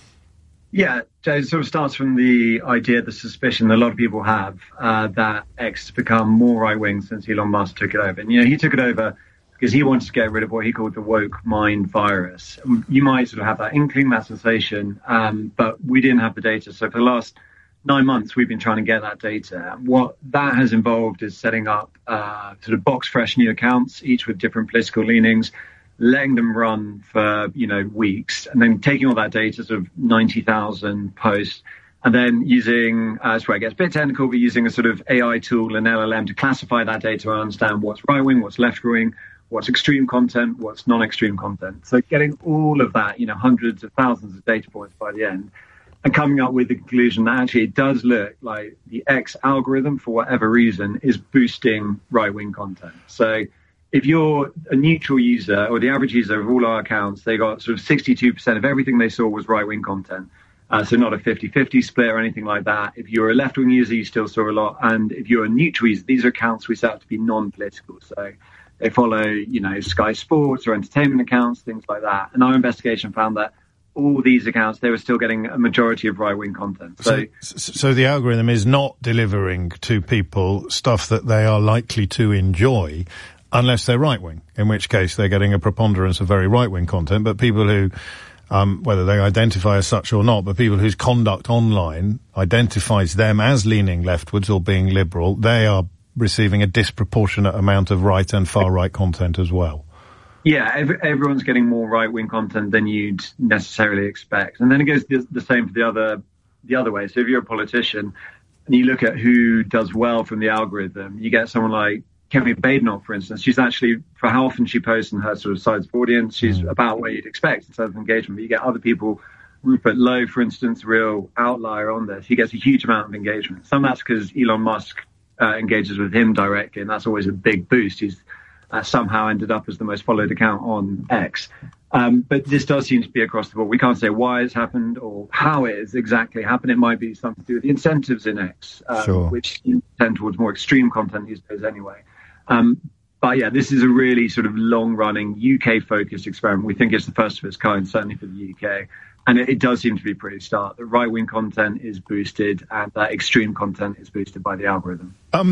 Yeah, Jay, it sort of starts from the idea, the suspicion that a lot of people have, that X has become more right-wing since Elon Musk took it over. And, he took it over because he wanted to get rid of what he called the woke mind virus. You might sort of have that inkling, that sensation, but we didn't have the data. So for the last 9 months, we've been trying to get that data. What that has involved is setting up sort of box-fresh new accounts, each with different political leanings, letting them run for, weeks, and then taking all that data, sort of 90,000 posts, and then using, that's where it gets a bit technical, but using a sort of AI tool, an LLM, to classify that data and understand what's right-wing, what's left-wing, what's extreme content, what's non-extreme content. So getting all of that, hundreds of thousands of data points by the end, and coming up with the conclusion that actually it does look like the X algorithm, for whatever reason, is boosting right-wing content. So if you're a neutral user, or the average user of all our accounts, they got sort of 62% of everything they saw was right-wing content. So not a 50-50 split or anything like that. If you're a left-wing user, you still saw a lot. And if you're a neutral user, these are accounts we set up to be non-political. So they follow, Sky Sports or entertainment accounts, things like that. And our investigation found that all these accounts, they were still getting a majority of right-wing content. So the algorithm is not delivering to people stuff that they are likely to enjoy, unless they're right-wing, in which case they're getting a preponderance of very right-wing content. But people who, whether they identify as such or not, but people whose conduct online identifies them as leaning leftwards or being liberal, they are receiving a disproportionate amount of right and far-right content as well. Yeah, everyone's getting more right-wing content than you'd necessarily expect. And then it goes the same for the other way. So if you're a politician and you look at who does well from the algorithm, you get someone like Kemi Badenoch, for instance. She's actually, for how often she posts in her sort of size of audience, she's about where you'd expect in terms of engagement. But you get other people, Rupert Lowe, for instance, real outlier on this. He gets a huge amount of engagement. Some of that's because Elon Musk engages with him directly, and that's always a big boost. He's somehow ended up as the most followed account on X. But this does seem to be across the board. We can't say why it's happened or how it has exactly happened. It might be something to do with the incentives in X, which tend towards more extreme content these days anyway. But yeah, this is a really sort of long-running UK-focused experiment. We think it's the first of its kind, certainly for the UK. And it does seem to be pretty stark. The right-wing content is boosted and that extreme content is boosted by the algorithm.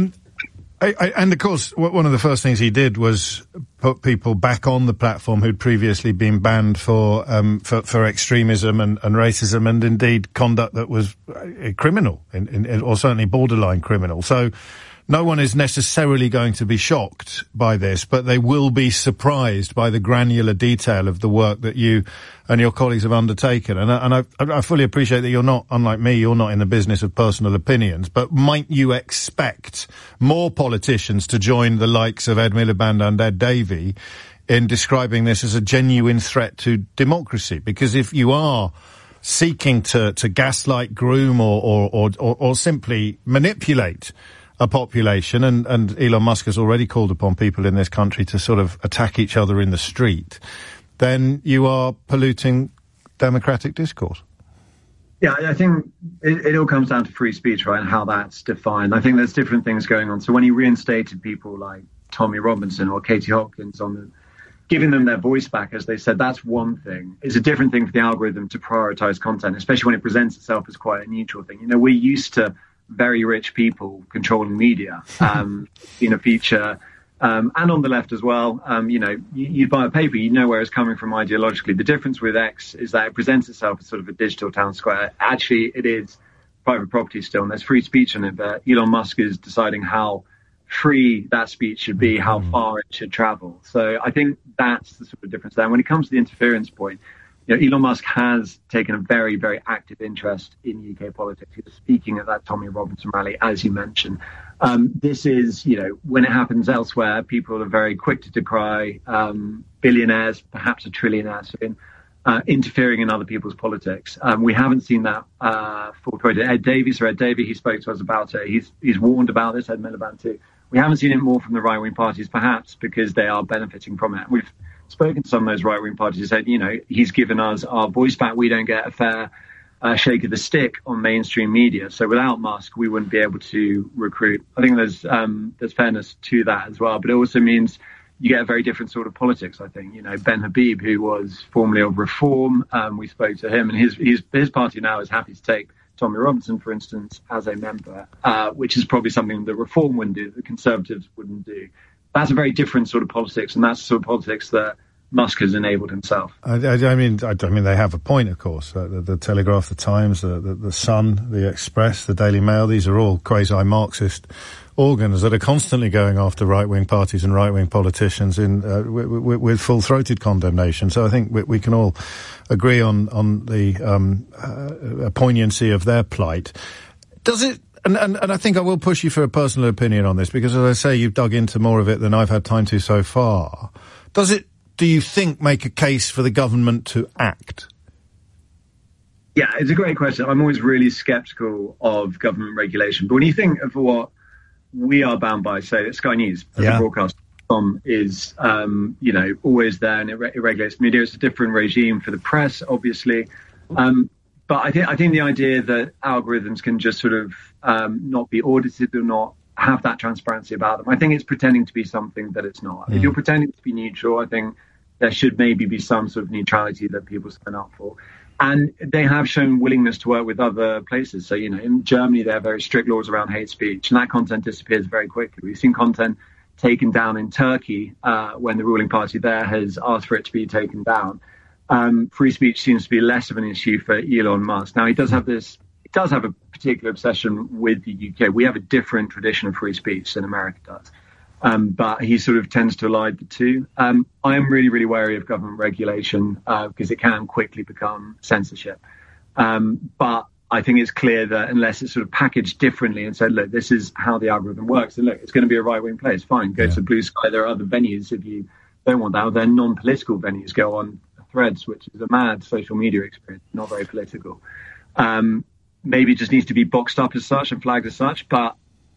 And of course, one of the first things he did was put people back on the platform who'd previously been banned for extremism and racism, and indeed conduct that was criminal, or certainly borderline criminal. So no one is necessarily going to be shocked by this, but they will be surprised by the granular detail of the work that you and your colleagues have undertaken. And I fully appreciate that you're not, unlike me, you're not in the business of personal opinions, but might you expect more politicians to join the likes of Ed Miliband and Ed Davey in describing this as a genuine threat to democracy? Because if you are seeking to gaslight, groom, or simply manipulate a population, and Elon Musk has already called upon people in this country to sort of attack each other in the street, then you are polluting democratic discourse. Yeah, I think it all comes down to free speech, right, and how that's defined. I think there's different things going on. So when he reinstated people like Tommy Robinson or Katie Hopkins giving them their voice back, as they said, that's one thing. It's a different thing for the algorithm to prioritize content, especially when it presents itself as quite a neutral thing. You know, we're used to very rich people controlling media in a feature, and on the left as well. You know, you buy a paper, you know where it's coming from ideologically. The difference with X is that it presents itself as sort of a digital town square. Actually, it is private property still, and there's free speech on it, but Elon Musk is deciding how free that speech should be, how far it should travel. So I think that's the sort of difference there. When it comes to the interference point, you know, Elon Musk has taken a very, very active interest in UK politics. He was speaking at that Tommy Robinson rally, as you mentioned. This is, you know, when it happens elsewhere, people are very quick to decry billionaires, perhaps a trillionaire, interfering in other people's politics. We haven't seen that full throat. Ed Davey, he spoke to us about it. He's warned about this, Ed Miliband too. We haven't seen it more from the right-wing parties, perhaps because they are benefiting from it. We've spoken to some of those right-wing parties who said, you know, he's given us our voice back. We don't get a fair shake of the stick on mainstream media. So without Musk, we wouldn't be able to recruit. I think there's fairness to that as well. But it also means you get a very different sort of politics, I think. You know, Ben Habib, who was formerly of Reform, we spoke to him, and his party now is happy to take Tommy Robinson, for instance, as a member, which is probably something that Reform wouldn't do, that the Conservatives wouldn't do. That's a very different sort of politics, and that's the sort of politics that Musk has enabled himself. I mean, they have a point, of course. The Telegraph, the Times, the Sun, the Express, the Daily Mail, these are all quasi-Marxist organs that are constantly going after right-wing parties and right-wing politicians with full-throated condemnation. So I think we can all agree on the poignancy of their plight. Does it? And I think I will push you for a personal opinion on this, because, as I say, you've dug into more of it than I've had time to so far. Do you think, make a case for the government to act? Yeah, it's a great question. I'm always really sceptical of government regulation. But when you think of what we are bound by, say, Sky News, as a broadcast, is, you know, always there, and it regulates media. It's a different regime for the press, obviously. But I think the idea that algorithms can just sort of not be audited or not have that transparency about them, I think it's pretending to be something that it's not. If you're pretending to be neutral, I think there should maybe be some sort of neutrality that people sign up for. And they have shown willingness to work with other places. So, you know, in Germany, they have very strict laws around hate speech, and that content disappears very quickly. We've seen content taken down in Turkey when the ruling party there has asked for it to be taken down. Free speech seems to be less of an issue for Elon Musk. Now, he does have a particular obsession with the UK. We have a different tradition of free speech than America does. But he sort of tends to elide the two. I am really, really wary of government regulation because it can quickly become censorship. But I think it's clear that unless it's sort of packaged differently and said, look, this is how the algorithm works, and look, it's going to be a right-wing place, fine, go to Blue Sky. There are other venues if you don't want that. Or they're non-political venues. Go on Threads, which is a mad social media experience, not very political. Maybe it just needs to be boxed up as such and flagged as such, but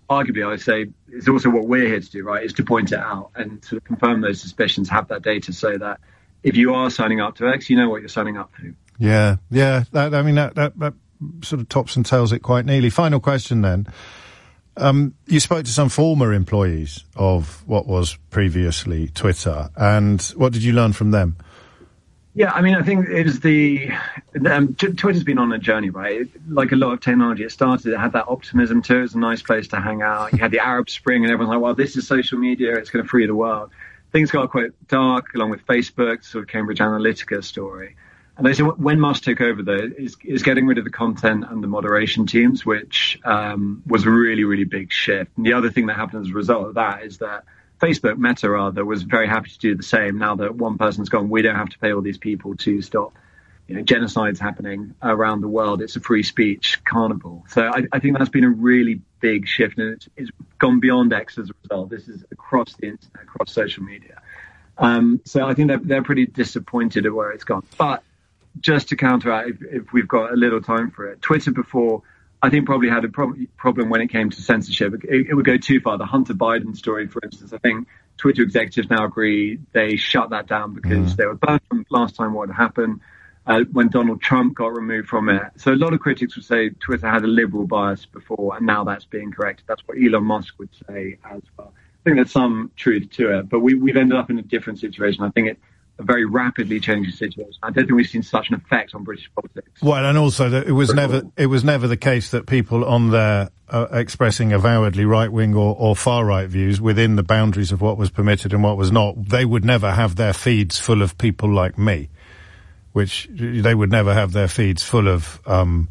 arguably, I would say, it's also what we're here to do, right, is to point it out and to confirm those suspicions, have that data so that if you are signing up to X, you know what you're signing up to. Yeah. That sort of tops and tails it quite neatly. Final question then. You spoke to some former employees of what was previously Twitter, and what did you learn from them? Yeah, I mean, I think it was Twitter's been on a journey, right? Like a lot of technology, it had that optimism to it. It was a nice place to hang out. You had the Arab Spring and everyone's like, well, this is social media. It's going to free the world. Things got quite dark along with Facebook, sort of Cambridge Analytica story. And they said when Musk took over, though, is getting rid of the content and the moderation teams, which was a really, really big shift. And the other thing that happened as a result of that is that Facebook, Meta rather, was very happy to do the same. Now that one person's gone, we don't have to pay all these people to stop genocides happening around the world. It's a free speech carnival. So I think that's been a really big shift, and it's gone beyond X as a result. This is across the internet, across social media. So I think they're pretty disappointed at where it's gone. But just to counteract, if we've got a little time for it, Twitter before, I think probably had a problem when it came to censorship. It would go too far. The Hunter Biden story, for instance, I think Twitter executives now agree they shut that down because they were burned from last time what had happened when Donald Trump got removed from it. So a lot of critics would say Twitter had a liberal bias before, and now that's being corrected. That's what Elon Musk would say as well. I think there's some truth to it, but we've ended up in a different situation. I think it's a very rapidly changing situation. I don't think we've seen such an effect on British politics. Well, and also that it was never the case that people on there expressing avowedly right-wing or far-right views within the boundaries of what was permitted and what was not, they would never have their feeds full of people like me, which they would never have their feeds full of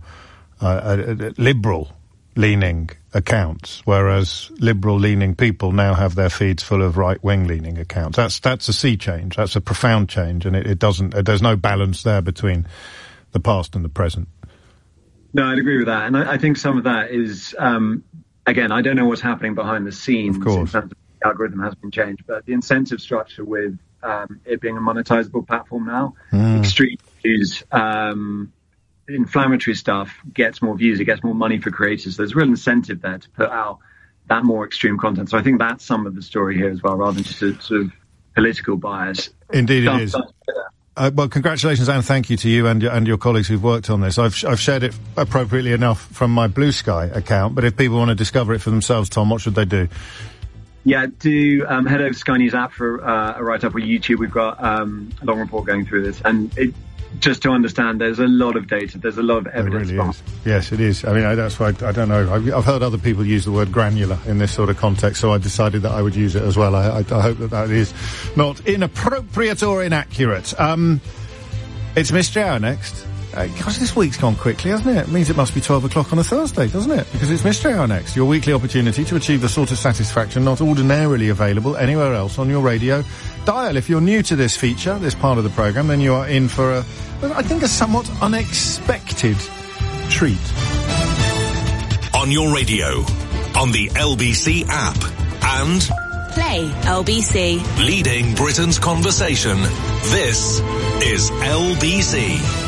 liberal-leaning accounts, whereas liberal-leaning people now have their feeds full of right-wing-leaning accounts. That's a sea change. That's a profound change, and there's no balance there between the past and the present. No, I'd agree with that, and I think some of that is, again, I don't know what's happening behind the scenes. Of course. In terms of the algorithm has been changed, but the incentive structure with it being a monetizable platform now, extreme views, inflammatory stuff gets more views, it gets more money for creators. There's real incentive there to put out that more extreme content. So I think that's some of the story here as well, rather than just a sort of political bias. Indeed it is. Well, congratulations and thank you to you and your colleagues who've worked on this. I've shared it appropriately enough from my Blue Sky account, but if people want to discover it for themselves, Tom, what should they do? Yeah, do head over to Sky News app for a write-up, or YouTube. We've got a long report going through this, and just to understand, there's a lot of data, there's a lot of evidence. It really is. Yes, it is. I mean, that's why I don't know. I've heard other people use the word granular in this sort of context, so I decided that I would use it as well. I hope that is not inappropriate or inaccurate. It's Mystery Hour next. Gosh, this week's gone quickly, hasn't it? It means it must be 12 o'clock on a Thursday, doesn't it? Because it's Mystery Hour next, your weekly opportunity to achieve the sort of satisfaction not ordinarily available anywhere else on your radio dial. If you're new to this feature, this part of the programme, then you are in for I think a somewhat unexpected treat. On your radio, on the LBC app, and Play LBC. Leading Britain's conversation. This is LBC.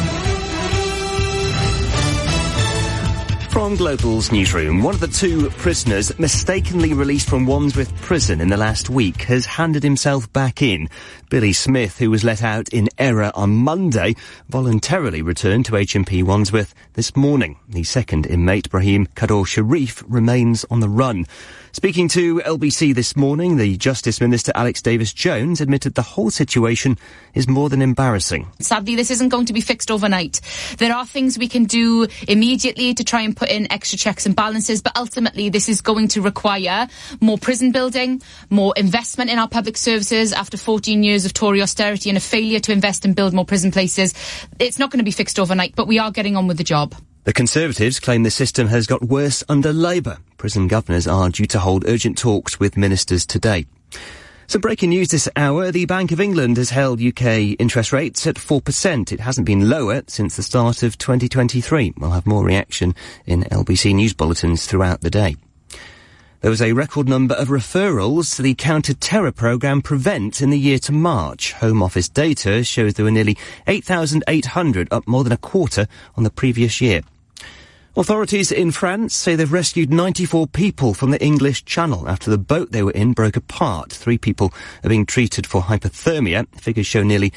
From Global's newsroom, one of the two prisoners mistakenly released from Wandsworth Prison in the last week has handed himself back in. Billy Smith, who was let out in error on Monday, voluntarily returned to HMP Wandsworth this morning. The second inmate, Brahim Kador Sharif, remains on the run. Speaking to LBC this morning, the Justice Minister Alex Davis-Jones admitted the whole situation is more than embarrassing. Sadly, this isn't going to be fixed overnight. There are things we can do immediately to try and put in extra checks and balances, but ultimately this is going to require more prison building, more investment in our public services after 14 years of Tory austerity and a failure to invest and build more prison places. It's not going to be fixed overnight, but we are getting on with the job. The Conservatives claim the system has got worse under Labour. Prison governors are due to hold urgent talks with ministers today. Some breaking news this hour. The Bank of England has held UK interest rates at 4%. It hasn't been lower since the start of 2023. We'll have more reaction in LBC News bulletins throughout the day. There was a record number of referrals to the counter-terror programme PREVENT in the year to March. Home Office data shows there were nearly 8,800, up more than a quarter on the previous year. Authorities in France say they've rescued 94 people from the English Channel after the boat they were in broke apart. 3 people are being treated for hypothermia. Figures show nearly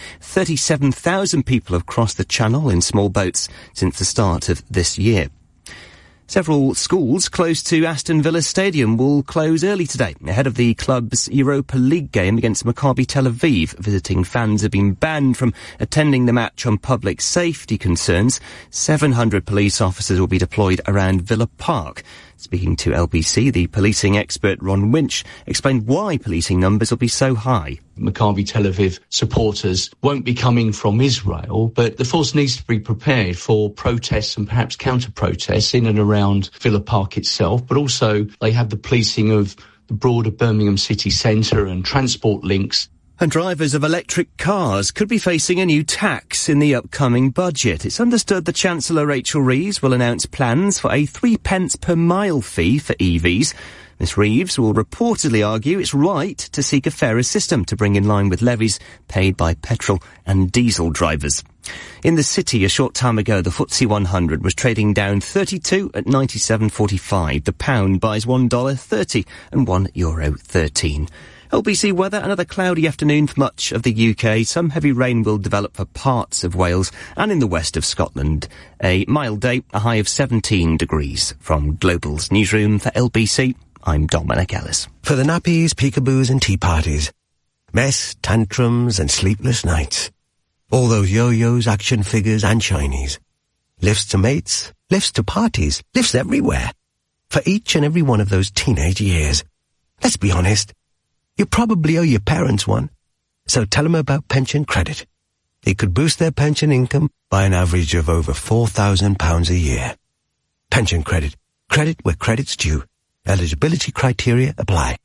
37,000 people have crossed the Channel in small boats since the start of this year. Several schools close to Aston Villa Stadium will close early today, ahead of the club's Europa League game against Maccabi Tel Aviv. Visiting fans have been banned from attending the match on public safety concerns. 700 police officers will be deployed around Villa Park. Speaking to LBC, the policing expert Ron Winch explained why policing numbers will be so high. Maccabi Tel Aviv supporters won't be coming from Israel, but the force needs to be prepared for protests and perhaps counter-protests in and around Villa Park itself, but also they have the policing of the broader Birmingham city centre and transport links. And drivers of electric cars could be facing a new tax in the upcoming budget. It's understood that Chancellor Rachel Reeves will announce plans for a 3 pence per mile fee for EVs. Ms Reeves will reportedly argue it's right to seek a fairer system to bring in line with levies paid by petrol and diesel drivers. In the city a short time ago, the FTSE 100 was trading down 32 at 97.45. The pound buys $1.30 and €1.13. LBC weather, another cloudy afternoon for much of the UK. Some heavy rain will develop for parts of Wales and in the west of Scotland. A mild day, a high of 17 degrees. From Global's newsroom for LBC, I'm Dominic Ellis. For the nappies, peekaboos and tea parties. Mess, tantrums and sleepless nights. All those yo-yos, action figures and shinies. Lifts to mates, lifts to parties, lifts everywhere. For each and every one of those teenage years. Let's be honest. You probably owe your parents one, so tell them about Pension Credit. It could boost their pension income by an average of over £4,000 a year. Pension Credit. Credit where credit's due. Eligibility criteria apply.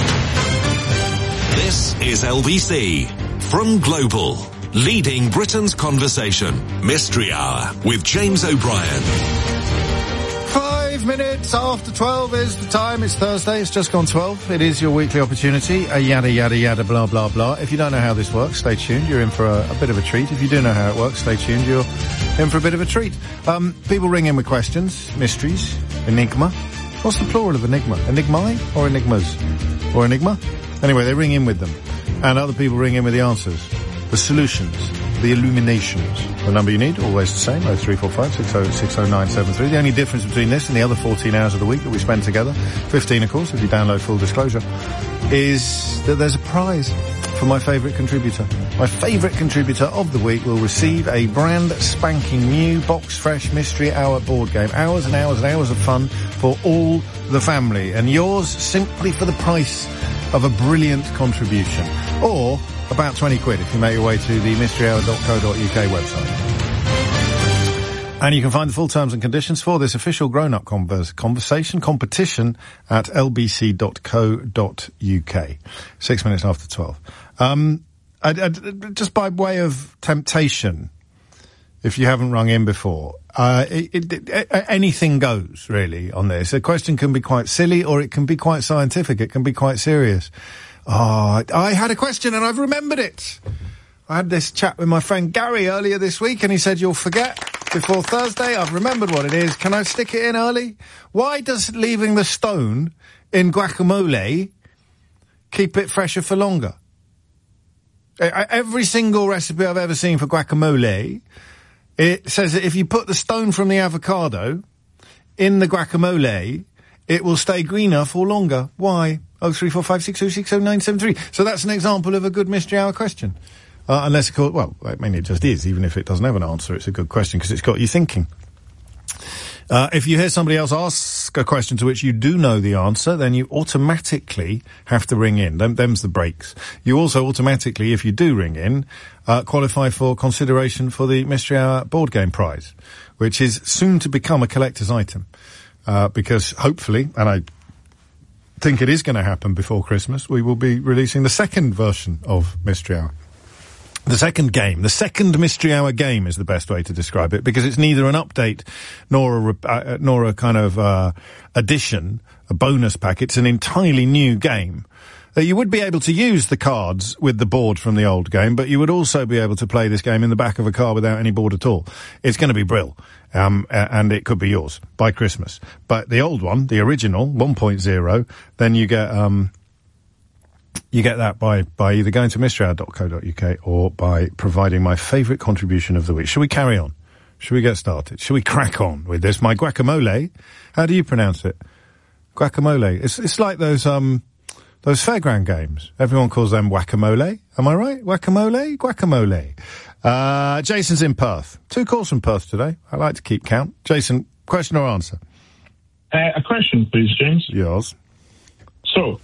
This is LBC from Global, leading Britain's conversation. Mystery Hour with James O'Brien. 5 minutes after 12 is the time. It's Thursday. It's just gone 12. It is your weekly opportunity. Yada, yada, yada, blah, blah, blah. If you don't know how this works, stay tuned. You're in for a bit of a treat. If you do know how it works, stay tuned. You're in for a bit of a treat. People ring in with questions, mysteries, enigma. What's the plural of enigma? Enigmae or enigmas? Or enigma? Anyway, they ring in with them. And other people ring in with the answers, the solutions, the illuminations. The number you need, always the same, 0345 6060973. The only difference between this and the other 14 hours of the week that we spend together, 15 of course, if you download full disclosure, is that there's a prize for my favourite contributor. My favourite contributor of the week will receive a brand spanking new box fresh Mystery Hour board game. Hours and hours and hours of fun for all the family. And yours simply for the price of a brilliant contribution. Or about 20 quid if you make your way to the mysteryhour.co.uk website. And you can find the full terms and conditions for this official grown-up conversation competition at lbc.co.uk. 6 minutes after 12. Just by way of temptation, if you haven't rung in before, anything goes, really, on this. A question can be quite silly or it can be quite scientific. It can be quite serious. I had a question and I've remembered it. I had this chat with my friend Gary earlier this week and he said, you'll forget before Thursday. I've remembered what it is. Can I stick it in early? Why does leaving the stone in guacamole keep it fresher for longer? Every single recipe I've ever seen for guacamole, it says that if you put the stone from the avocado in the guacamole, it will stay greener for longer. Why? 03456060973. So that's an example of a good Mystery Hour question. Unless, of course, well, I mean, it just is. Even if it doesn't have an answer, it's a good question because it's got you thinking. If you hear somebody else ask a question to which you do know the answer, then you automatically have to ring in. Them's the breaks. You also automatically, if you do ring in, qualify for consideration for the Mystery Hour board game prize, which is soon to become a collector's item. Because hopefully, and I think it is going to happen before Christmas, we will be releasing the second version of Mystery Hour. The second game, the second Mystery Hour game is the best way to describe it, because it's neither an update nor a kind of addition, a bonus pack. It's an entirely new game You would be able to use the cards with the board from the old game, but you would also be able to play this game in the back of a car without any board at all. It's going to be brill. And it could be yours by Christmas. But the old one, the original, 1.0, then you get that by either going to mysteryhour.co.uk or by providing my favourite contribution of the week. Shall we carry on? Shall we get started? Shall we crack on with this? My guacamole, how do you pronounce it? Guacamole. It's like those fairground games. Everyone calls them whack-a-mole. Am I right? Whack-a-mole? Guacamole. Jason's in Perth. 2 calls from Perth today. I like to keep count. Jason, question or answer? A question, please, James. Yours. So,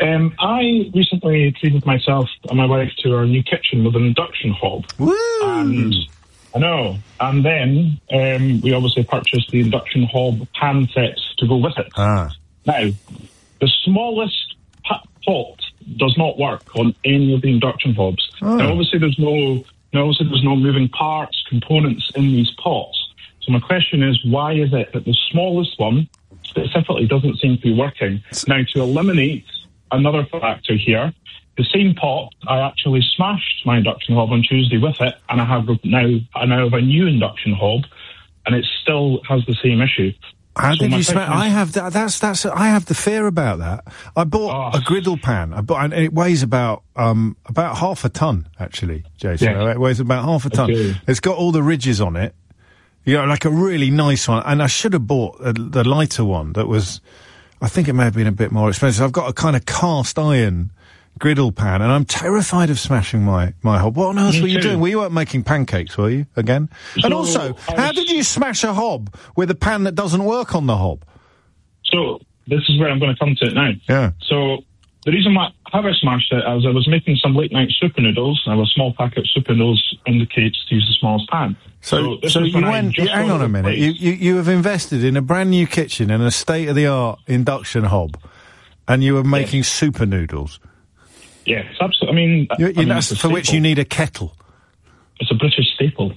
I recently treated myself and my wife to our new kitchen with an induction hob. Woo! And I know. And then we obviously purchased the induction hob pan sets to go with it. Ah. Now, the smallest pot does not work on any of the induction hobs. Oh. Now, obviously there's no moving parts, components in these pots. So my question is, why is it that the smallest one specifically doesn't seem to be working? Now, to eliminate another factor here, the same pot, I actually smashed my induction hob on Tuesday with it, and I now have a new induction hob, and it still has the same issue. How did you smash? I have I have the fear about that. I bought a griddle pan. And it weighs about half a ton, actually, Jason. Yeah. It weighs about half a ton. Okay. It's got all the ridges on it. Like a really nice one. And I should have bought the lighter one that was, I think it may have been a bit more expensive. I've got a kind of cast iron griddle pan, and I'm terrified of smashing my hob. What on earth were you doing? You weren't making pancakes, were you, again? And also, how did you smash a hob with a pan that doesn't work on the hob? So, this is where I'm going to come to it now. Yeah. So, the reason why I smashed it is I was making some late-night super noodles, and a small packet of super noodles indicates to use the smallest pan. So you went, hang on a minute, you have invested in a brand new kitchen and a state-of-the-art induction hob, and you were making super noodles. Yes, absolutely. That's for which you need a kettle. It's a British staple,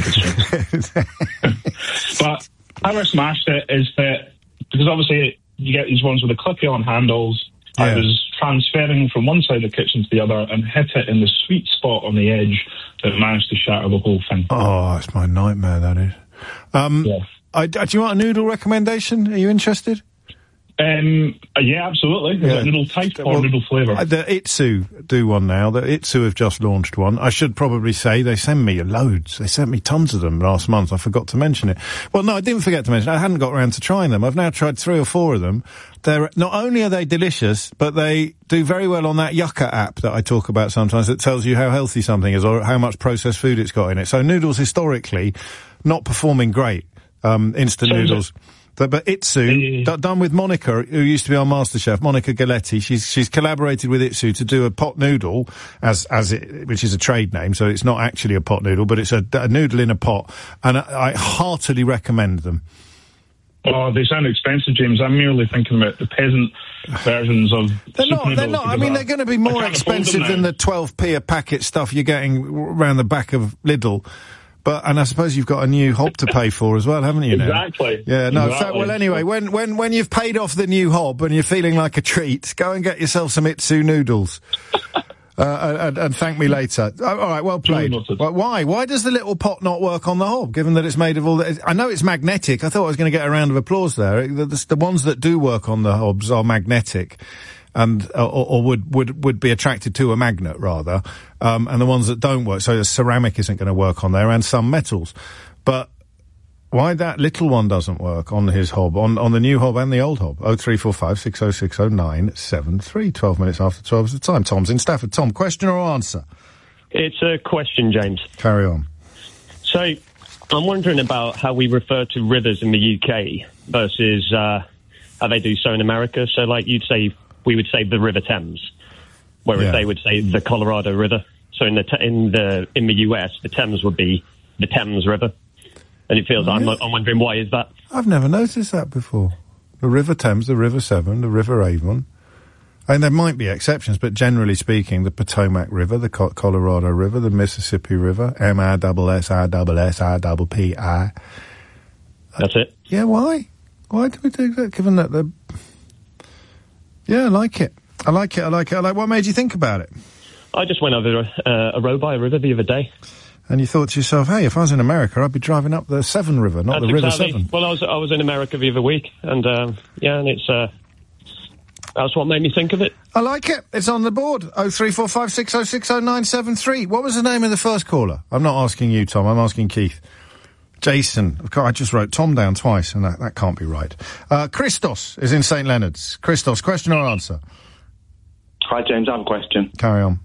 But how I smashed it is that, because obviously you get these ones with the clippy-on handles, I was transferring from one side of the kitchen to the other and hit it in the sweet spot on the edge that managed to shatter the whole thing. Oh, that's my nightmare, that is. Do you want a noodle recommendation? Are you interested? Yeah, absolutely. Is it noodle type or noodle flavour? The Itsu do one now. The Itsu have just launched one. I should probably say they send me loads. They sent me tons of them last month. I forgot to mention it. Well, no, I didn't forget to mention it. I hadn't got around to trying them. I've now tried 3 or 4 of them. Not only are they delicious, but they do very well on that Yucca app that I talk about sometimes that tells you how healthy something is or how much processed food it's got in it. So noodles historically not performing great. Instant noodles. But Itsu, done with Monica, who used to be on MasterChef, Monica Galetti. She's collaborated with Itsu to do a pot noodle, which is a trade name, so it's not actually a pot noodle, but it's a noodle in a pot, and I heartily recommend them. Oh, they sound expensive, James. I'm merely thinking about the peasant versions of They're not. I mean, they're going to be more expensive than the 12p a packet stuff you're getting around the back of Lidl. And I suppose you've got a new hob to pay for as well, haven't you? Now? Exactly. Yeah. No. Exactly. Well, anyway, when you've paid off the new hob and you're feeling like a treat, go and get yourself some Itsu noodles, and thank me later. All right. Well played. Why does the little pot not work on the hob? Given that it's made of all that, I know it's magnetic. I thought I was going to get a round of applause there. The ones that do work on the hobs are magnetic. And or would be attracted to a magnet rather, and the ones that don't work, so the ceramic isn't going to work on there, and some metals. But why that little one doesn't work on his hob, on the new hob and the old hob? 0345 6060 973. 12 minutes after 12 is the time. Tom's in Stafford. Tom, question or answer? It's a question, James. Carry on. So, I'm wondering about how we refer to rivers in the UK versus how they do so in America. So, like we would say the River Thames, whereas they would say the Colorado River. So in the US, the Thames would be the Thames River, and it feels. I'm wondering why is that? I've never noticed that before. The River Thames, the River Severn, the River Avon. And there might be exceptions, but generally speaking, the Potomac River, the Colorado River, the Mississippi River, MISSISSIPPI. That's it. Yeah, why? Why do we do that? Given that Yeah, I like it. I like it. What made you think about it? I just went over a row by a river the other day. And you thought to yourself, hey, if I was in America, I'd be driving up the Severn River, not the River Severn. Well, I was in America the other week, and and it's that's what made me think of it. I like it. It's on the board. 03456060973. What was the name of the first caller? I'm not asking you, Tom. I'm asking Keith. Jason. I just wrote Tom down twice, and that can't be right. Christos is in St. Leonard's. Christos, question or answer? Hi, James. I have a question. Carry on.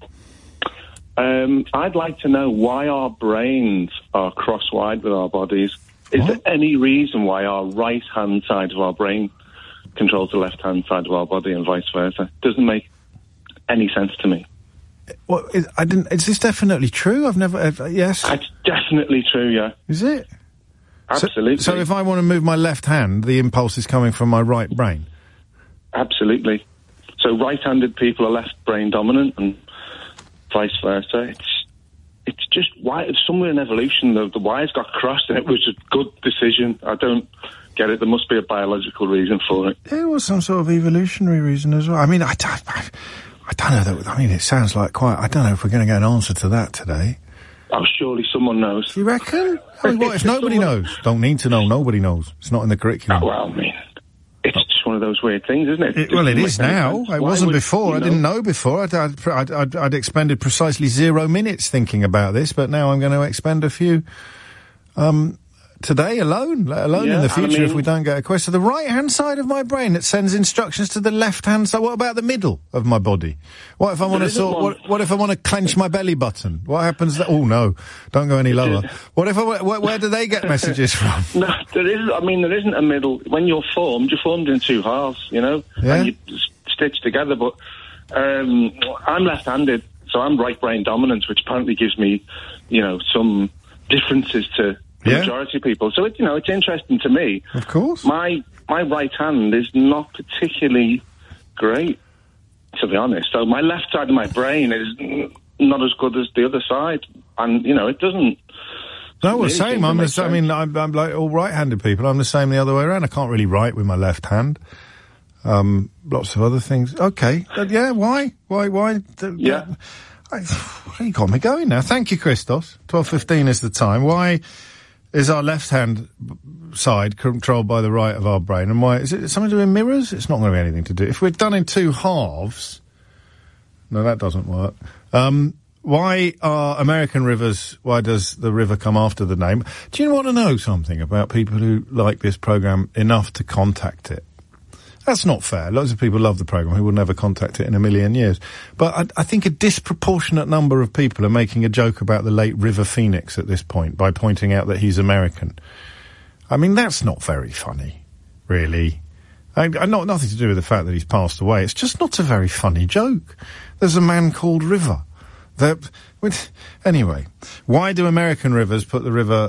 I'd like to know why our brains are crosswise with our bodies. Is there any reason why our right-hand side of our brain controls the left-hand side of our body and vice versa? Doesn't make any sense to me. Well, is this definitely true? I've never... yes? It's definitely true, yeah. Is it? Absolutely. So if I want to move my left hand, the impulse is coming from my right brain? Absolutely. So right-handed people are left brain dominant and vice versa. It's just why somewhere in evolution the wires got crossed and it was a good decision. I don't get it. There must be a biological reason for it. There was some sort of evolutionary reason as well. I mean, I don't know. I mean, it sounds like quite... I don't know if we're going to get an answer to that today. Oh, surely someone knows. You reckon? I mean, what if nobody knows? Don't need to know. Nobody knows. It's not in the curriculum. Oh, well, I mean, it's just one of those weird things, isn't it? Well, it is now. It wasn't before. I didn't know before. I'd expended precisely 0 minutes thinking about this, but now I'm going to expend a few today alone, let alone in the future if we don't get a question. So the right-hand side of my brain that sends instructions to the left-hand side. What about the middle of my body? What if I want to what if I want to clench my belly button? What happens? Oh no, don't go any lower. What if where do they get messages from? No, there isn't a middle. When you're formed in two halves, you know, and you stitch together. But I'm left-handed, so I'm right brain dominant, which apparently gives me, some differences to the majority of people. So it's interesting to me. Of course. My right hand is not particularly great, to be honest. So my left side of my brain is not as good as the other side. And, it doesn't... No, well, same. I'm like all right-handed people. I'm the same the other way around. I can't really write with my left hand. Lots of other things. Okay. Why? You got me going now. Thank you, Christos. 12:15 is the time. Why is our left-hand side controlled by the right of our brain? And why? Is it something to do with mirrors? It's not going to be anything to do. If we're done in two halves... No, that doesn't work. Why are American rivers... Why does the river come after the name? Do you want to know something about people who like this programme enough to contact it? That's not fair. Lots of people love the programme who will never contact it in a million years. But I think a disproportionate number of people are making a joke about the late River Phoenix at this point by pointing out that he's American. I mean, that's not very funny, really. Nothing to do with the fact that he's passed away. It's just not a very funny joke. There's a man called River. Anyway, why do American rivers put the river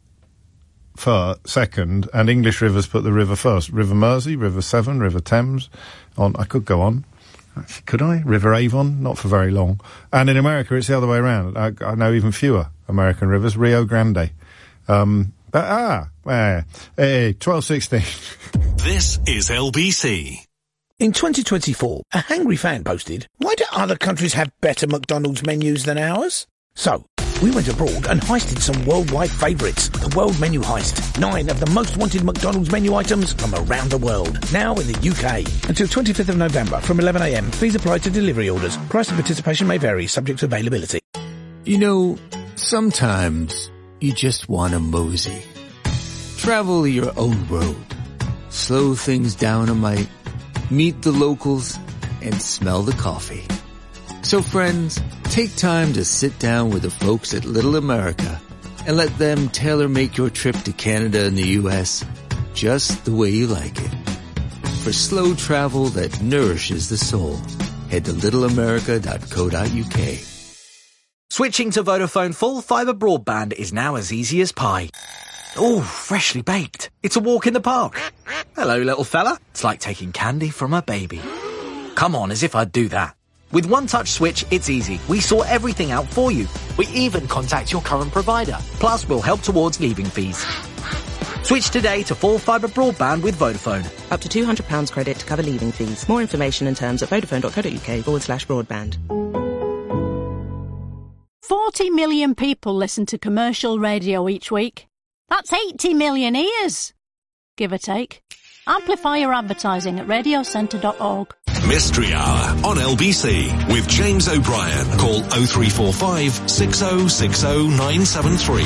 second, and English rivers put the river first? River Mersey, River Severn, River Thames. I could go on. Could I? River Avon, not for very long. And in America, it's the other way around. I know even fewer American rivers. Rio Grande. 12:16. This is LBC. In 2024, a hangry fan posted, "Why do other countries have better McDonald's menus than ours?" So, we went abroad and heisted some worldwide favourites. The World Menu Heist. 9 of the most wanted McDonald's menu items from around the world. Now in the UK. Until 25th of November from 11 a.m. Fees apply to delivery orders. Price and participation may vary, subject to availability. Sometimes you just want to mosey. Travel your own road. Slow things down a mite. Meet the locals and smell the coffee. So friends, take time to sit down with the folks at Little America and let them tailor-make your trip to Canada and the U.S. just the way you like it. For slow travel that nourishes the soul, head to littleamerica.co.uk. Switching to Vodafone full fibre broadband is now as easy as pie. Oh, freshly baked. It's a walk in the park. Hello, little fella. It's like taking candy from a baby. Come on, as if I'd do that. With One Touch Switch, it's easy. We sort everything out for you. We even contact your current provider. Plus, we'll help towards leaving fees. Switch today to full fibre broadband with Vodafone. Up to £200 credit to cover leaving fees. More information and terms at vodafone.co.uk/broadband. 40 million people listen to commercial radio each week. That's 80 million ears, give or take. Amplify your advertising at radiocentre.org. Mystery Hour on LBC with James O'Brien. Call 0345 6060 973.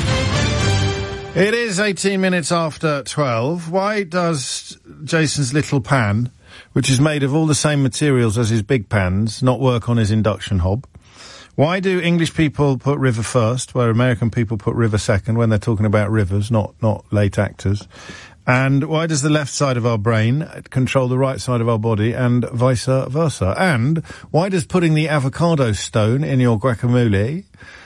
It is 18 minutes after 12. Why does Jason's little pan, which is made of all the same materials as his big pans, not work on his induction hob? Why do English people put river first, where American people put river second when they're talking about rivers, not late actors? And why does the left side of our brain control the right side of our body and vice versa? And why does putting the avocado stone in your guacamole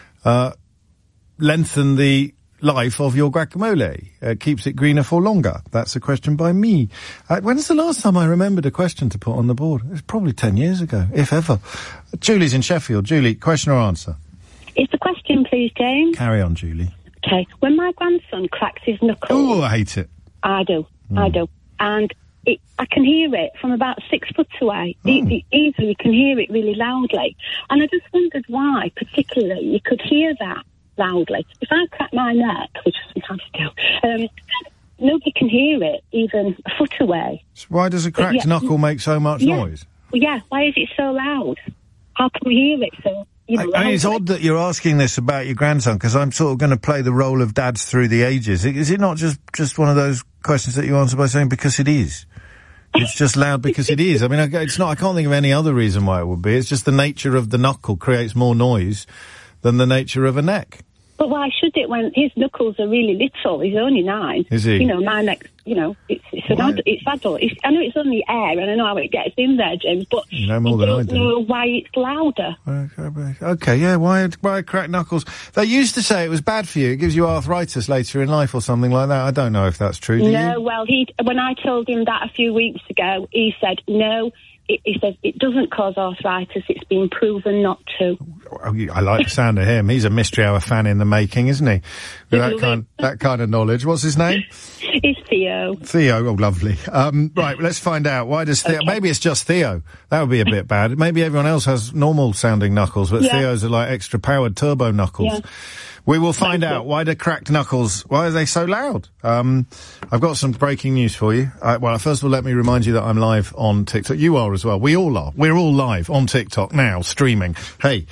lengthen the life of your guacamole? Keeps it greener for longer? That's a question by me. When's the last time I remembered a question to put on the board? It was probably 10 years ago, if ever. Julie's in Sheffield. Julie, question or answer? It's a question, please, James. Carry on, Julie. Okay. When my grandson cracks his knuckles... Oh, I hate it. I do. And I can hear it from about 6 foot away. Easily you can hear it really loudly. And I just wondered why, particularly, you could hear that loudly. If I crack my neck, which I sometimes do, nobody can hear it, even a foot away. So why does a cracked knuckle make so much noise? Well, yeah, why is it so loud? How can we hear it so... It's odd that you're asking this about your grandson, because I'm sort of going to play the role of dads through the ages. Is it not just one of those questions that you answer by saying, because it is? It's just loud because it is. I mean, it's not, I can't think of any other reason why it would be. It's just the nature of the knuckle creates more noise than the nature of a neck. But why should it when his knuckles are really little? He's only 9. Is he? You know, my neck, it's adult. I know it's only air, and I know how it gets in there, James, but you know more than I do. I don't know why it's louder. Okay, yeah, why crack knuckles? They used to say it was bad for you. It gives you arthritis later in life or something like that. I don't know if that's true. Do you? Well, when I told him that a few weeks ago, he said no. He says it doesn't cause arthritis. It's been proven not to. I like the sound of him. He's a Mystery Hour fan in the making, isn't he? With that kind of knowledge. What's his name? It's Theo. Theo, oh, lovely. Right, let's find out. Why does Theo... Okay. Maybe it's just Theo. That would be a bit bad. Maybe everyone else has normal-sounding knuckles, but Theo's are like extra-powered turbo knuckles. Yeah. We will find out why the cracked knuckles, why are they so loud? I've got some breaking news for you. Well, first of all, let me remind you that I'm live on TikTok. You are as well. We all are. We're all live on TikTok now, streaming. Hey,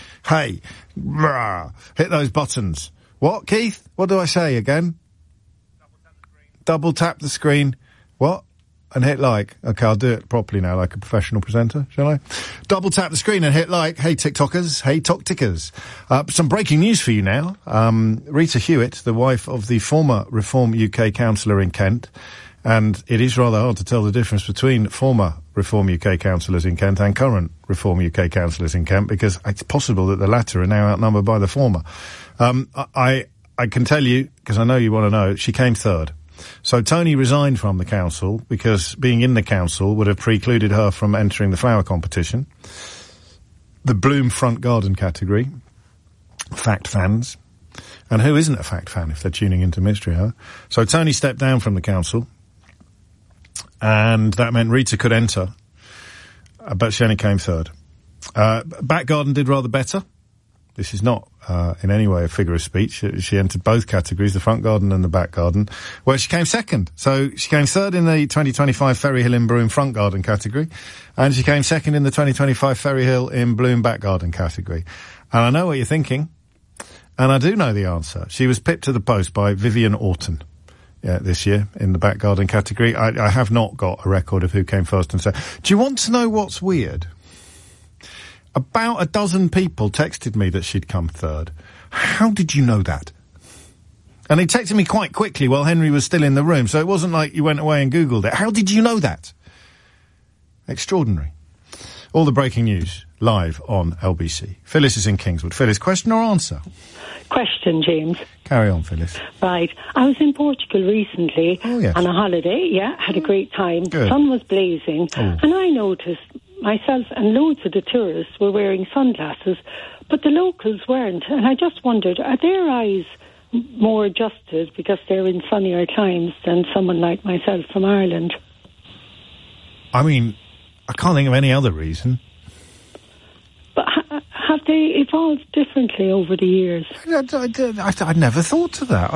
rah, hit those buttons. What, Keith? What do I say again? Double tap the screen. What? And hit like. Okay, I'll do it properly now, like a professional presenter, shall I? Double tap the screen and hit like. Hey, TikTokers. Hey, TokTickers. Some breaking news for you now. Rita Hewitt, the wife of the former Reform UK councillor in Kent, and it is rather hard to tell the difference between former Reform UK councillors in Kent and current Reform UK councillors in Kent, because it's possible that the latter are now outnumbered by the former. I can tell you, because I know you want to know, she came third. So Tony resigned from the council because being in the council would have precluded her from entering the flower competition, the Bloom Front Garden category, fact fans. And who isn't a fact fan if they're tuning into Mystery Hour? So Tony stepped down from the council, and that meant Rita could enter, but she only came third. Back Garden did rather better. This is not in any way a figure of speech. She entered both categories, the front garden and the back garden, where she came second. So she came third in the 2025 Ferry Hill in Bloom front garden category, and she came second in the 2025 Ferry Hill in Bloom back garden category. And I know what you're thinking, and I do know the answer. She was pipped to the post by Vivian Orton this year in the back garden category. I have not got a record of who came first and second. Do you want to know what's weird? About a dozen people texted me that she'd come third. How did you know that? And they texted me quite quickly while Henry was still in the room, so it wasn't like you went away and Googled it. How did you know that? Extraordinary. All the breaking news live on LBC. Phyllis is in Kingswood. Phyllis, question or answer? Question, James. Carry on, Phyllis. Right. I was in Portugal recently on a holiday, had a great time. Good. The sun was blazing, and I noticed myself and loads of the tourists were wearing sunglasses, but the locals weren't. And I just wondered, are their eyes more adjusted because they're in sunnier climes than someone like myself from Ireland. I mean, I can't think of any other reason. But have they evolved differently over the years? I never thought of that.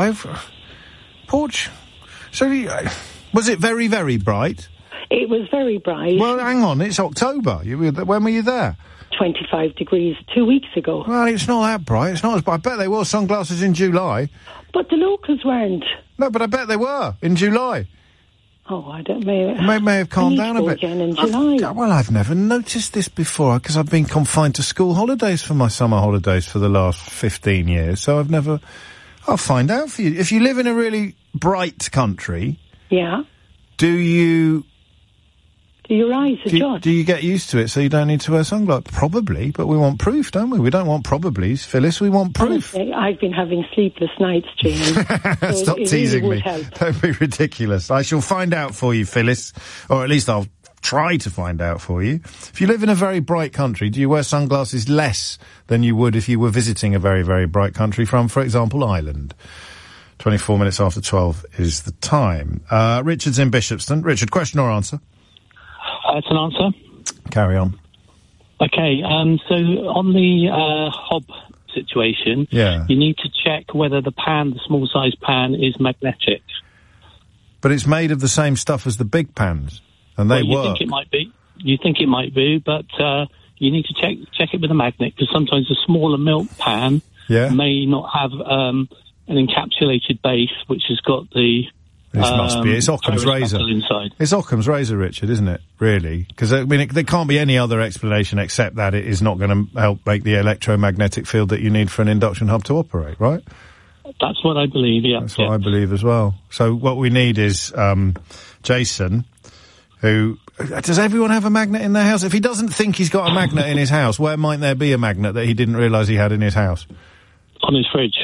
Was it very, very bright? It was very bright. Well, hang on, it's October. When were you there? 25 degrees 2 weeks ago. Well, it's not that bright. It's not as bright. I bet they wore sunglasses in July. But the locals weren't. No, but I bet they were in July. Oh, I don't know. May have calmed down a bit. Again in July. Well, I've never noticed this before because I've been confined to school holidays for my summer holidays for the last 15 years. So I'll find out for you. If you live in a really bright country... Yeah. Do your eyes adjust? Do you get used to it so you don't need to wear sunglasses? Probably, but we want proof, don't we? We don't want probablys, Phyllis. We want proof. Honestly, I've been having sleepless nights, James. Stop teasing me. Don't be ridiculous. I shall find out for you, Phyllis. Or at least I'll try to find out for you. If you live in a very bright country, do you wear sunglasses less than you would if you were visiting a very, very bright country from, for example, Ireland? 24 minutes after 12 is the time. Richard's in Bishopston. Richard, question or answer? It's an answer. Carry on. Okay, so on the hob situation, you need to check whether the small-sized pan, is magnetic. But it's made of the same stuff as the big pans, and they work. You think it might be. You think it might be, but you need to check it with a magnet, because sometimes a smaller milk pan may not have an encapsulated base, which has got the... This must be. It's Occam's razor. Inside. It's Occam's razor, Richard, isn't it? Really? Because, I mean, there can't be any other explanation except that it is not going to help make the electromagnetic field that you need for an induction hub to operate, right? That's what I believe, yeah. That's what I believe as well. So what we need is Jason, who... Does everyone have a magnet in their house? If he doesn't think he's got a magnet in his house, where might there be a magnet that he didn't realise he had in his house? On his fridge.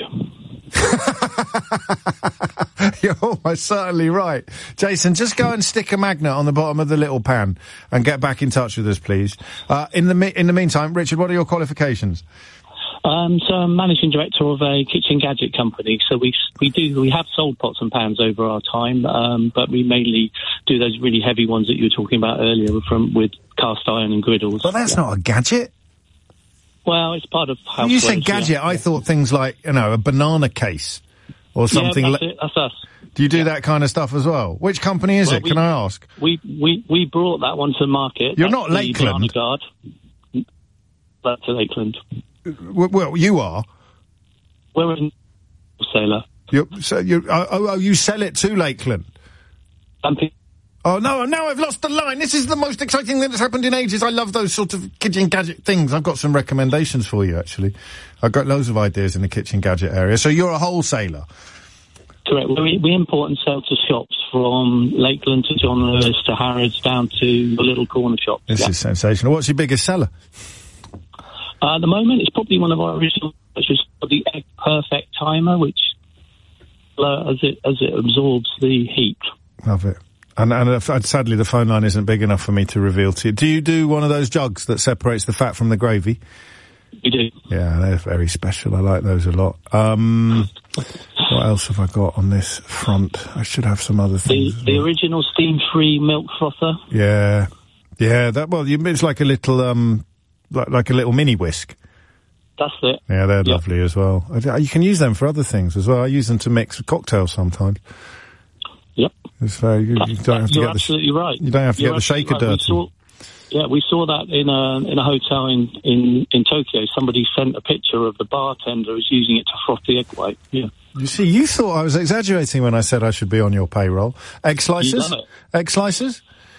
You're almost certainly right. Jason, just go and stick a magnet on the bottom of the little pan and get back in touch with us, please. In the meantime, Richard, what are your qualifications? So I'm managing director of a kitchen gadget company. So we have sold pots and pans over our time, but we mainly do those really heavy ones that you were talking about earlier with cast iron and griddles. But that's not a gadget. Well, it's part of housewares. You said gadget, I thought things like, a banana case or something. Yeah, that's us. Do you do that kind of stuff as well? Which company is it, can I ask? We brought that one to the market. You're not Lakeland? Guard. That's Lakeland. Well, you are. We're a wholesaler. You sell it to Lakeland? Oh, no, now I've lost the line. This is the most exciting thing that's happened in ages. I love those sort of kitchen gadget things. I've got some recommendations for you, actually. I've got loads of ideas in the kitchen gadget area. So you're a wholesaler? Correct. We import and sell to shops from Lakeland to John Lewis to Harrods down to the little corner shops. This is sensational. What's your biggest seller? At the moment, it's probably one of our original, which is the Egg Perfect Timer, which as it absorbs the heat. Love it. And sadly, the phone line isn't big enough for me to reveal to you. Do you do one of those jugs that separates the fat from the gravy? We do. Yeah, they're very special. I like those a lot. What else have I got on this front? I should have some other things. The original steam-free milk frother. Yeah. It's like a little, like a little mini whisk. That's it. Yeah, they're lovely as well. You can use them for other things as well. I use them to mix cocktails sometimes. Yep. It's very good. You don't have to You're get absolutely right. You don't have to get the shaker dirty. We saw that in a hotel in Tokyo. Somebody sent a picture of the bartender who's using it to froth the egg white. Yeah. You see, you thought I was exaggerating when I said I should be on your payroll. Egg slicers? Egg slicers?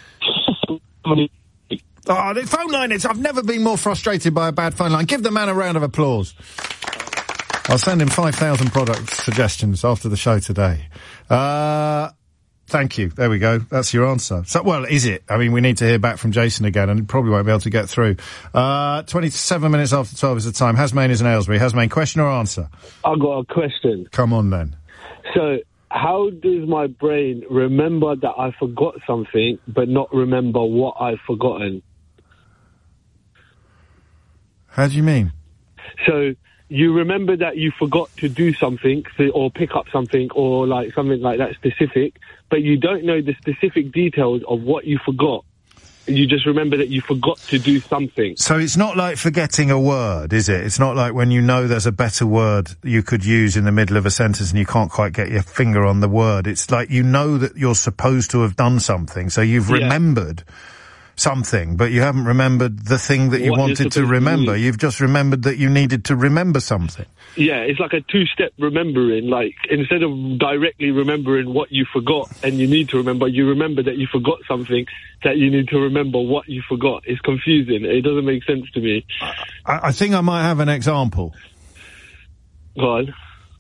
The phone line is... I've never been more frustrated by a bad phone line. Give the man a round of applause. I'll send him 5,000 product suggestions after the show today. Thank you. There we go. That's your answer. So, well, is it? I mean, we need to hear back from Jason again, and probably won't be able to get through. 27 minutes after 12 is the time. Hasmain is in Aylesbury. Hasmain, question or answer? I've got a question. Come on, then. So, how does my brain remember that I forgot something, but not remember what I've forgotten? How do you mean? So you remember that you forgot to do something or pick up something or like something like that specific, but you don't know the specific details of what you forgot. You just remember that you forgot to do something. So it's not like forgetting a word, is it? It's not like when you know there's a better word you could use in the middle of a sentence and you can't quite get your finger on the word. It's like you know that you're supposed to have done something, so you've remembered something, but you haven't remembered the thing that you wanted to remember. You've just remembered that you needed to remember something. Yeah, it's like a two-step remembering. Like, instead of directly remembering what you forgot and you need to remember, you remember that you forgot something that you need to remember what you forgot. It's confusing. It doesn't make sense to me. I think I might have an example. Go on.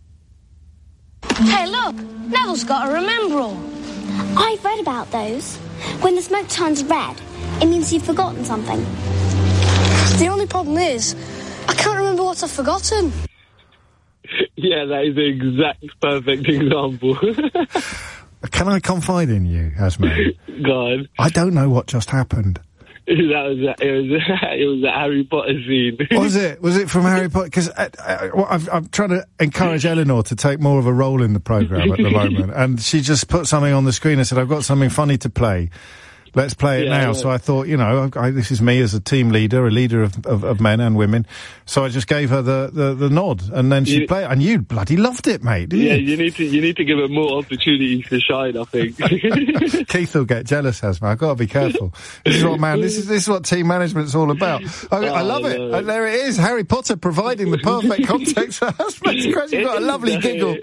Hey, look! Neville's got a remember all. I've read about those. When the smoke turns red, it means you've forgotten something. The only problem is, I can't remember what I've forgotten. Yeah, that is the exact perfect example. Can I confide in you, Asma? God. I don't know what just happened. It was a Harry Potter scene. Was it? Was it from Harry Potter? Because I'm trying to encourage Eleanor to take more of a role in the programme at the moment, and she just put something on the screen and said, "I've got something funny to play. Let's play it now." So I thought, this is me as a team leader, a leader of men and women. So I just gave her the nod, and then she played it. And you bloody loved it, mate, didn't you? you need to give her more opportunities to shine, I think. Keith will get jealous, Asma. I've got to be careful. This is what team management's all about. I love it. And there it is, Harry Potter providing the perfect context for Asma's question. You've got a lovely giggle.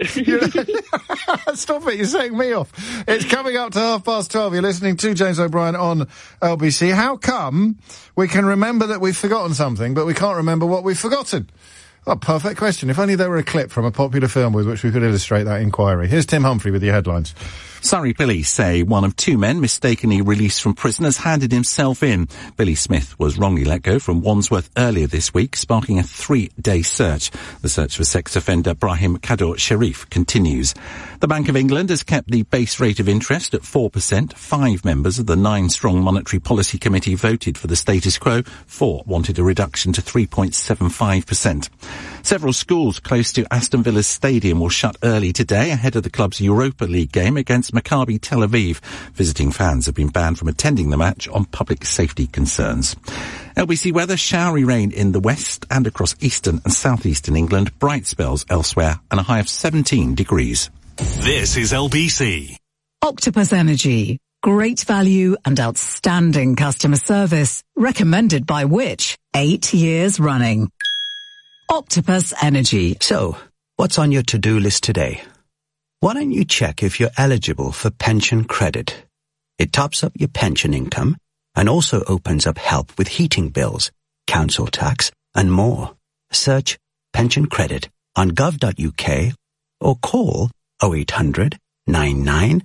Stop it, you're setting me off. It's coming up to 12:30. You're listening to James O'Brien on LBC. How come we can remember that we've forgotten something, but we can't remember what we've forgotten? Oh, perfect question. If only there were a clip from a popular film with which we could illustrate that inquiry. Here's Tim Humphrey with your headlines. Surrey police say one of two men mistakenly released from prison has handed himself in. Billy Smith was wrongly let go from Wandsworth earlier this week, sparking a 3-day search. The search for sex offender Brahim Kador Sharif continues. The Bank of England has kept the base rate of interest at 4%. 5 members of the 9-strong Monetary Policy Committee voted for the status quo. 4 wanted a reduction to 3.75%. Several schools close to Aston Villa's stadium will shut early today ahead of the club's Europa League game against Maccabi Tel Aviv. Visiting fans have been banned from attending the match on public safety concerns. LBC weather, showery rain in the west and across eastern and southeastern England, bright spells elsewhere, and a high of 17 degrees. This is LBC. Octopus Energy. Great value and outstanding customer service. Recommended by Which? 8 years running. Octopus Energy. So, what's on your to-do list today? Why don't you check if you're eligible for pension credit? It tops up your pension income and also opens up help with heating bills, council tax, and more. Search pension credit on gov.uk or call 0800 99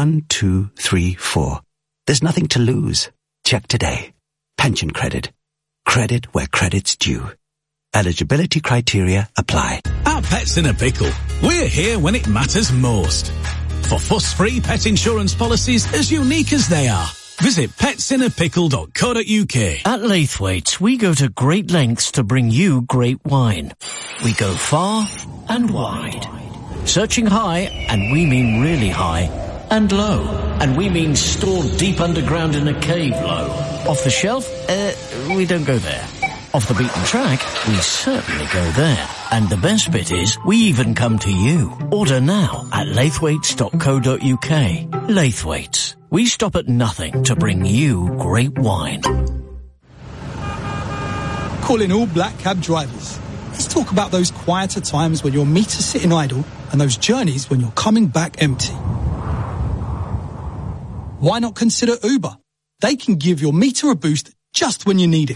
1234. There's nothing to lose. Check today. Pension credit. Credit where credit's due. Eligibility criteria apply. At Pets in a Pickle, we're here when it matters most. For fuss-free pet insurance policies as unique as they are. Visit petsinnerpickle.co.uk. At Laithwaite's, we go to great lengths to bring you great wine. We go far and wide. Searching high, and we mean really high, and low, and we mean stored deep underground in a cave low. Off the shelf? We don't go there. Off the beaten track, we certainly go there. And the best bit is, we even come to you. Order now at laithwaites.co.uk. Laithwaites. We stop at nothing to bring you great wine. Calling all black cab drivers. Let's talk about those quieter times when your meter's sitting idle and those journeys when you're coming back empty. Why not consider Uber? They can give your meter a boost just when you need it.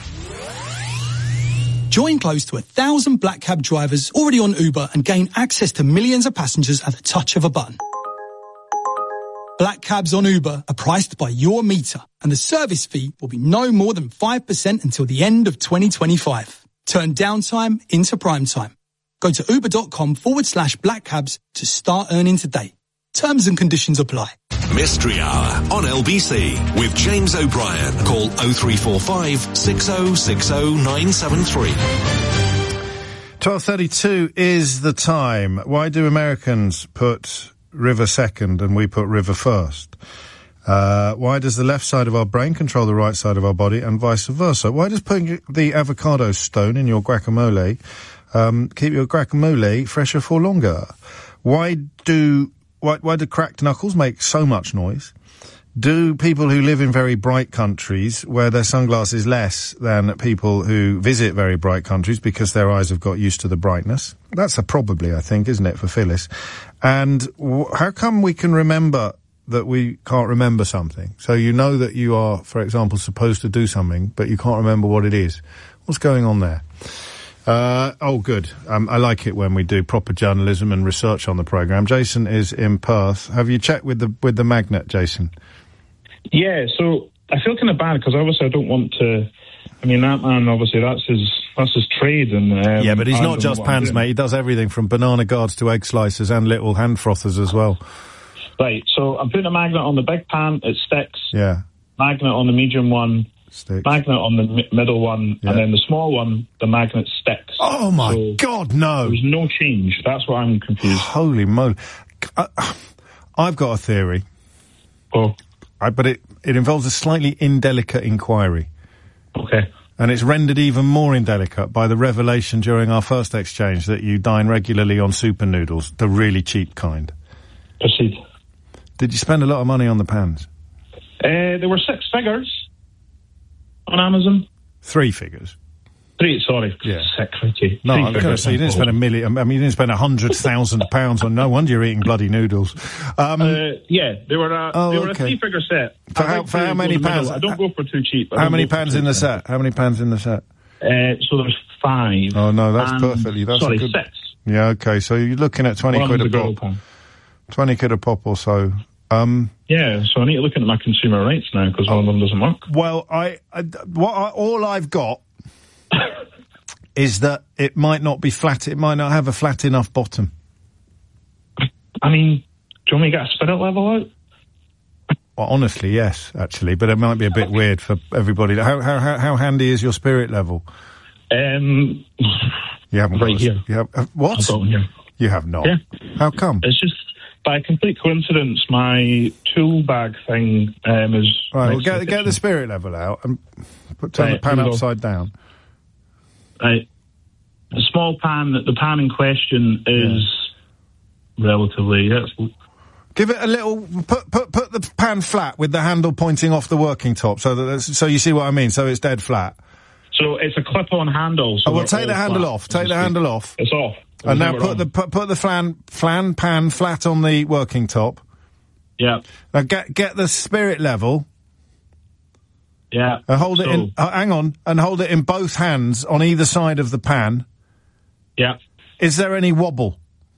Join close to 1,000 black cab drivers already on Uber and gain access to millions of passengers at the touch of a button. Black cabs on Uber are priced by your meter, and the service fee will be no more than 5% until the end of 2025. Turn downtime into prime time. Go to uber.com/black cabs to start earning today. Terms and conditions apply. Mystery Hour on LBC with James O'Brien. Call 0345 6060 973. 12:32 is the time. Why do Americans put river second and we put river first? Why does the left side of our brain control the right side of our body and vice versa? Why does putting the avocado stone in your guacamole keep your guacamole fresher for longer? Why do cracked knuckles make so much noise? Do people who live in very bright countries wear their sunglasses less than people who visit very bright countries because their eyes have got used to the brightness? That's a probably, I think, isn't it, for Phyllis? And how come we can remember that we can't remember something? So you know that you are, for example, supposed to do something, but you can't remember what it is. What's going on there? Good. I like it when we do proper journalism and research on the programme. Jason is in Perth. Have you checked with the magnet, Jason? Yeah, so I feel kind of bad because obviously I don't want to. I mean, that man, obviously, that's his trade. And yeah, but he's not just pans, mate. He does everything from banana guards to egg slicers and little hand frothers as well. Right, so I'm putting a magnet on the big pan, it sticks. Yeah. Magnet on the medium one, sticks. Magnet on the middle one, and then the small one, the magnet sticks. Oh, my God, no. There's no change. That's why I'm confused. Holy moly. I've got a theory. Oh. But it involves a slightly indelicate inquiry. Okay. And it's rendered even more indelicate by the revelation during our first exchange that you dine regularly on super noodles, the really cheap kind. Proceed. Did you spend a lot of money on the pans? There were 6 figures on Amazon. 3 figures. 3, sorry. Yeah. 6, okay. No, I was going to say, you didn't spend $1 million. I mean, you didn't spend £100,000 on. No wonder you're eating bloody noodles. Yeah, they were a 3-figure set. For how many pans? I don't go for too cheap. How many pans in the set? How many pans in the set? So there's 5. Oh, no, that's perfectly. That's sorry, a good... 6. Yeah, okay, so you're looking at 20 quid a pop. 20 quid a pop or so. Yeah, so I need to look into my consumer rights now because one of them doesn't work. Well, all I've got is that it might not be flat. It might not have a flat enough bottom. I mean, do you want me to get a spirit level out? Well, honestly, yes, actually, but it might be a bit weird for everybody. How handy is your spirit level? You haven't right here. You have, what? I've got one here. You have not. Yeah. How come? It's just by complete coincidence, my tool bag thing is... Right, well, get the spirit level out and turn the pan upside down. Right. The small pan, the pan in question is relatively... Give it a little... Put the pan flat with the handle pointing off the working top so you see what I mean, so it's dead flat. So it's a clip-on handle. So take the handle off. Take the handle off. It's off. And now put the flan pan flat on the working top. Yeah. Now get the spirit level. Yeah. And hold it in. Hang on, and hold it in both hands on either side of the pan. Yeah. Is there any wobble?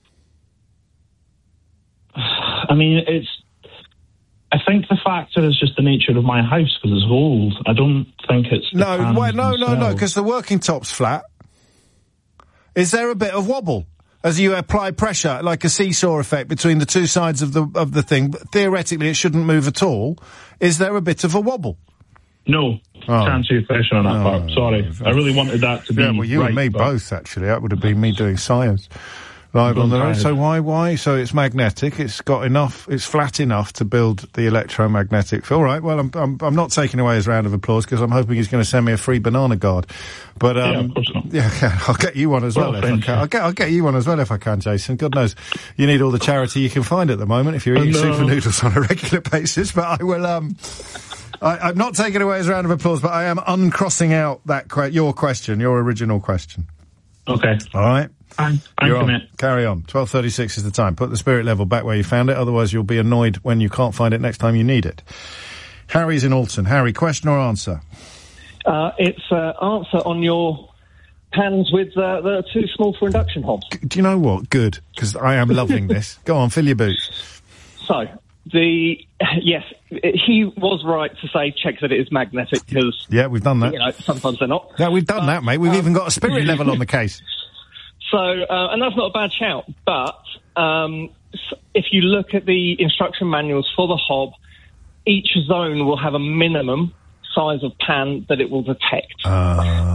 I mean, I think the factor is just the nature of my house because it's old. I don't think it's no, because the working top's flat. Is there a bit of wobble as you apply pressure, like a seesaw effect between the two sides of the thing? But theoretically, it shouldn't move at all. Is there a bit of a wobble? No. To answer your question on that part. Sorry. I really wanted that to be well, you right, and me both, actually. That would have been me doing science. Live on the road. So why? So it's magnetic. It's got enough. It's flat enough to build the electromagnetic field. All right. Well, I'm not taking away his round of applause because I'm hoping he's going to send me a free banana guard. But of course not. Yeah, I'll get you one as well if I can. I'll get you one as well if I can, Jason. God knows you need all the charity you can find at the moment if you're eating super noodles on a regular basis. But I will. I'm not taking away his round of applause, but I am uncrossing out that your question, your original question. Okay. All right. I'm Carry on. 12:36 is the time. Put the spirit level back where you found it, otherwise you'll be annoyed when you can't find it next time you need it. Harry's in Alton. Harry, question or answer? It's answer on your pans with the too small for induction hobs. Do you know what? Good, because I am loving this. Go on, fill your boots. So, yes, he was right to say check that it is magnetic because... Yeah, we've done that. Sometimes they're not. Yeah, we've done that, mate. We've even got a spirit level on the case. So, and that's not a bad shout, but if you look at the instruction manuals for the hob, each zone will have a minimum size of pan that it will detect. There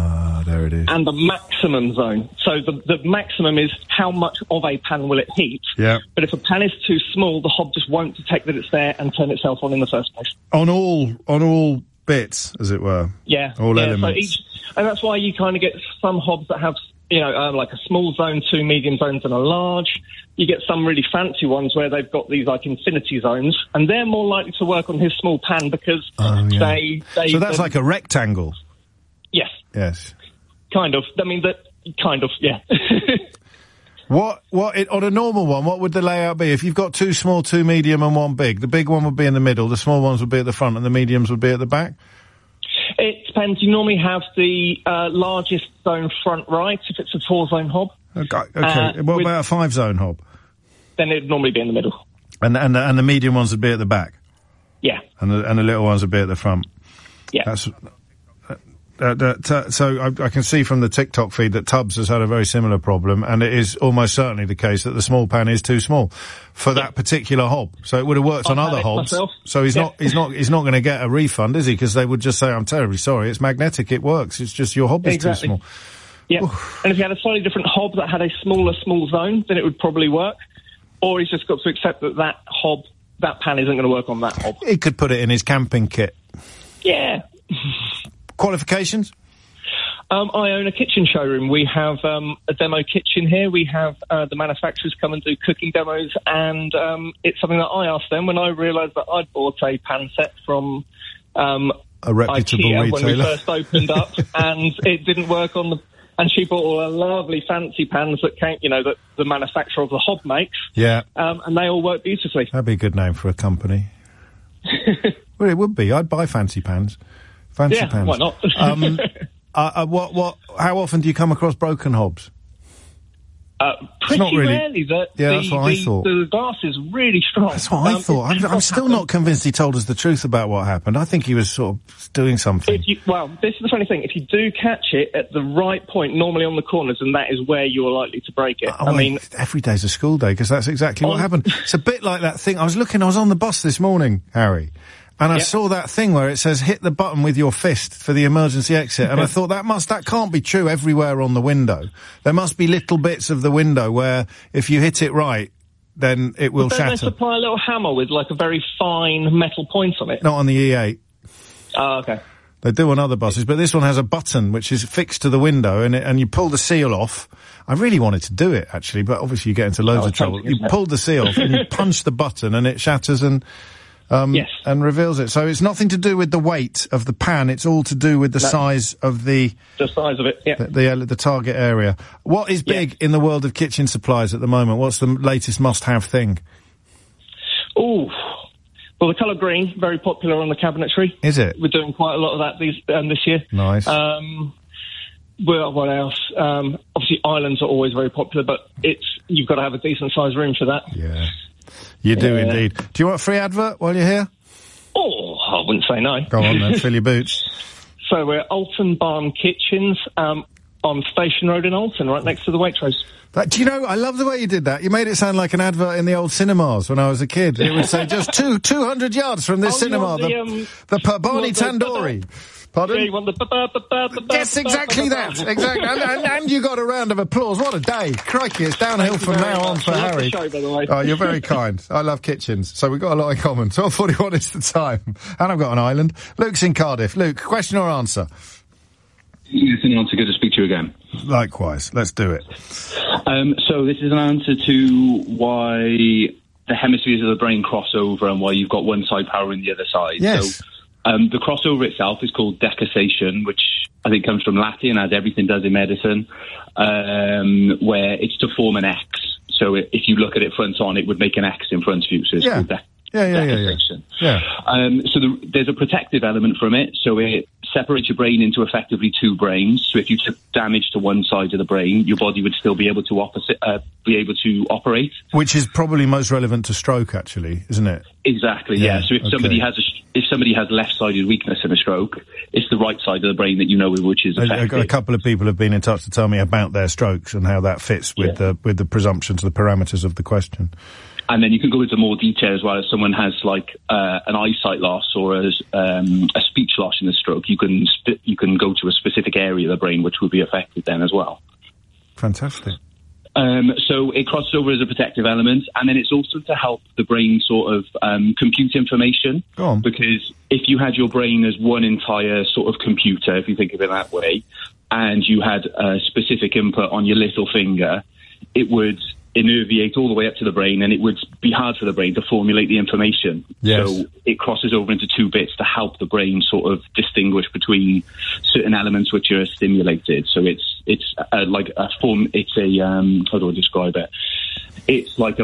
there it is. And the maximum zone. So the maximum is how much of a pan will it heat. Yeah. But if a pan is too small, the hob just won't detect that it's there and turn itself on in the first place. On all bits, as it were. Yeah. All yeah, elements. So and that's why you kind of get some hobs that have, like a small zone, 2 medium zones and a large. You get some really fancy ones where they've got these like infinity zones, and they're more likely to work on his small pan because they. So that's like a rectangle. Yes. Yes. Kind of. I mean, yeah. What on a normal one, what would the layout be? If you've got 2 small, 2 medium and 1 big, the big one would be in the middle, the small ones would be at the front and the mediums would be at the back? It depends. You normally have the largest zone front right if it's a 4-zone hob. Okay. What about a 5-zone hob? Then it'd normally be in the middle. And the medium ones would be at the back? Yeah. And the little ones would be at the front? Yeah. That's... So I can see from the TikTok feed that Tubbs has had a very similar problem, and it is almost certainly the case that the small pan is too small for that particular hob. So it would have worked on other hobs. Myself. So he's not going to get a refund, is he? Because they would just say, "I'm terribly sorry, it's magnetic, it works. It's just your hob is too small." Yeah. And if you had a slightly different hob that had a small zone, then it would probably work. Or he's just got to accept that hob, that pan isn't going to work on that hob. He could put it in his camping kit. Yeah. Qualifications? I own a kitchen showroom. We have a demo kitchen here. We have the manufacturers come and do cooking demos, and it's something that I asked them when I realised that I'd bought a pan set from a reputable IKEA retailer when we first opened up, and it didn't work on the. And she bought all the lovely fancy pans that came, that the manufacturer of the hob makes. Yeah. And they all work beautifully. That'd be a good name for a company. Well, it would be. I'd buy fancy pans. Fancy pans. Why not? How often do you come across broken hobs? Pretty rarely. That's what I thought. The glass is really strong. That's what I thought. I'm still not convinced he told us the truth about what happened. I think he was sort of doing something. This is the funny thing. If you do catch it at the right point, normally on the corners, and that is where you're likely to break it. Every day's a school day, because that's exactly what happened. It's a bit like that thing. I was on the bus this morning, Harry. And I saw that thing where it says, hit the button with your fist for the emergency exit. And I thought that can't be true everywhere on the window. There must be little bits of the window where if you hit it right, then it will shatter. They supply a little hammer with like a very fine metal point on it. Not on the E8. Oh, okay. They do on other buses, but this one has a button which is fixed to the window, and you pull the seal off. I really wanted to do it, actually, but obviously you get into loads of trouble. You pull the seal off and you punch the button and it shatters and reveals it. So it's nothing to do with the weight of the pan. It's all to do with the size of the size of it. Yeah. The target area. What is big in the world of kitchen supplies at the moment? What's the latest must-have thing? Well, the colour green, very popular on the cabinetry. Is it? We're doing quite a lot of that this year. Nice. What else? Obviously, islands are always very popular, but you've got to have a decent sized room for that. Yeah. You do indeed. Do you want a free advert while you're here? Oh, I wouldn't say no. Go on then, fill your boots. So we're Alton Barn Kitchens on Station Road in Alton, right next to the Waitrose. Do you know, I love the way you did that. You made it sound like an advert in the old cinemas when I was a kid. It would say just 200 yards from this cinema, the Barney Tandoori. Pardon? Yeah, you want the yes, exactly that. Exactly. And you got a round of applause. What a day. Crikey, it's downhill from now on for Harry. Show, by the way. Oh, you're very kind. I love kitchens. So we've got a lot in common. 12:41 is the time. And I've got an island. Luke's in Cardiff. Luke, question or answer? Yes, an answer. Good to speak to you again. Likewise. Let's do it. So this is an answer to why the hemispheres of the brain cross over and why you've got one side powering the other side. Yes. So, the crossover itself is called decussation, which I think comes from Latin, as everything does in medicine, where it's to form an X. So if you look at it front on, it would make an X in front of you. So it's called decussation. So there's a protective element from it. So it separates your brain into effectively two brains. So if you took damage to one side of the brain, your body would still be able to operate. Which is probably most relevant to stroke, actually, isn't it? Exactly. Yeah. So if somebody has left-sided weakness in a stroke, it's the right side of the brain that you know which is affected. A couple of people have been in touch to tell me about their strokes and how that fits with the presumptions, the parameters of the question. And then you can go into more detail as well. If someone has like an eyesight loss or a speech loss in the stroke, you can go to a specific area of the brain which would be affected then as well. Fantastic. So it crosses over as a protective element, and then it's also to help the brain sort of compute information. Go on. Because if you had your brain as one entire sort of computer, if you think of it that way, and you had a specific input on your little finger, it would innerviate all the way up to the brain, and it would be hard for the brain to formulate the information. Yes. So it crosses over into two bits to help the brain sort of distinguish between certain elements which are stimulated. So it's like a form. It's a how do I describe it? It's like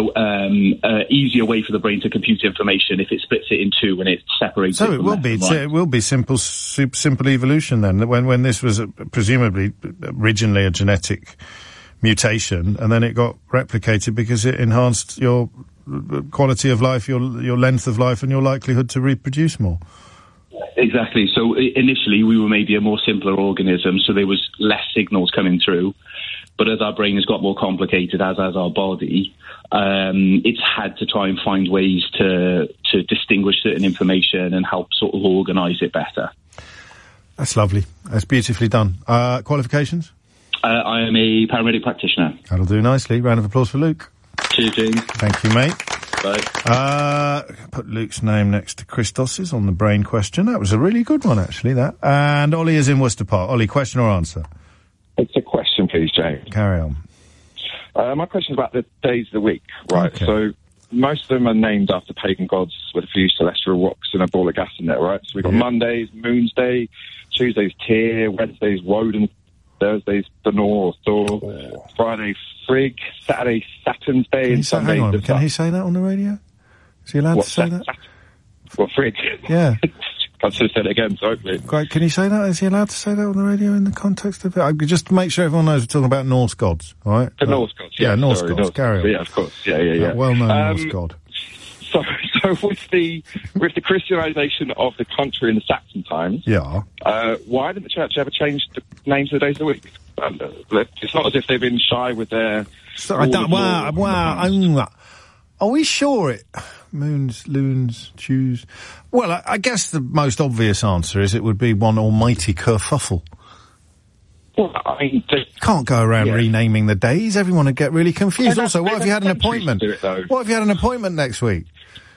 a easier way for the brain to compute information if it splits it in two and it separates. So it it will be. It will be simple evolution then. When this was presumably originally a genetic mutation, and then it got replicated because it enhanced your quality of life, your length of life, and your likelihood to reproduce more. Exactly. So initially we were maybe a more simpler organism, so there was less signals coming through. But as our brain has got more complicated, as has our body, it's had to try and find ways to distinguish certain information and help sort of organise it better. That's lovely. That's beautifully done. Qualifications? I am a paramedic practitioner. That'll do nicely. Round of applause for Luke. Cheers, James. Thank you, mate. Bye. Put Luke's name next to Christos's on the brain question. That was a really good one, actually, that. And Ollie is in Worcester Park. Ollie, question or answer? It's a question, please, James. Carry on. My question is about the days of the week, right? Okay. So most of them are named after pagan gods with a few celestial rocks and a ball of gas in there, right? So we've got Mondays, Moon's Day, Tuesday's Tyr, Wednesday's Woden, Thursday's Thor, Friday Frigg, Saturday Saturn's Day, and Sunday. Hang on, can he say that on the radio? Is he allowed to say that? What, Frigg? Yeah. I should have said it again, so hopefully. Great, can he say that? Is he allowed to say that on the radio in the context of it? Just to make sure everyone knows we're talking about Norse gods, all right? The Norse gods, yeah. Norse gods, carry on. Yeah, of course, yeah. Well-known Norse god. So with the Christianisation of the country in the Saxon times, why didn't the church ever change the names of the days of the week? It's not as if they've been shy with their... Are we sure it... Moons, loons, Tues... Well, I guess the most obvious answer is it would be one almighty kerfuffle. Well, I mean... Can't go around renaming the days. Everyone would get really confused. Also, what if you had an appointment? What if you had an appointment next week?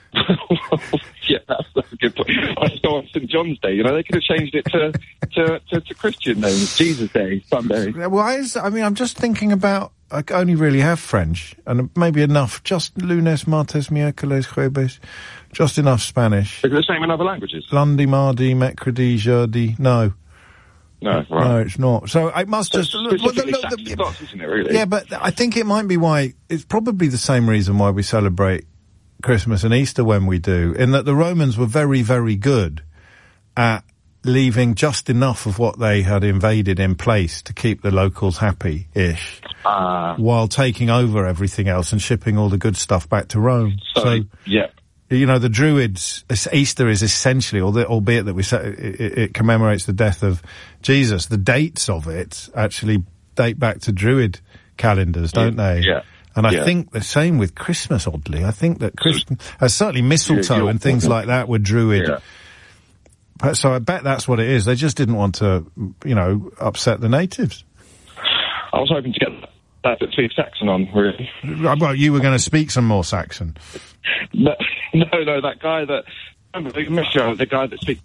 Yeah, that's a good point. I just go on St. John's Day, they could have changed it to Christian names. Jesus Day, Sunday. Why is... I mean, I'm just thinking about... I only really have French, and maybe enough. Just lunes, martes, miércoles, jueves. Just enough Spanish. Is it the same in other languages? Lundi, mardi, mercredi, jeudi. No. No, right. No, it's not. So it must just... Isn't it, really? Yeah, but I think it might be why... It's probably the same reason why we celebrate Christmas and Easter when we do, in that the Romans were very, very good at leaving just enough of what they had invaded in place to keep the locals happy-ish, while taking over everything else and shipping all the good stuff back to Rome. So the Druids, Easter is essentially, albeit that we say it commemorates the death of Jesus, the dates of it actually date back to Druid calendars, don't they? Yeah. And I think the same with Christmas, oddly. I think that certainly mistletoe and things like that were Druid. Yeah. So I bet that's what it is. They just didn't want to, upset the natives. I was hoping to get that bit Saxon on, really. Well, you were going to speak some more Saxon. No, that guy that... the guy that speaks...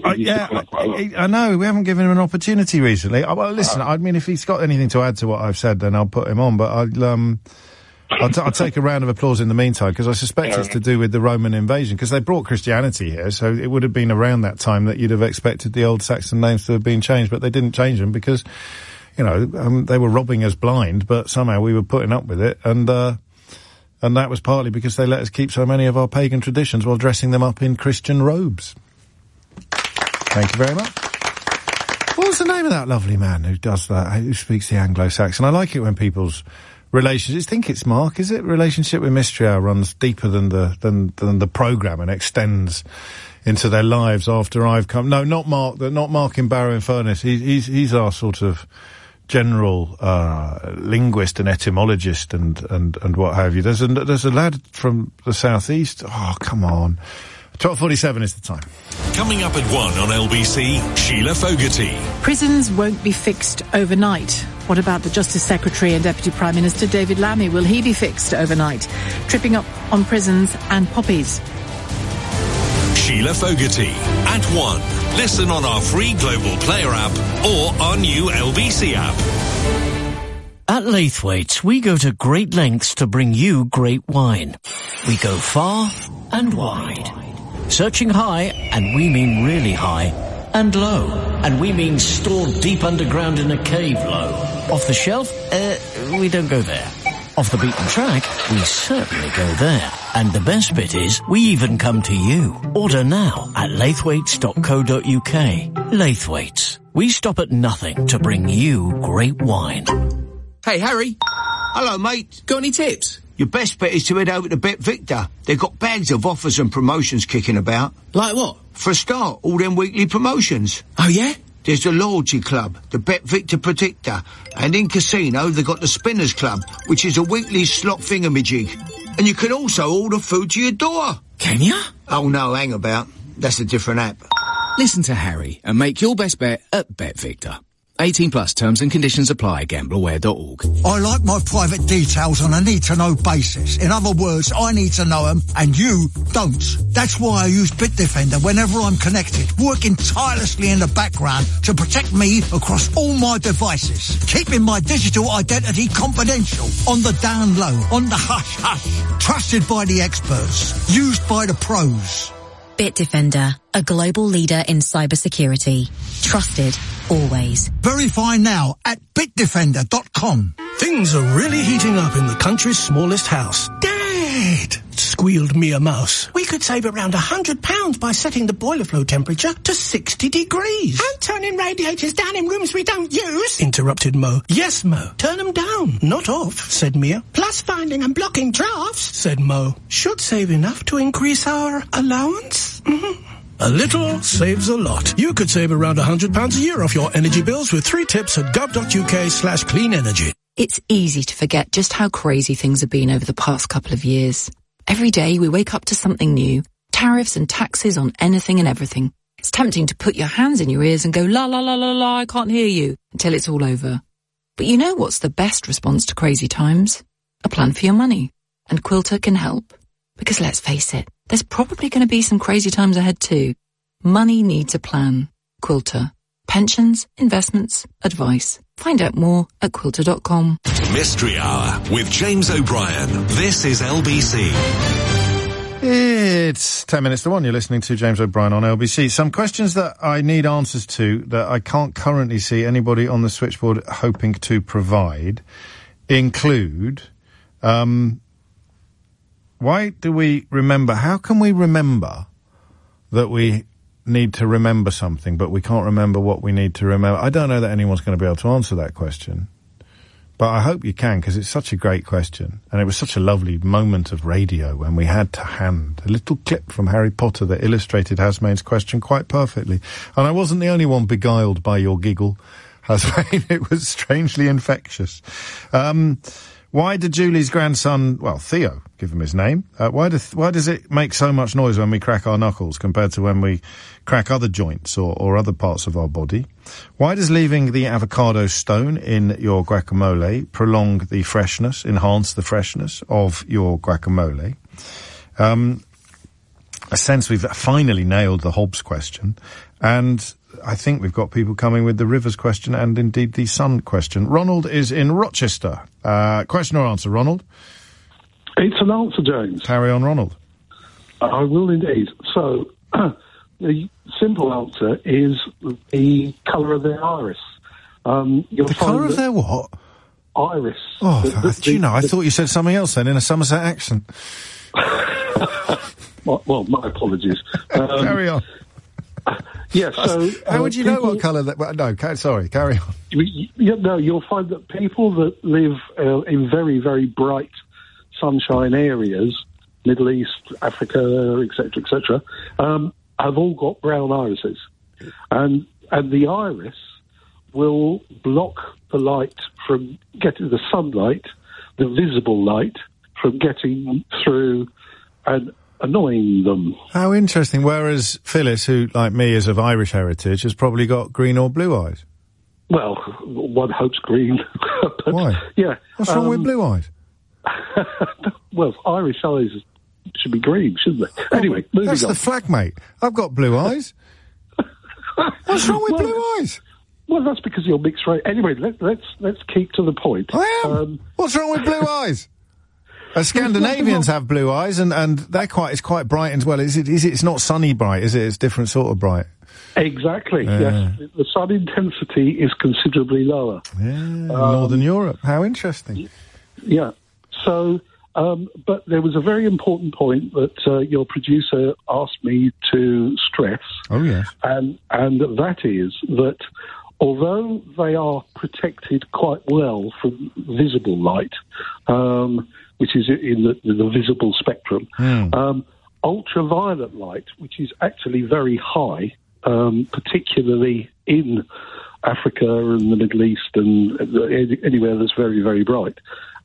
I know, we haven't given him an opportunity recently. Well, listen, I mean, if he's got anything to add to what I've said, then I'll put him on, but I'll take a round of applause in the meantime, because I suspect it's to do with the Roman invasion, because they brought Christianity here, so it would have been around that time that you'd have expected the old Saxon names to have been changed, but they didn't change them because, they were robbing us blind, but somehow we were putting up with it, and that was partly because they let us keep so many of our pagan traditions while dressing them up in Christian robes. Thank you very much. What was the name of that lovely man who does that, who speaks the Anglo-Saxon? I like it when people's relationships, I think it's Mark, is it? Relationship with Mystery Hour runs deeper than the programme and extends into their lives after I've come. No, not Mark in Barrow in Furness. He's our sort of general linguist and etymologist and what have you. There's a lad from the southeast. Oh, come on. 12:47 is the time. Coming up at 1 on LBC, Sheila Fogarty. Prisons won't be fixed overnight. What about the Justice Secretary and Deputy Prime Minister David Lammy? Will he be fixed overnight? Tripping up on prisons and poppies. Sheila Fogarty at 1. Listen on our free Global Player app or our new LBC app. At Laithwaite's, we go to great lengths to bring you great wine. We go far and wide. Searching high, and we mean really high, and low, and we mean stored deep underground in a cave low. Off the shelf, we don't go there. Off the beaten track, we certainly go there. And the best bit is, we even come to you. Order now at laithwaites.co.uk. Laithwaite's. We stop at nothing to bring you great wine. Hey, Harry. Hello, mate. Got any tips? Your best bet is to head over to Bet Victor. They've got bags of offers and promotions kicking about. Like what? For a start, all them weekly promotions. Oh, yeah? There's the Loyalty Club, the Bet Victor Predictor, and in Casino they've got the Spinners Club, which is a weekly slot thingamajig. And you can also order food to your door. Can you? Oh, no, hang about. That's a different app. Listen to Harry and make your best bet at Bet Victor. 18 plus terms and conditions apply. Gambleware.org. I like my private details on a need-to-know basis. In other words, I need to know them and you don't. That's why I use Bitdefender whenever I'm connected, working tirelessly in the background to protect me across all my devices, keeping my digital identity confidential, on the down low, on the hush-hush, trusted by the experts, used by the pros. Bitdefender, a global leader in cybersecurity. Trusted, always. Verify now at bitdefender.com. Things are really heating up in the country's smallest house. Dad! Squealed Mia Mouse. We could save around £100 by setting the boiler flow temperature to 60 degrees. And turning radiators down in rooms we don't use. Interrupted Mo. Yes, Mo. Turn them down, not off, said Mia. Plus finding and blocking drafts, said Mo. Should save enough to increase our allowance? A little saves a lot. You could save around £100 a year off your energy bills with 3 tips at gov.uk/clean energy. It's easy to forget just how crazy things have been over the past couple of years. Every day we wake up to something new. Tariffs and taxes on anything and everything. It's tempting to put your hands in your ears and go, la la la la la, I can't hear you, until it's all over. But you know what's the best response to crazy times? A plan for your money. And Quilter can help. Because let's face it, there's probably going to be some crazy times ahead too. Money needs a plan. Quilter. Pensions, investments, advice. Find out more at quilter.com. Mystery Hour with James O'Brien. This is LBC. It's 10 minutes to 1. You're listening to James O'Brien on LBC. Some questions that I need answers to that I can't currently see anybody on the switchboard hoping to provide include, why do we remember, how can we remember that we need to remember something, but we can't remember what we need to remember? I don't know that anyone's going to be able to answer that question, but I hope you can, because it's such a great question, and it was such a lovely moment of radio when we had to hand a little clip from Harry Potter that illustrated Hasmane's question quite perfectly. And I wasn't the only one beguiled by your giggle, Hasmane. It was strangely infectious. Why did Julie's grandson, well, Theo, give him his name, why does it make so much noise when we crack our knuckles compared to when we crack other joints or other parts of our body? Why does leaving the avocado stone in your guacamole prolong the freshness, enhance the freshness of your guacamole? I sense we've finally nailed the Hobbes question, and I think we've got people coming with the rivers question and indeed the sun question. Ronald is in Rochester. Question or answer, Ronald? It's an answer, James. Carry on, Ronald. I will indeed. So, the simple answer is the colour of their iris. The colour of their what? Iris. Oh, do you know, I thought you said something else then in a Somerset accent. Well, my apologies. Carry on. Yes, so... How would you know what colour that... No, sorry, carry on. You'll find that people that live in very, very bright sunshine areas, Middle East, Africa, etc., have all got brown irises. And the iris will block the light from getting the sunlight, the visible light, from getting through and annoying them. How interesting. Whereas Phyllis, who, like me, is of Irish heritage, has probably got green or blue eyes. Well, one hopes green. But, why? Yeah. What's wrong with blue eyes? Well, Irish eyes should be green, shouldn't they? Anyway, moving That's on. the flag, mate. I've got blue eyes. What's wrong with blue eyes? Well, that's because you're mixed race. Anyway, let's keep to the point. I am. What's wrong with blue eyes? Scandinavians have blue eyes, and it's quite bright as well. It's not sunny bright, is it? It's different sort of bright. Exactly. Yes, the sun intensity is considerably lower. Yeah, Northern Europe. How interesting. Yeah. So, but there was a very important point that your producer asked me to stress. Oh yes. And that is that although they are protected quite well from visible light, which is in the visible spectrum, ultraviolet light, which is actually very high, particularly in Africa and the Middle East and anywhere that's very, very bright,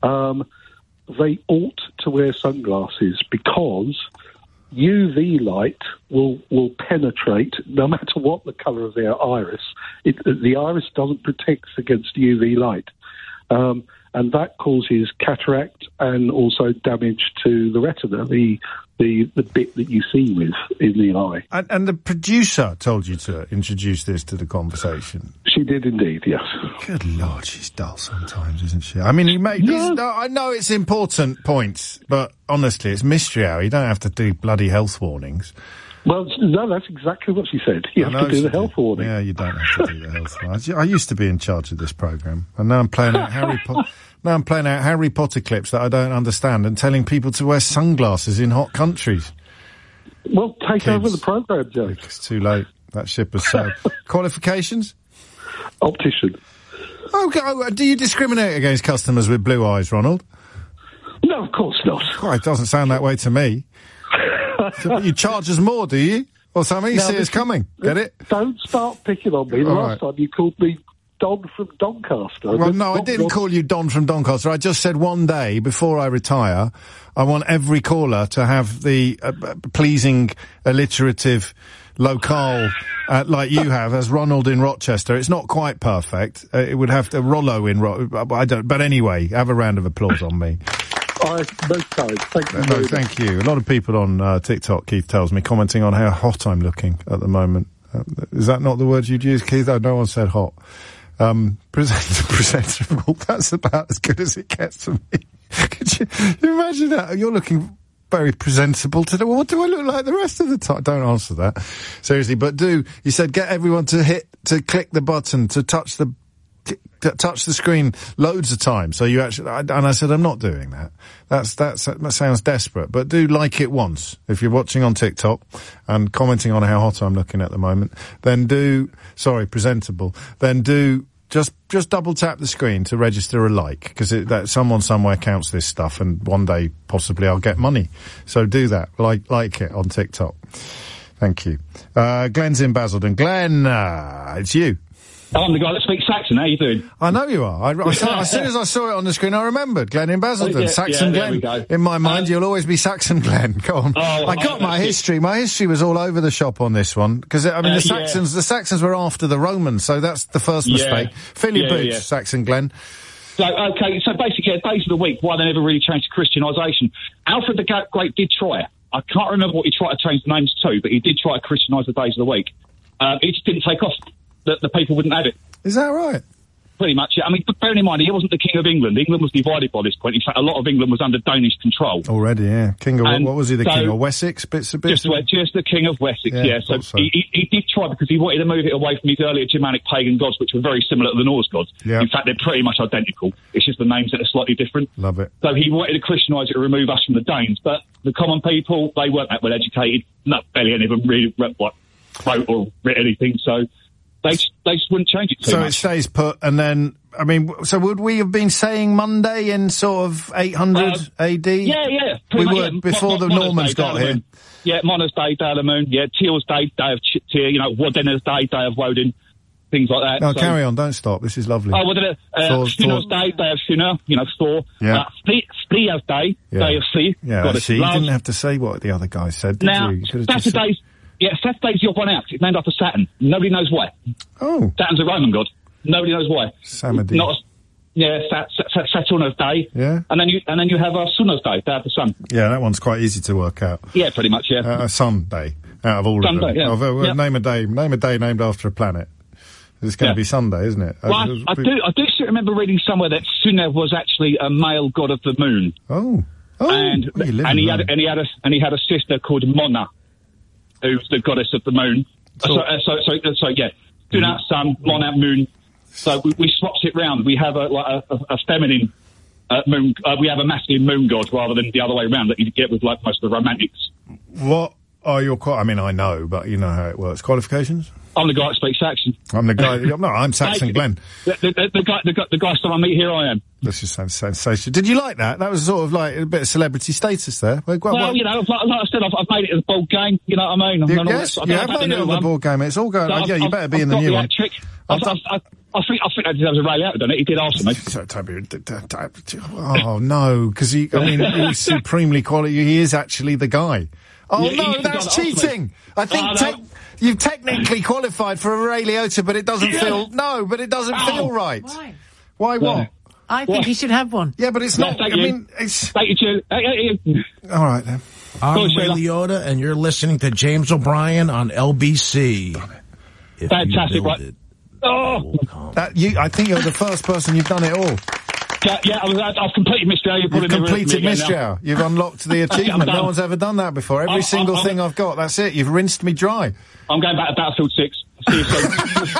they ought to wear sunglasses because UV light will penetrate no matter what the colour of their iris. The iris doesn't protect against UV light. And that causes cataract and also damage to the retina, the bit that you see with in the eye. And the producer told you to introduce this to the conversation. She did indeed, yes. Good Lord, she's dull sometimes, isn't she? I mean, I know it's important points, but honestly, it's mystery hour. You don't have to do bloody health warnings. Well, no, that's exactly what she said. You have to do the health warning. Yeah, you don't have to do the health warning. I used to be in charge of this programme, and now I'm playing out Harry Potter clips that I don't understand and telling people to wear sunglasses in hot countries. Well, take over the programme, Joe. It's too late. That ship has sailed. Qualifications? Optician. Okay. Do you discriminate against customers with blue eyes, Ronald? No, of course not. Oh, it doesn't sound that way to me. You charge us more, do you? Or something? You see us coming. Get it? Don't start picking on me. The last time you called me Don from Doncaster. Well, no, I didn't call you Don from Doncaster. I just said one day, before I retire, I want every caller to have the pleasing, alliterative locale like you have, as Ronald in Rochester. It's not quite perfect. It would have to Rollo in I don't. But anyway, have a round of applause on me. Both sides. Thank you. No, thank you. A lot of people on TikTok, Keith tells me, commenting on how hot I'm looking at the moment. Is that not the word you'd use, Keith? Oh, no one said hot. Presentable. That's about as good as it gets for me. Could you imagine that? You're looking very presentable today. Well, what do I look like the rest of the time? Don't answer that. Seriously, but you said get everyone to click the button, to touch the screen loads of times. So you actually, and I said, I'm not doing that. That sounds desperate, but do like it once. If you're watching on TikTok and commenting on how hot I'm looking at the moment, then presentable, then just double tap the screen to register a like, because that someone somewhere counts this stuff, and one day possibly I'll get money. So do that. Like it on TikTok. Thank you. Glenn's in Basildon. Glenn, it's you. I'm the guy that speaks Saxon. How you doing? I know you are. As soon as I saw it on the screen, I remembered Glenn in Basildon. Saxon Glenn. In my mind, you'll always be Saxon Glenn. Go on. I got my history. My history was all over the shop on this one, because the Saxons were after the Romans, so that's the first mistake. Fill your boots, Saxon Glenn. So basically, days of the week, why they never really changed to Christianisation. Alfred the Great did try it. I can't remember what he tried to change the names to, but he did try to Christianise the days of the week. It just didn't take off. The people wouldn't have it. Is that right? Pretty much, yeah. I mean, bearing in mind, he wasn't the King of England. England was divided by this point. In fact, a lot of England was under Danish control. Already, yeah. What was he, the King of Wessex? Just the King of Wessex, yeah. So he did try, because he wanted to move it away from his earlier Germanic pagan gods, which were very similar to the Norse gods. Yeah. In fact, they're pretty much identical. It's just the names that are slightly different. Love it. So he wanted to Christianise it and remove us from the Danes. But the common people, they weren't that well educated. Barely any of them really wrote or read anything, so they just wouldn't change it too much. So it stays put, and then, I mean, so would we have been saying Monday in sort of 800 AD? Yeah. We would, before the Normans got here. Yeah, Monna's Day, Day of the Moon. Yeah, Teal's Day, Day of Tyr. Wodener's Day, Day of Woden. things like that. No, So- carry on. Don't stop. This is lovely. Oh, well, Sunna's Day, Day of Sunna, Thor. Yeah. Slia's Day, Day of Sea. Yeah, Goddess see, of you love. didn't have to say what the other guy said, did Now, you? You could have just said- Saturday's the odd one out. It's named after Saturn. Nobody knows why. Oh. Saturn's a Roman god. Nobody knows why. Samadhi. Saturn's Day. Yeah. And then you have Sunna's Day, Day of the Sun. Yeah, that one's quite easy to work out. Yeah, pretty much, yeah. Sunday, out of all of them. Sunday, yeah. Yeah. Name a day named after a planet. It's going to be Sunday, isn't it? Well, I do still remember reading somewhere that Sunna was actually a male god of the moon. Oh. And he had a sister called Mona, who's the goddess of the moon. So yeah, Sunna, sun, Mona, moon. So we swapped it round. We have a feminine moon. We have a masculine moon god rather than the other way around that you get with like most of the romantics. What are your? I mean, I know, but you know how it works. Qualifications? I'm the guy that speaks Saxon. I'm the guy. No, I'm Saxon Glenn. The guy still I meet, here I am. This is sensational. Did you like that? That was sort of like a bit of celebrity status there. Well, you know, like I said, I've made it as a board game. You know what I mean? Yes, you have made it on the board game. It's all going. Yeah, you better be in the new one. I think that deserves a Ray out, doesn't it? He did ask me. Oh no, because he was supremely quality. He is actually the guy. Oh Yeah, no, he's the that's guy that asked cheating. me. I think you've technically qualified for a Ray Liotta, but it doesn't feel feel right. Why what? I think he should have one. Yeah, but it's not. Thank I you. mean, it's. Thank you. All right then. I'm Ray Liotta, and you're listening to James O'Brien on LBC. Fantastic, right? Oh, I think you're the first person you've done it all. I've completed Mystery Hour. You've completed Mystery Hour. You've unlocked the achievement. No one's ever done that before. Every single thing I've got, that's it. You've rinsed me dry. I'm going back to Battlefield 6. See you soon.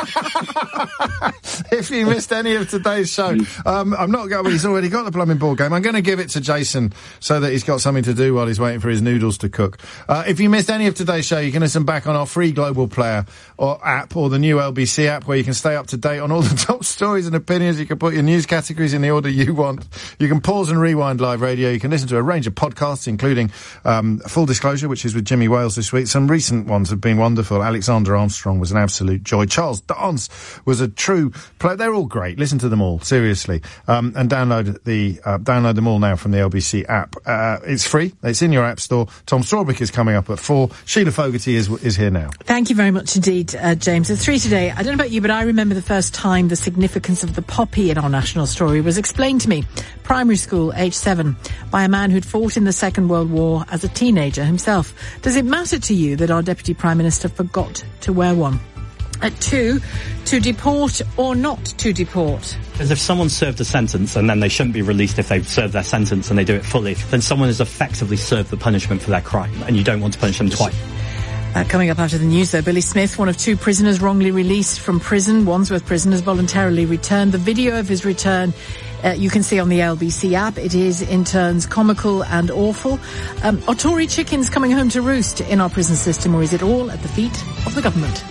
If you missed any of today's show, I'm not going. He's already got the plumbing board game. I'm going to give it to Jason so that he's got something to do while he's waiting for his noodles to cook. If you missed any of today's show, you can listen back on our free Global Player or app, or the new LBC app, where you can stay up to date on all the top stories and opinions. You can put your news categories in the order you want. You can pause and rewind live radio. You can listen to a range of podcasts, including Full Disclosure, which is with Jimmy Wales this week. Some recent ones have been wonderful. Alexander Armstrong was an absolute joy. Charles Dance was a true player. They're all great. Listen to them all, seriously. And download them all now from the LBC app. It's free. It's in your app store. Tom Strawbrick is coming up at 4. Sheila Fogarty is here now. Thank you very much indeed, James. At 3 today, I don't know about you, but I remember the first time the significance of the poppy in our national story was explained to me. Primary school, age 7, by a man who'd fought in the Second World War as a teenager himself. Does it matter to you that our Deputy Prime Minister forgot to wear one? At 2, to deport or not to deport? Because if someone served a sentence and then they shouldn't be released if they've served their sentence and they do it fully, then someone has effectively served the punishment for their crime and you don't want to punish them twice. Coming up after the news, though, Billy Smith, one of 2 prisoners wrongly released from prison. Wandsworth prison has voluntarily returned. The video of his return you can see on the LBC app. It is in turns comical and awful. Are Tory chickens coming home to roost in our prison system, or is it all at the feet of the government?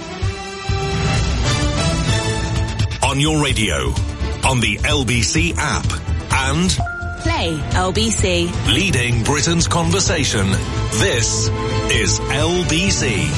On your radio, on the LBC app, and Play LBC. leading Britain's conversation. This is LBC.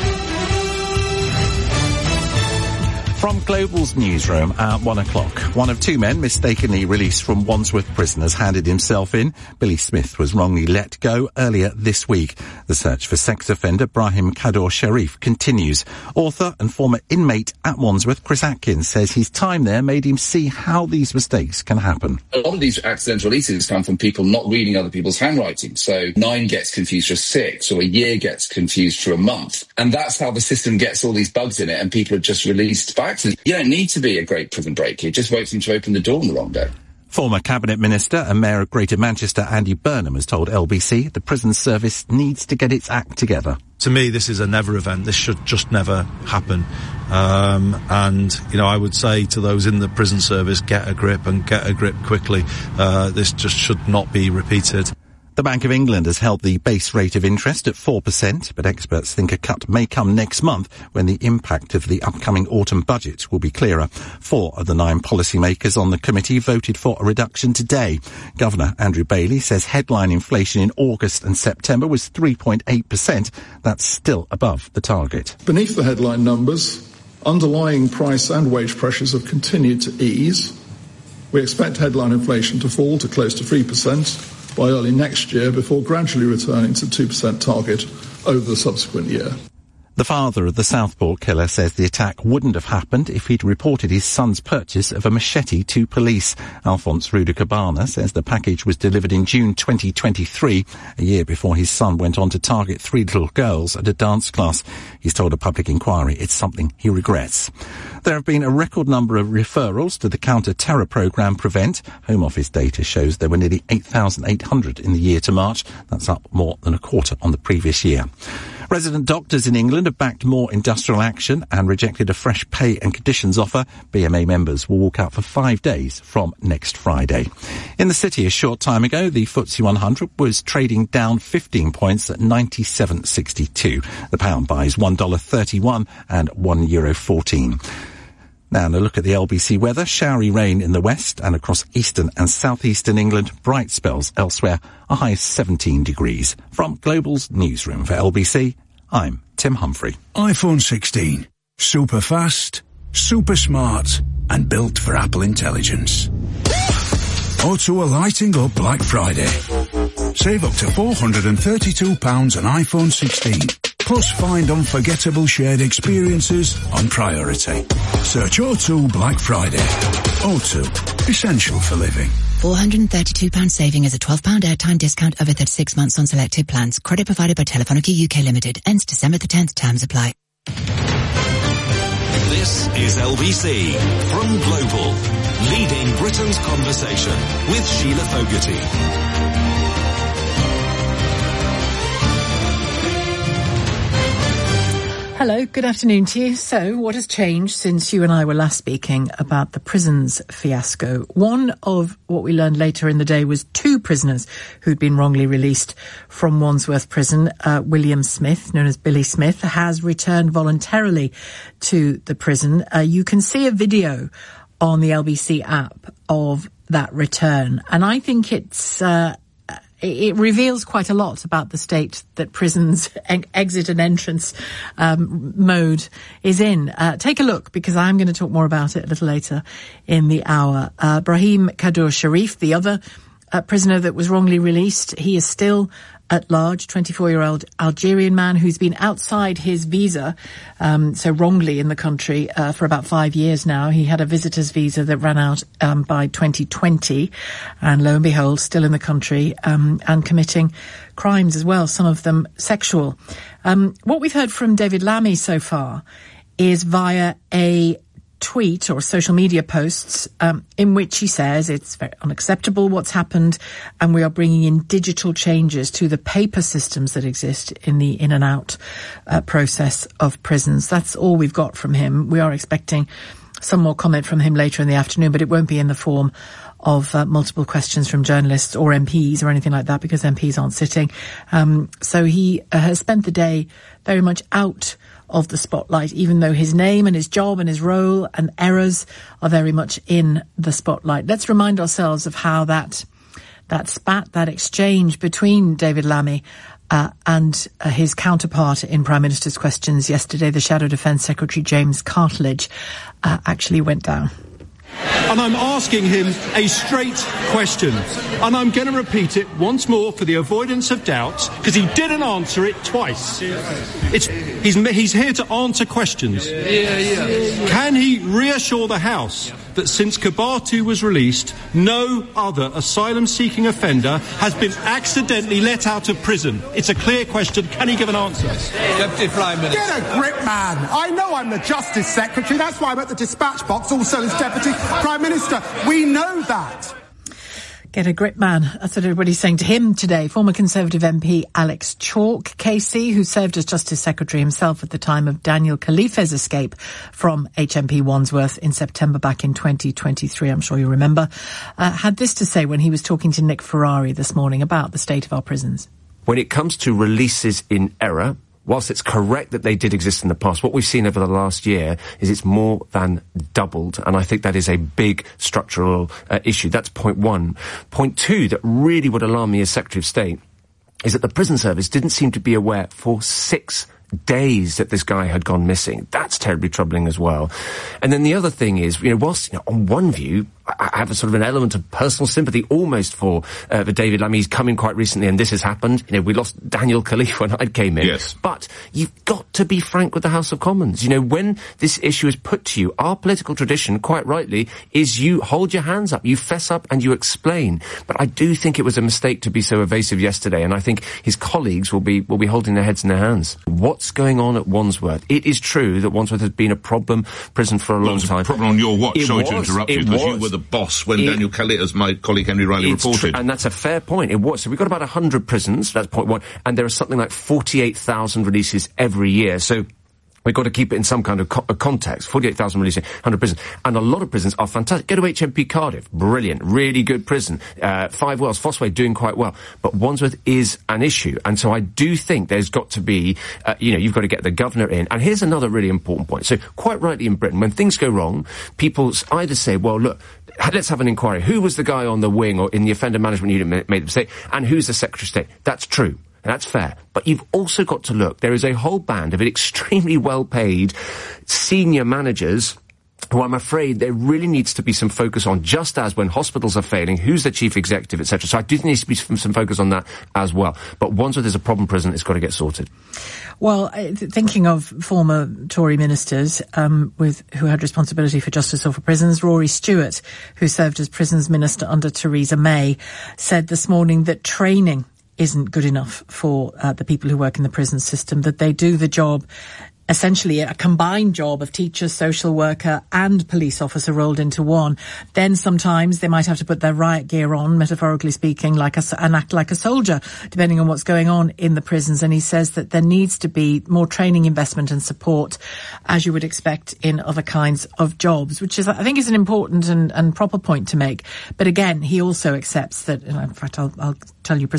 From Global's newsroom at 1 o'clock, one of 2 men mistakenly released from Wandsworth prison has handed himself in. Billy Smith was wrongly let go earlier this week. The search for sex offender Brahim Kador Sharif continues. Author and former inmate at Wandsworth, Chris Atkins, says his time there made him see how these mistakes can happen. A lot of these accidental releases come from people not reading other people's handwriting. So 9 gets confused for 6, or a year gets confused for a month. And that's how the system gets all these bugs in it, and people are just released by accident. You don't need to be a great prison breaker. You just wait for them to open the door on the wrong day. Former Cabinet Minister and Mayor of Greater Manchester, Andy Burnham, has told LBC the prison service needs to get its act together. To me, this is a never event. This should just never happen. And, you know, I would say to those in the prison service, get a grip and get a grip quickly. This just should not be repeated. The Bank of England has held the base rate of interest at 4%, but experts think a cut may come next month when the impact of the upcoming autumn budget will be clearer. 4 of the 9 policymakers on the committee voted for a reduction today. Governor Andrew Bailey says headline inflation in August and September was 3.8%. That's still above the target. Beneath the headline numbers, Underlying price and wage pressures have continued to ease. We expect headline inflation to fall to close to 3% by early next year before gradually returning to 2% target over the subsequent year. The father of the Southport killer says the attack wouldn't have happened if he'd reported his son's purchase of a machete to police. Alphonse Ruda-Cabana says the package was delivered in June 2023, a year before his son went on to target 3 little girls at a dance class. He's told a public inquiry it's something he regrets. There have been a record number of referrals to the counter-terror programme Prevent. Home Office data shows there were nearly 8,800 in the year to March. That's up more than a quarter on the previous year. Resident doctors in England have backed more industrial action and rejected a fresh pay and conditions offer. BMA members will walk out for 5 days from next Friday. In the city a short time ago, the FTSE 100 was trading down 15 points at 97.62. The pound buys $1.31 and €1.14. Now, a look at the LBC weather. Showery rain in the west and across eastern and southeastern England. Bright spells elsewhere. A high of 17 degrees. From Global's newsroom for LBC, I'm Tim Humphrey. iPhone 16. Super fast, super smart, and built for Apple Intelligence. O2 are lighting up Black Friday. Save up to £432 on iPhone 16. Plus find unforgettable shared experiences on Priority. Search O2 Black Friday. O2. Essential for living. £432 saving as a £12 airtime discount over 36 months on selected plans. Credit provided by Telefonica UK Limited. Ends December the 10th. Terms apply. This is LBC from Global, leading Britain's conversation with Sheila Fogarty. Hello, good afternoon to you. So, what has changed since you and I were last speaking about the prisons fiasco? One of what we learned later in the day was 2 prisoners who'd been wrongly released from Wandsworth Prison. William Smith, known as Billy Smith, has returned voluntarily to the prison. You can see a video on the LBC app of that return, and I think it reveals quite a lot about the state that prisons exit and entrance mode is in. Take a look, because I'm going to talk more about it a little later in the hour. Brahim Kadur Sharif, the other prisoner that was wrongly released, he is still at large, 24-year-old Algerian man who's been outside his visa, so wrongly in the country, for about 5 years now. He had a visitor's visa that ran out by 2020, and lo and behold, still in the country, and committing crimes as well, some of them sexual. What we've heard from David Lammy so far is via a tweet or social media posts in which he says it's very unacceptable what's happened, and we are bringing in digital changes to the paper systems that exist in the in and out process of prisons. That's all we've got from him. We are expecting some more comment from him later in the afternoon, but it won't be in the form of multiple questions from journalists or MPs or anything like that, because MPs aren't sitting. So he has spent the day very much out of the spotlight, even though his name and his job and his role and errors are very much in the spotlight. Let's remind ourselves of how that exchange between David Lammy and his counterpart in Prime Minister's Questions yesterday, the Shadow Defence Secretary James Cartledge, actually went down. And I'm asking him a straight question. And I'm going to repeat it once more for the avoidance of doubt, because he didn't answer it twice. He's here to answer questions. Can he reassure the House that since Kabatu was released, no other asylum-seeking offender has been accidentally let out of prison? It's a clear question. Can he give an answer? Deputy Prime Minister. Get a grip, man. I know I'm the Justice Secretary. That's why I'm at the dispatch box, also as Deputy Prime Minister. We know that. Get a grip, man. That's what everybody's saying to him today. Former Conservative MP Alex Chalk, KC, who served as Justice Secretary himself at the time of Daniel Khalife's escape from HMP Wandsworth in September back in 2023, I'm sure you remember, had this to say when he was talking to Nick Ferrari this morning about the state of our prisons. When it comes to releases in error, whilst it's correct that they did exist in the past, what we've seen over the last year is it's more than doubled, and I think that is a big structural issue. That's point one. Point two, that really would alarm me as Secretary of State, is that the prison service didn't seem to be aware for 6 days that this guy had gone missing. That's terribly troubling as well. And then the other thing is, whilst, on one view, I have a sort of an element of personal sympathy almost for David Lammy. He's come in quite recently and this has happened. We lost Daniel Khalif when I came in. Yes. But you've got to be frank with the House of Commons. When this issue is put to you, our political tradition, quite rightly, is you hold your hands up, you fess up and you explain. But I do think it was a mistake to be so evasive yesterday, and I think his colleagues will be holding their heads in their hands. What's going on at Wandsworth? It is true that Wandsworth has been a problem prison for a long time. It was a problem on your watch, sorry to interrupt you, because you were the boss when Daniel Khalif, as my colleague Henry Riley reported. And that's a fair point. It was. So we've got about 100 prisons, that's point one, and there are something like 48,000 releases every year. So we've got to keep it in some kind of context. 48,000 releases, 100 prisons. And a lot of prisons are fantastic. Go to HMP Cardiff. Brilliant. Really good prison. Five Wells, Fossway doing quite well. But Wandsworth is an issue. And so I do think there's got to be, you've got to get the governor in. And here's another really important point. So quite rightly in Britain, when things go wrong, people either say, well, look, let's have an inquiry. Who was the guy on the wing or in the offender management unit made the mistake? And who's the Secretary of State? That's true. And that's fair. But you've also got to look. There is a whole band of extremely well-paid senior managers who I'm afraid there really needs to be some focus on, just as when hospitals are failing, who's the chief executive, etc. So I do think there needs to be some focus on that as well. But Wandsworth is a problem prison, it's got to get sorted. Well, thinking of former Tory ministers who had responsibility for justice or for prisons, Rory Stewart, who served as prisons minister under Theresa May, said this morning that training isn't good enough for the people who work in the prison system, that they do the job, essentially a combined job of teacher, social worker and police officer rolled into one. Then sometimes they might have to put their riot gear on, metaphorically speaking, and act like a soldier, depending on what's going on in the prisons. And he says that there needs to be more training, investment and support, as you would expect in other kinds of jobs, which is, I think, is an important and proper point to make. But again, he also accepts that, in fact, I'll tell you precisely